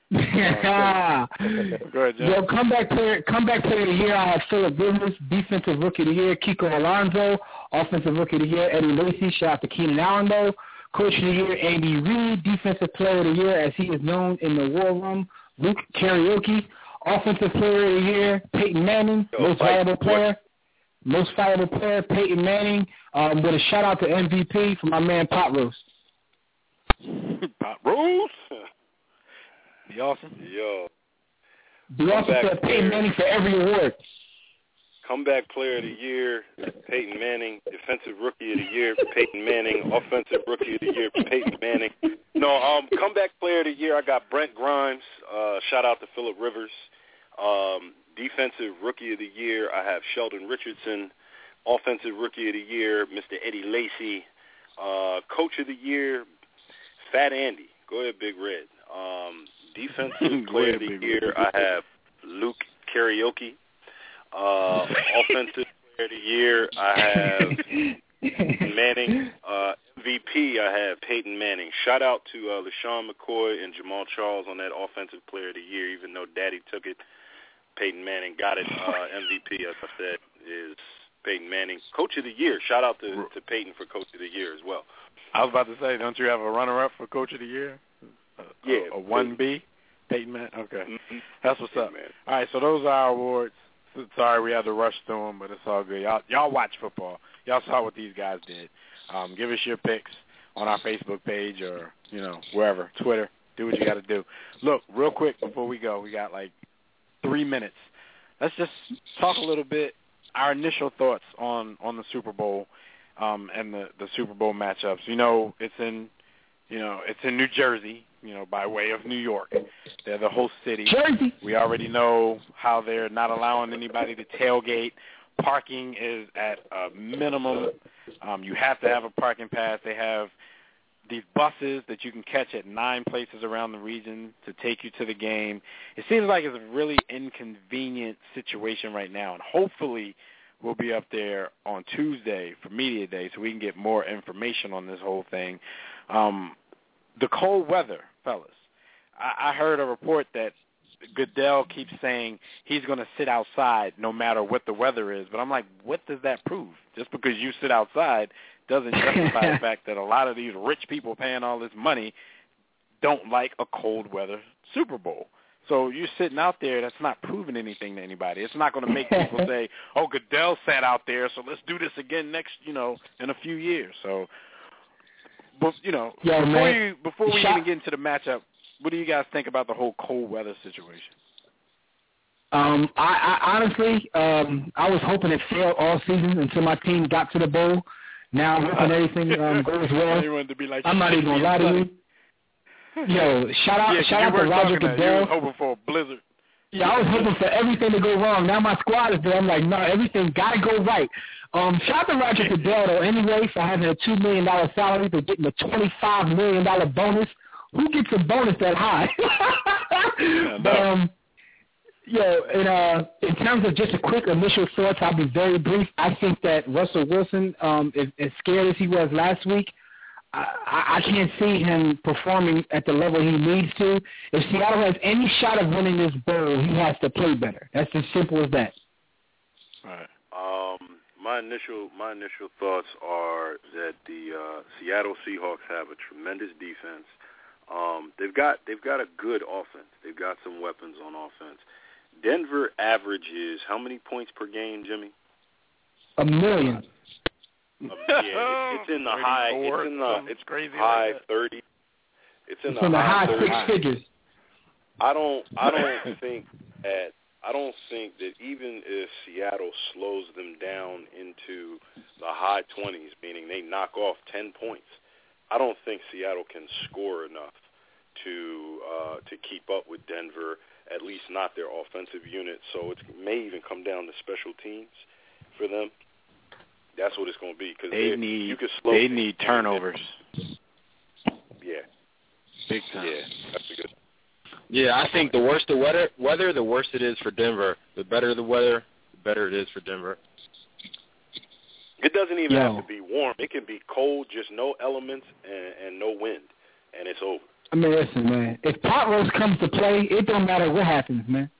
Yeah. Go ahead, Jim. Yo, comeback player, comeback player of the year, I have Phillip Rivers. Defensive Rookie of the Year, Kiko Alonso. Offensive Rookie of the Year, Eddie Lacy. Shout out to Keenan Allen, though. Coach of the Year, Andy Reid. Defensive Player of the Year, as he is known in the war room, Luke Karaoke. Offensive Player of the Year, Peyton Manning. Yo, most valuable player. Most valuable player, Peyton Manning. Um, with a shout out to M V P for my man Pot Roast. Pot Roast? Be awesome. Yo. Be awesome for Peyton Manning for every award. Comeback Player of the Year, Peyton Manning. Defensive Rookie of the Year, Peyton Manning. Offensive Rookie of the Year, Peyton Manning. No, um, Comeback Player of the Year, I got Brent Grimes. Uh, shout out to Phillip Rivers. Um, Defensive Rookie of the Year, I have Sheldon Richardson. Offensive Rookie of the Year, Mister Eddie Lacy. Uh, Coach of the Year, Fat Andy. Go ahead, Big Red. Um, defensive Player of the Year, I have Luke Karaoke. Uh, offensive Player of the Year, I have Manning. Uh, M V P, I have Peyton Manning. Shout out to uh, LaShawn McCoy and Jamal Charles on that Offensive Player of the Year, even though Daddy took it. Peyton Manning got it. Uh, M V P, as I said, is Peyton Manning. Coach of the Year, shout out to, to Peyton for Coach of the Year as well. I was about to say, don't you have a runner-up for Coach of the Year? A, yeah. A, a one B? Peyton Manning? Okay. Mm-hmm. That's what's up. Man. All right, so those are our awards. Sorry we had to rush through them, but it's all good. Y'all, y'all watch football. Y'all saw what these guys did. Um, give us your picks on our Facebook page or, you know, wherever, Twitter. Do what you got to do. Look, real quick before we go, we got like three minutes. Let's just talk a little bit, our initial thoughts on, on the Super Bowl um, and the, the Super Bowl matchups. You know, it's in, you know, it's in New Jersey, you know, by way of New York. They're the host city. Jersey. We already know how they're not allowing anybody to tailgate. Parking is at a minimum. Um, you have to have a parking pass. They have these buses that you can catch at nine places around the region to take you to the game. It seems like it's a really inconvenient situation right now, and hopefully will be up there on Tuesday for Media Day so we can get more information on this whole thing. Um, the cold weather, fellas. I, I heard a report that Goodell keeps saying he's going to sit outside no matter what the weather is. But I'm like, what does that prove? Just because you sit outside doesn't justify the fact that a lot of these rich people paying all this money don't like a cold weather Super Bowl. So you're sitting out there, that's not proving anything to anybody. It's not going to make people say, oh, Goodell sat out there, so let's do this again next, you know, in a few years. So, but, you know, Yo, before, man. you, before we Shot- even get into the matchup, what do you guys think about the whole cold weather situation? Um, I, I honestly, um, I was hoping it failed all season until my team got to the bowl. Now I'm hoping everything um, goes well. You wanted to be like, I'm not even going to lie to you. Yo, shout out, yeah, shout out to Roger Goodell. You was hoping for a blizzard. Yeah, I was hoping for everything to go wrong. Now my squad is there. I'm like, no, everything got to go right. Um, shout out to Roger Goodell, though, anyway, for having a two million dollars salary, for getting a twenty-five million dollars bonus. Who gets a bonus that high? Yeah, but, um, yo, in, uh, in terms of just a quick initial thoughts, I'll be very brief. I think that Russell Wilson, um, is, as scared as he was last week, I, I can't see him performing at the level he needs to. If Seattle has any shot of winning this bowl, he has to play better. That's as simple as that. All right. Um, my initial my initial thoughts are that the uh, Seattle Seahawks have a tremendous defense. Um, they've got they've got a good offense. They've got some weapons on offense. Denver averages how many points per game, Jimmy? A million. Uh, yeah, it's, it's in the high. It's in the it's crazy high like thirty. It's in It's the in the high, high six figures. I don't. I don't think that. I don't think that even if Seattle slows them down into the high twenties, meaning they knock off ten points, I don't think Seattle can score enough to uh, to keep up with Denver. At least not their offensive unit. So it may even come down to special teams for them. That's what it's going to be because they need you can slow they need turnovers. Yeah, big time. Yeah, that's a good. Yeah, I think the worse the weather, weather, the worse it is for Denver. The better the weather, the better it is for Denver. It doesn't even Yo. have to be warm. It can be cold, just no elements and, and no wind, and it's over. I mean, listen, man. If pot roast comes to play, it don't matter what happens, man.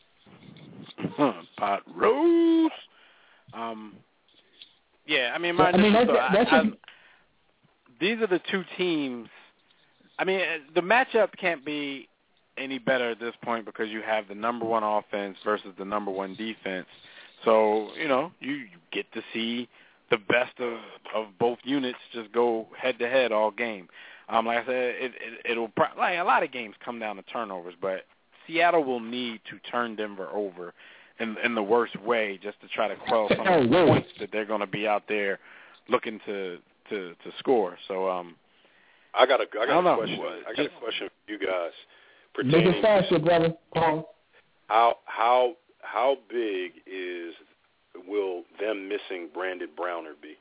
Pot roast. Um. Yeah, I mean, my I mean, that's, so that's I, I, just, these are the two teams. I mean, the matchup can't be any better at this point because you have the number one offense versus the number one defense. So, you know, you, you get to see the best of, of both units just go head-to-head all game. Um, like I said, it, it, it'll – like a lot of games come down to turnovers, but Seattle will need to turn Denver over in, in the worst way just to try to quell some of the points that they're going to be out there looking to, to, to score. So, um, I got a, I got I a question. Know. I got a question for you guys. Make it faster, brother. Paul. How how how big is will them missing Brandon Browner be?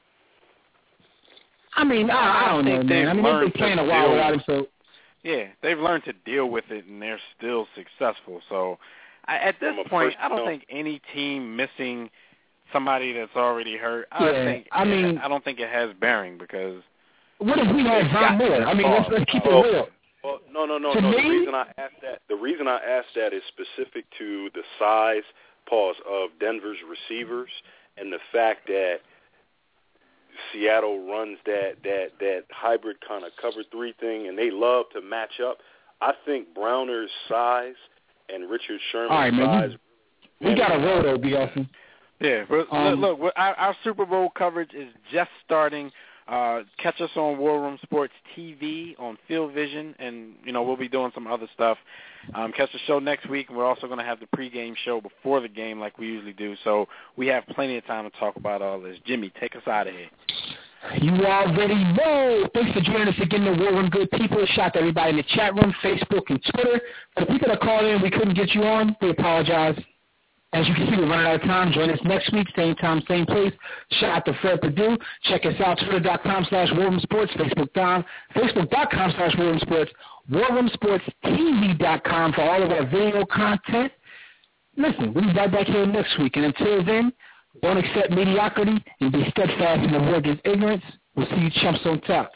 I mean, I, I don't know, man. I mean, they've been playing a while without him, so. Yeah, they've learned to deal with it, and they're still successful. So, I, at this point, I don't note. think any team missing somebody that's already hurt. I yeah, think. I mean, I don't think it has bearing because. What if we had Von Miller? I mean, let's, let's keep it real. Well, no, no, no, to no. Me? The reason I asked that, the reason I asked that is specific to the size, pause, of Denver's receivers and the fact that Seattle runs that that that hybrid kind of cover three thing, and they love to match up. I think Browner's size and Richard Sherman's All right, man, size. We, we got a roll, though, B. Austin. Yeah, but um, look, look our, our Super Bowl coverage is just starting. Uh, catch us on War Room Sports T V on Field Vision, and you know we'll be doing some other stuff. Um, catch the show next week, and we're also going to have the pregame show before the game, like we usually do. So we have plenty of time to talk about all this. Jimmy, take us out of here. You already know. Thanks for joining us again, the War Room Good people. Shout out to everybody in the chat room, Facebook, and Twitter. For the people that called in, we couldn't get you on. We apologize. As you can see, we're running out of time. Join us next week, same time, same place. Shout out to Fred Perdue. Check us out, twitter.com slash warroomsports, facebook.com, facebook.com slash warroomsports, warroomsportstv.com for all of our video content. Listen, we'll be right back here next week. And until then, Don't accept mediocrity and be steadfast in the war against ignorance. We'll see you chumps on top.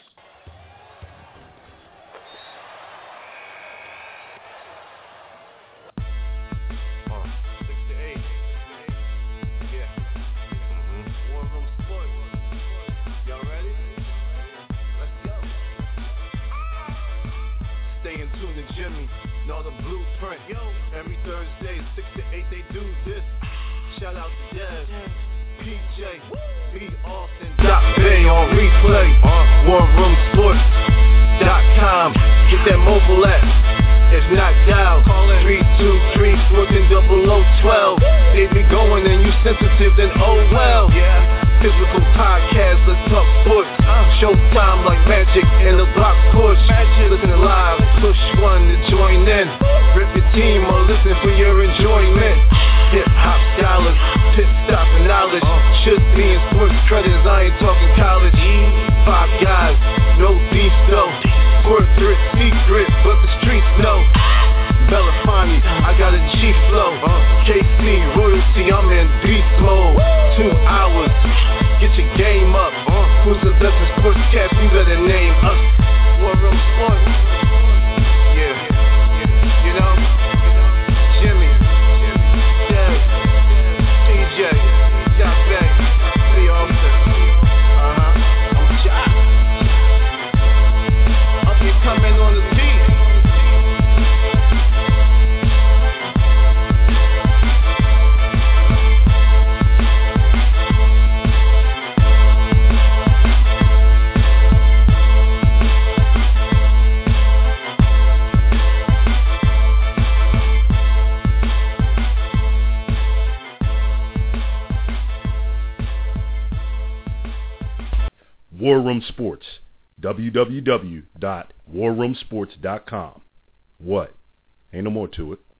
Know the blueprint. Yo, every Thursday, six to eight, they do this. Shout out to Dev, P J, B Austin. Dot Bay on replay. Uh, war room sports dot com. Get that mobile app. If not, dial three two three, working double oh twelve. They be going and you sensitive, then oh well. Yeah. Physical podcast, let's talk sports. Showtime like magic in the block push. Listen live, push one to join in. Rip your team or listen for your enjoyment. Hip hop scholars, pit stop and knowledge. Should be in sports credits, I ain't talking college. Five guys, no beef though. Corporate secret, but the streets know. Belafonte, I got a G flow. K C royalty, I'm in beast mode. Two hours, get your game up. Who's the best in sportscast? You better name us. War Room Sports. Yeah, you know, Jimmy, Dev, P J, Dot Bay, B Austin. Uh huh. I'm shot. Up here coming on the beat. War Room Sports, w w w dot war room sports dot com. What? Ain't no more to it.